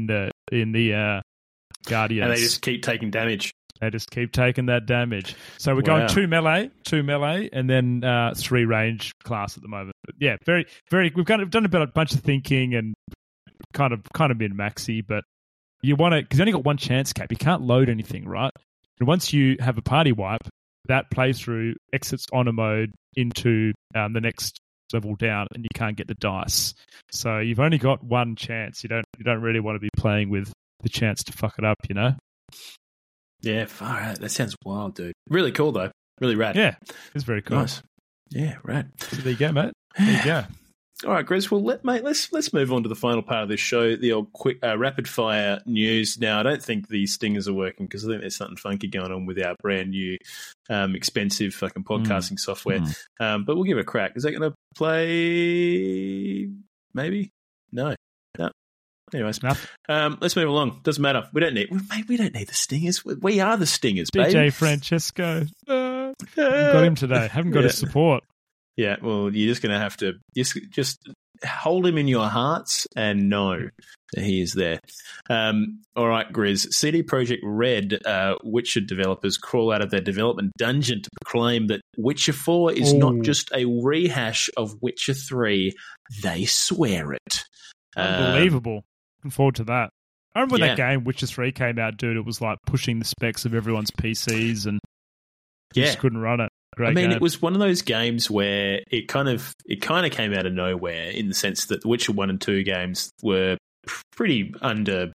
Guardians. And they just keep taking damage. They just keep taking that damage. So we're going 2 melee, and then 3 range class at the moment. But yeah, very, very. We've done a bunch of thinking and kind of been maxi, but you want to because you only got one chance cap. You can't load anything, right? And once you have a party wipe, that playthrough exits honor mode into the next level down, and you can't get the dice. So you've only got one chance. You don't really want to be playing with the chance to fuck it up, you know? Yeah, far out. That sounds wild, dude. Really cool though. Really rad. Yeah, it's very cool. Nice. Yeah, rad. So there you go, mate. There you go. All right, Grizz. Well, let's move on to the final part of this show, the old quick rapid fire news. Now, I don't think the stingers are working because I think there's something funky going on with our brand new expensive fucking podcasting software. But we'll give it a crack. Is that going to play? Maybe. No. Anyways, let's move along. Doesn't matter. We don't need the stingers. We are the stingers, baby. DJ Francesco. Got him today. Haven't got his support. Yeah, well, you're just going to have to just hold him in your hearts and know that he is there. All right, Grizz. CD Projekt Red, Witcher developers crawl out of their development dungeon to proclaim that Witcher 4 is not just a rehash of Witcher 3. They swear it. Unbelievable. Looking forward to that. I remember when that game, Witcher 3, came out, dude. It was like pushing the specs of everyone's PCs and just couldn't run it. Great game. It was one of those games where it kind of came out of nowhere in the sense that the Witcher 1 and 2 games were pretty underplayed,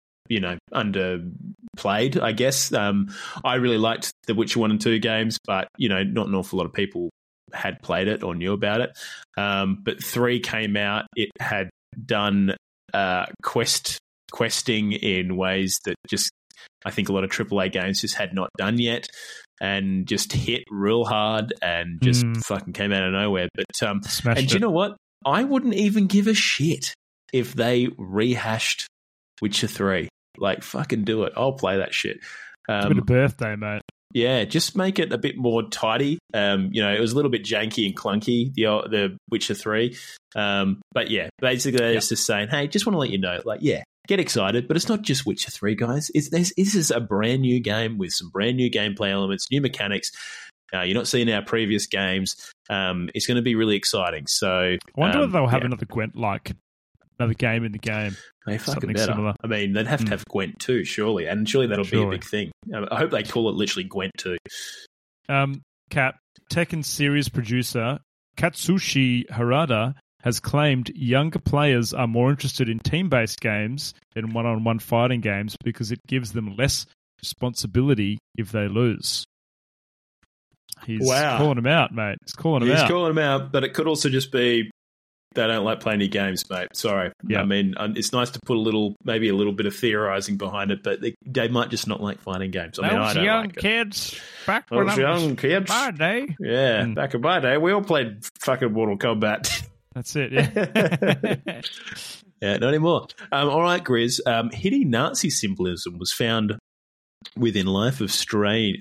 I guess. I really liked the Witcher 1 and 2 games, but, not an awful lot of people had played it or knew about it. But 3 came out. It had done questing in ways that just I think a lot of AAA games just had not done yet, and just hit real hard and just fucking came out of nowhere. But and you know what? I wouldn't even give a shit if they rehashed Witcher 3. Like, fucking do it. I'll play that shit. It's been a birthday, mate. Yeah, just make it a bit more tidy. It was a little bit janky and clunky, the Witcher 3. But yeah, basically it's just saying, hey, just want to let you know, get excited, but it's not just Witcher 3, guys. This is a brand new game with some brand new gameplay elements, new mechanics. You're not seeing our previous games. It's going to be really exciting. So I wonder whether they'll have another Gwent, another game in the game. They fucking better. Similar. I mean, they'd have to have Gwent 2, surely. And surely that'll be a big thing. I hope they call it literally Gwent 2. Kat, Tekken series producer Katsushi Harada has claimed younger players are more interested in team-based games than one-on-one fighting games because it gives them less responsibility if they lose. He's calling them out, mate. He's calling them out, but it could also just be they don't like playing any games, mate. Sorry. Yeah. I mean, it's nice to put maybe a little bit of theorizing behind it, but they might just not like fighting games. I don't young like kids back when I was my day. Yeah, back in my day, we all played fucking Mortal Kombat. That's it, yeah. Yeah, not anymore. All right, Grizz. Hidden Nazi symbolism was found within Life is Strange,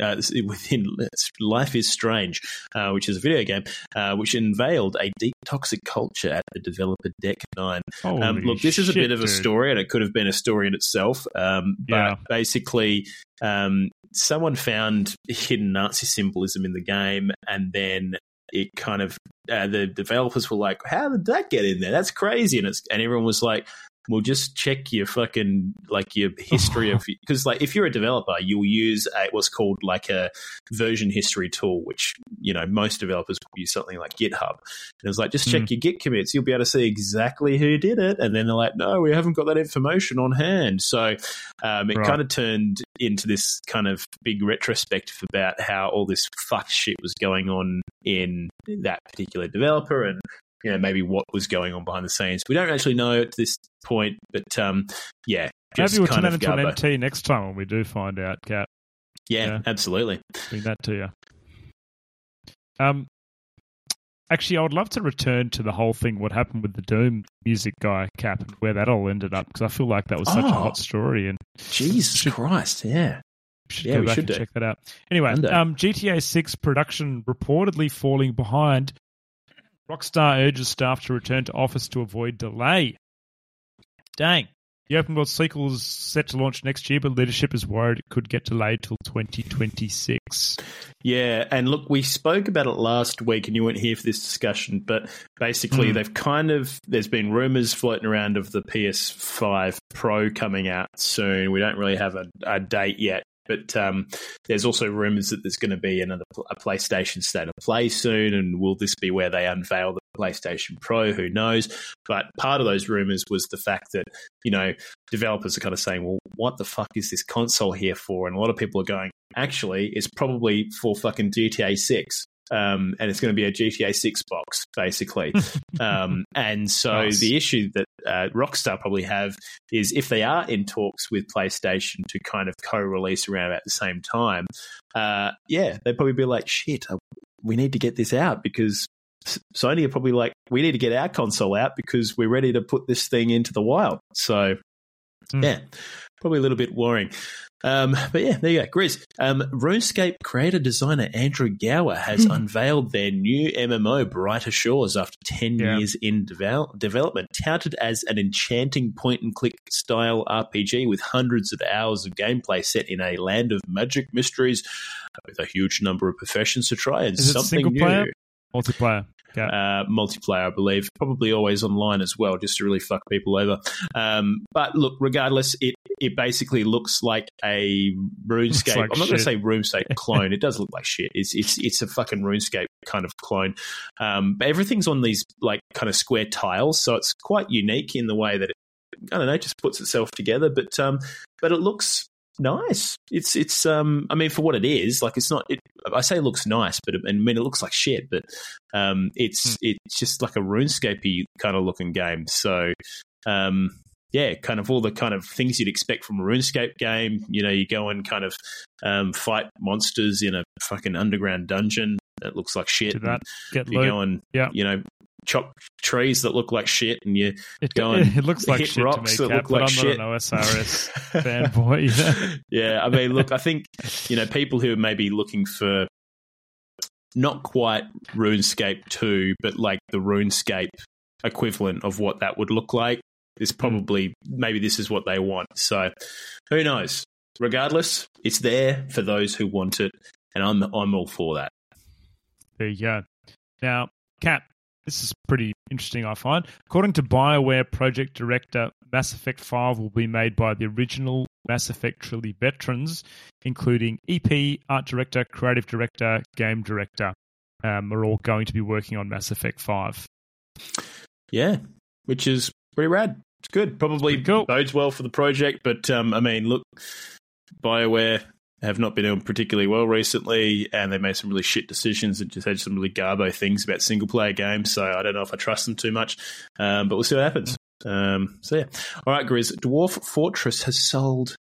which is a video game, which unveiled a deep toxic culture at the developer Deck Nine. Look, this is a bit of a story, and it could have been a story in itself. But basically, someone found hidden Nazi symbolism in the game, and then it kind of the developers were like, "How did that get in there? That's crazy!" And everyone was like, "Well, just check your fucking your history of because if you're a developer, you'll use what's called a version history tool, which most developers will use something like GitHub. And it's like just check your Git commits, you'll be able to see exactly who did it. And then they're like, no, we haven't got that information on hand. So it kind of turned into this kind of big retrospective about how all this fuck shit was going on in that particular developer and maybe what was going on behind the scenes. We don't actually know at this point, but maybe we'll turn that into an MT next time when we do find out, Cap. Yeah, absolutely. Bring that to you. Actually, I would love to return to the whole thing, what happened with the Doom music guy, Cap, and where that all ended up, because I feel like that was such a hot story. And Jesus Christ, yeah. We should check that out. Anyway, GTA 6 production reportedly falling behind. Rockstar urges staff to return to office to avoid delay. Dang. The open world sequel is set to launch next year, but leadership is worried it could get delayed till 2026. Yeah, and look, we spoke about it last week, and you weren't here for this discussion, but basically there's been rumours floating around of the PS5 Pro coming out soon. We don't really have a date yet. But there's also rumours that there's going to be a PlayStation State of Play soon, and will this be where they unveil the PlayStation Pro? Who knows? But part of those rumours was the fact that, developers are kind of saying, well, what the fuck is this console here for? And a lot of people are going, actually, it's probably for fucking GTA 6. And it's going to be a GTA 6 box, basically. And so the issue that Rockstar probably have is if they are in talks with PlayStation to kind of co-release around at the same time, they'd probably be like, shit, we need to get this out because Sony are probably like, we need to get our console out because we're ready to put this thing into the wild. So, probably a little bit worrying. But yeah, there you go. Grizz. RuneScape creator designer Andrew Gower has unveiled their new MMO, Brighter Shores, after 10 years in development. Touted as an enchanting point-and-click style RPG with hundreds of hours of gameplay set in a land of magic mysteries with a huge number of professions to try and something new. Player? Multiplayer. Yeah. Multiplayer, I believe. Probably always online as well, just to really fuck people over. But look, regardless, it basically looks like a RuneScape. I'm not going to say RuneScape clone. It does look like shit. It's a fucking RuneScape kind of clone. But everything's on these kind of square tiles, so it's quite unique in the way that it just puts itself together. But it looks nice. It's I mean, for what it is, it's not. I say it looks nice, but it looks like shit. But it's just like a RuneScape-y kind of looking game. So kind of all the kind of things you'd expect from a RuneScape game. You go and kind of fight monsters in a fucking underground dungeon that looks like shit. You go and chop trees that look like shit, and you go and it looks like hit shit rocks to me, that look like shit. I'm not an OSRS fanboy. Yeah, I mean, look, I think people who are maybe looking for not quite RuneScape 2, but like the RuneScape equivalent of what that would look like, is probably maybe this is what they want. So who knows? Regardless, it's there for those who want it, and I'm all for that. There you go. Now, Cap, this is pretty interesting, I find. According to BioWare project director, Mass Effect 5 will be made by the original Mass Effect trilogy veterans, including EP, art director, creative director, game director. Are all going to be working on Mass Effect 5. Yeah, which is pretty rad. It's good. Probably cool. Bodes well for the project, but I mean, look, BioWare have not been doing particularly well recently, and they made some really shit decisions and just had some really garbo things about single-player games, so I don't know if I trust them too much, but we'll see what happens. So, yeah. All right, Grizz, Dwarf Fortress has sold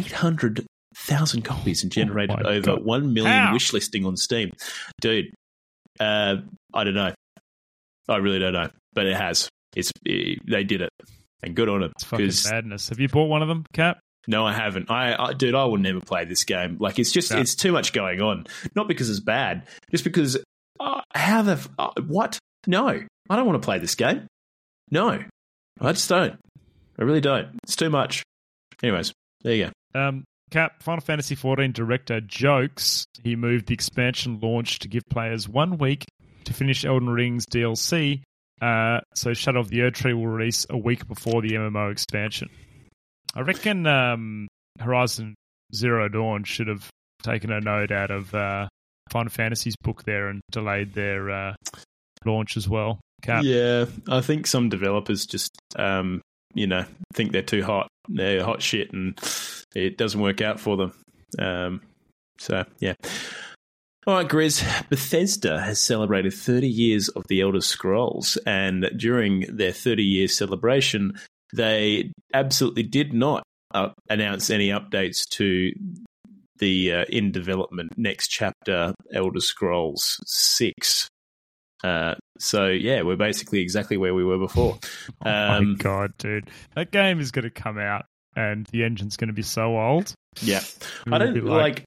800,000 copies and generated over 1 million wish listing on Steam. Dude, I don't know. I really don't know, but it has. They did it, and good on it. It's fucking madness. Have you bought one of them, Cap? No, I haven't. Dude, I will never play this game. Like, it's just, it's too much going on. Not because it's bad, just because, what? No, I don't want to play this game. No, I just don't. I really don't. It's too much. Anyways, there you go. Cap, Final Fantasy XIV director jokes he moved the expansion launch to give players 1 week to finish Elden Ring's DLC, so Shadow of the Erdtree will release a week before the MMO expansion. I reckon Horizon Zero Dawn should have taken a note out of Final Fantasy's book there and delayed their launch as well. Cap. Yeah, I think some developers just, think they're too hot. They're hot shit and it doesn't work out for them. So, yeah. All right, Grizz. Bethesda has celebrated 30 years of The Elder Scrolls, and during their 30-year celebration, they absolutely did not announce any updates to the in-development next chapter, Elder Scrolls 6. So, yeah, we're basically exactly where we were before. Oh, my God, dude. That game is going to come out, and the engine's going to be so old. Yeah. I don't, like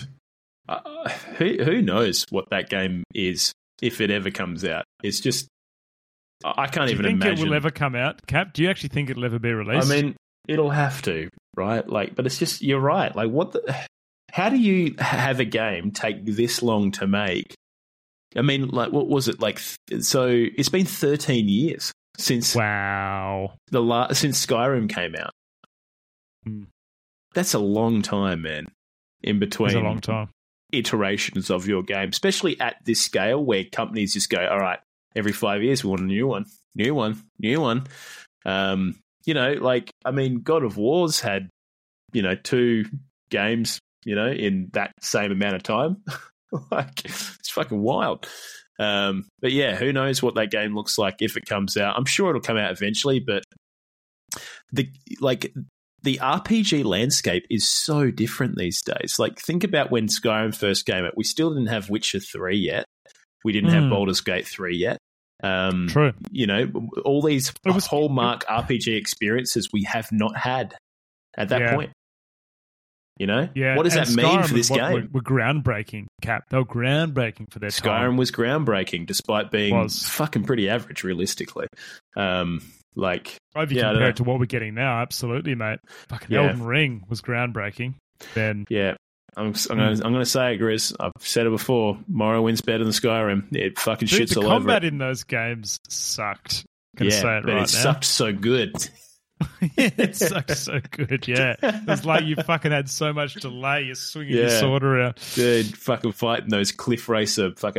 who knows what that game is if it ever comes out? It's just, I can't even imagine. Do you think it will ever come out, Cap? Do you actually think it'll ever be released? I mean, it'll have to, right? Like, but it's just, you're right. Like, how do you have a game take this long to make? I mean, like, what was it like? So it's been 13 years since since Skyrim came out. That's a long time, man. In between, it's a long time. Iterations of your game, especially at this scale, where companies just go, "All right, every 5 years we want a new one." Like, I mean, God of War's had 2 games, in that same amount of time. Like, it's fucking wild. But yeah, who knows what that game looks like if it comes out. I'm sure it'll come out eventually, but the RPG landscape is so different these days. Like, think about when Skyrim first came out. We still didn't have Witcher 3 yet. We didn't have Baldur's Gate 3 yet. True. All these hallmark RPG experiences we have not had at that point. What does that mean for this game? Were groundbreaking, Cap. They were groundbreaking for their time. Skyrim was groundbreaking, despite being fucking pretty average, realistically. If you compare it to what we're getting now, absolutely, mate. Fucking Elden Ring was groundbreaking. Then I'm going to say it, Grizz. I've said it before. Morrowind's better than Skyrim. It fucking shits all over it. The combat in those games sucked. Say it right now. It sucked so good. It sucked so good, yeah. It was like you fucking had so much delay. You're swinging your sword around. Dude, fucking fighting those cliff racer fucking...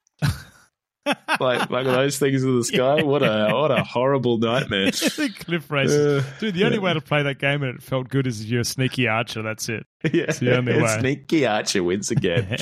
like those things in the sky. What a horrible nightmare. The cliff racer. Dude, the only way to play that game and it felt good is if you're a sneaky archer. That's it. Yeah, it's the only way. Sneaky archer wins again.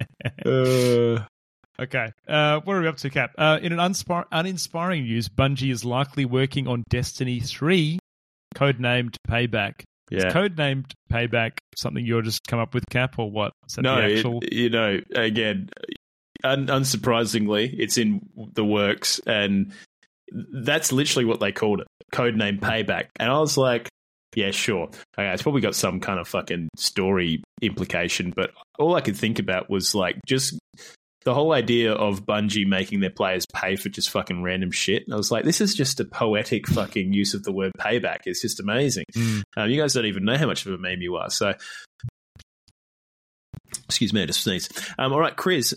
Okay, what are we up to, Cap? In an uninspiring news, Bungie is likely working on Destiny 3, codenamed Payback. Yeah. Is codenamed Payback something you're just come up with, Cap, or what? Is that no, the actual... again, unsurprisingly, it's in the works, and that's literally what they called it, codenamed Payback. And I was like, yeah, sure. Okay, it's probably got some kind of fucking story implication, but all I could think about was like just... the whole idea of Bungie making their players pay for just fucking random shit. And I was like, this is just a poetic fucking use of the word payback. It's just amazing. You guys don't even know how much of a meme you are. So, excuse me, I just sneezed. All right, Grizz.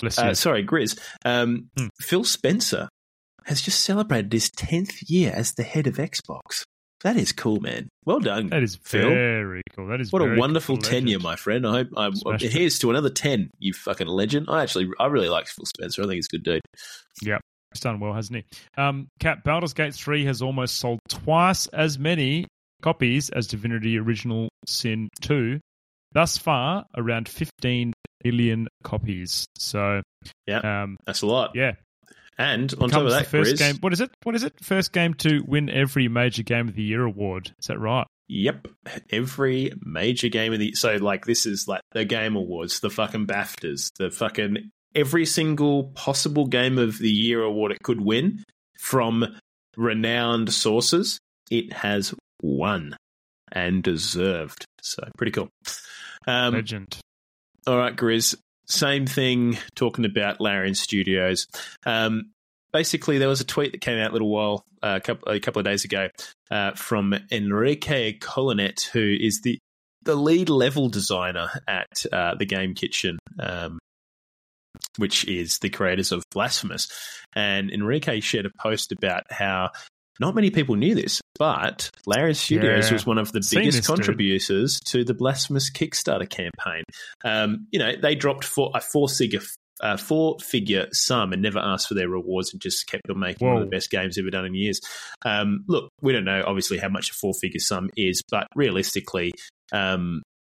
Phil Spencer has just celebrated his 10th year as the head of Xbox. That is cool, man. Well done. That is Phil. Very cool. That is what very a wonderful cool tenure, my friend. I hope here's to another 10. You fucking legend. I really like Phil Spencer. I think he's a good dude. Yeah, he's done well, hasn't he? Cap, Baldur's Gate 3 has almost sold twice as many copies as Divinity Original Sin 2. Thus far, around 15 million copies. So, that's a lot. Yeah. And on top of that, first game, what is it? First game to win every major Game of the Year award. Is that right? Yep. Every major game of the... So, like, this is like the Game Awards, the fucking BAFTAs, the fucking... every single possible Game of the Year award it could win from renowned sources, it has won and deserved. So pretty cool. Legend. All right, Grizz. Same thing, talking about Larian Studios. Basically, there was a tweet that came out a couple of days ago from Enrique Colinet, who is the lead level designer at the Game Kitchen, which is the creators of Blasphemous. And Enrique shared a post about how not many people knew this, but Larian Studios was one of the biggest contributors to the Blasphemous Kickstarter campaign. They dropped a four-figure sum and never asked for their rewards and just kept on making one of the best games ever done in years. Look, we don't know, obviously, how much a four-figure sum is, but realistically, at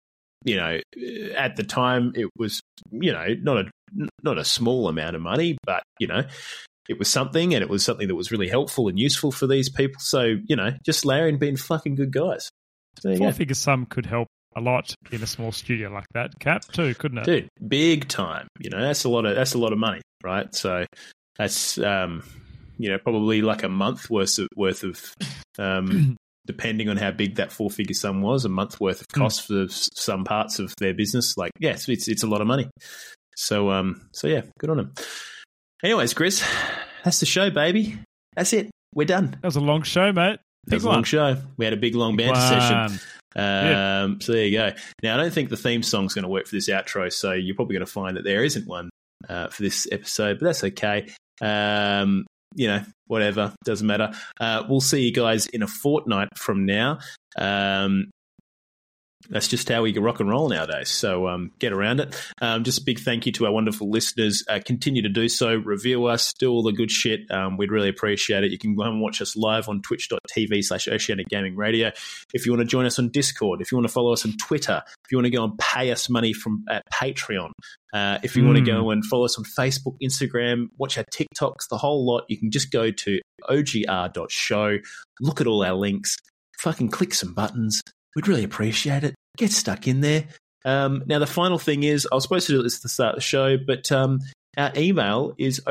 the time, it was, not a small amount of money, but, it was something, and it was something that was really helpful and useful for these people. So, just Larian being fucking good guys. Four-figure sum could help a lot in a small studio like that. Cap too, couldn't it? Dude, big time. That's a lot of money, right? So that's probably like a month worth of depending on how big that four-figure sum was, a month worth of cost for some parts of their business. Like, yes, it's a lot of money. So yeah, good on them. Anyways, Chris, that's the show, baby. That's it. We're done. That was a long show, mate. That was a long show. We had a big, long banter session. So there you go. Now, I don't think the theme song's going to work for this outro, so you're probably going to find that there isn't one for this episode, but that's okay. Whatever. Doesn't matter. We'll see you guys in a fortnight from now. That's just how we rock and roll nowadays. So get around it. Just a big thank you to our wonderful listeners. Continue to do so. Review us. Do all the good shit. We'd really appreciate it. You can go and watch us live on twitch.tv/Oceanic Gaming Radio. If you want to join us on Discord, if you want to follow us on Twitter, if you want to go and pay us money at Patreon, if you want to go and follow us on Facebook, Instagram, watch our TikToks, the whole lot, you can just go to ogr.show, look at all our links, fucking click some buttons. We'd really appreciate it. Get stuck in there. Now, the final thing is, I was supposed to do this at the start of the show, but our email is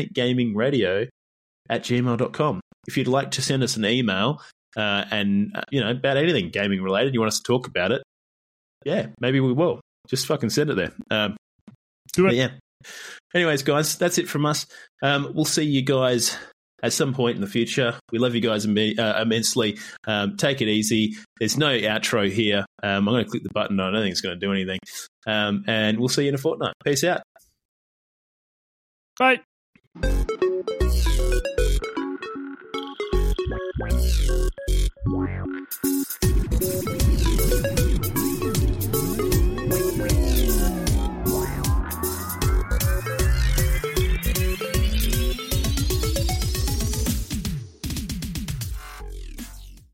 oceanicgamingradio@gmail.com. If you'd like to send us an email and, about anything gaming related, you want us to talk about it, yeah, maybe we will. Just fucking send it there. Do it. Yeah. Anyways, guys, that's it from us. We'll see you guys at some point in the future. We love you guys immensely. Take it easy. There's no outro here. I'm going to click the button. I don't think it's going to do anything. And we'll see you in a fortnight. Peace out. Bye.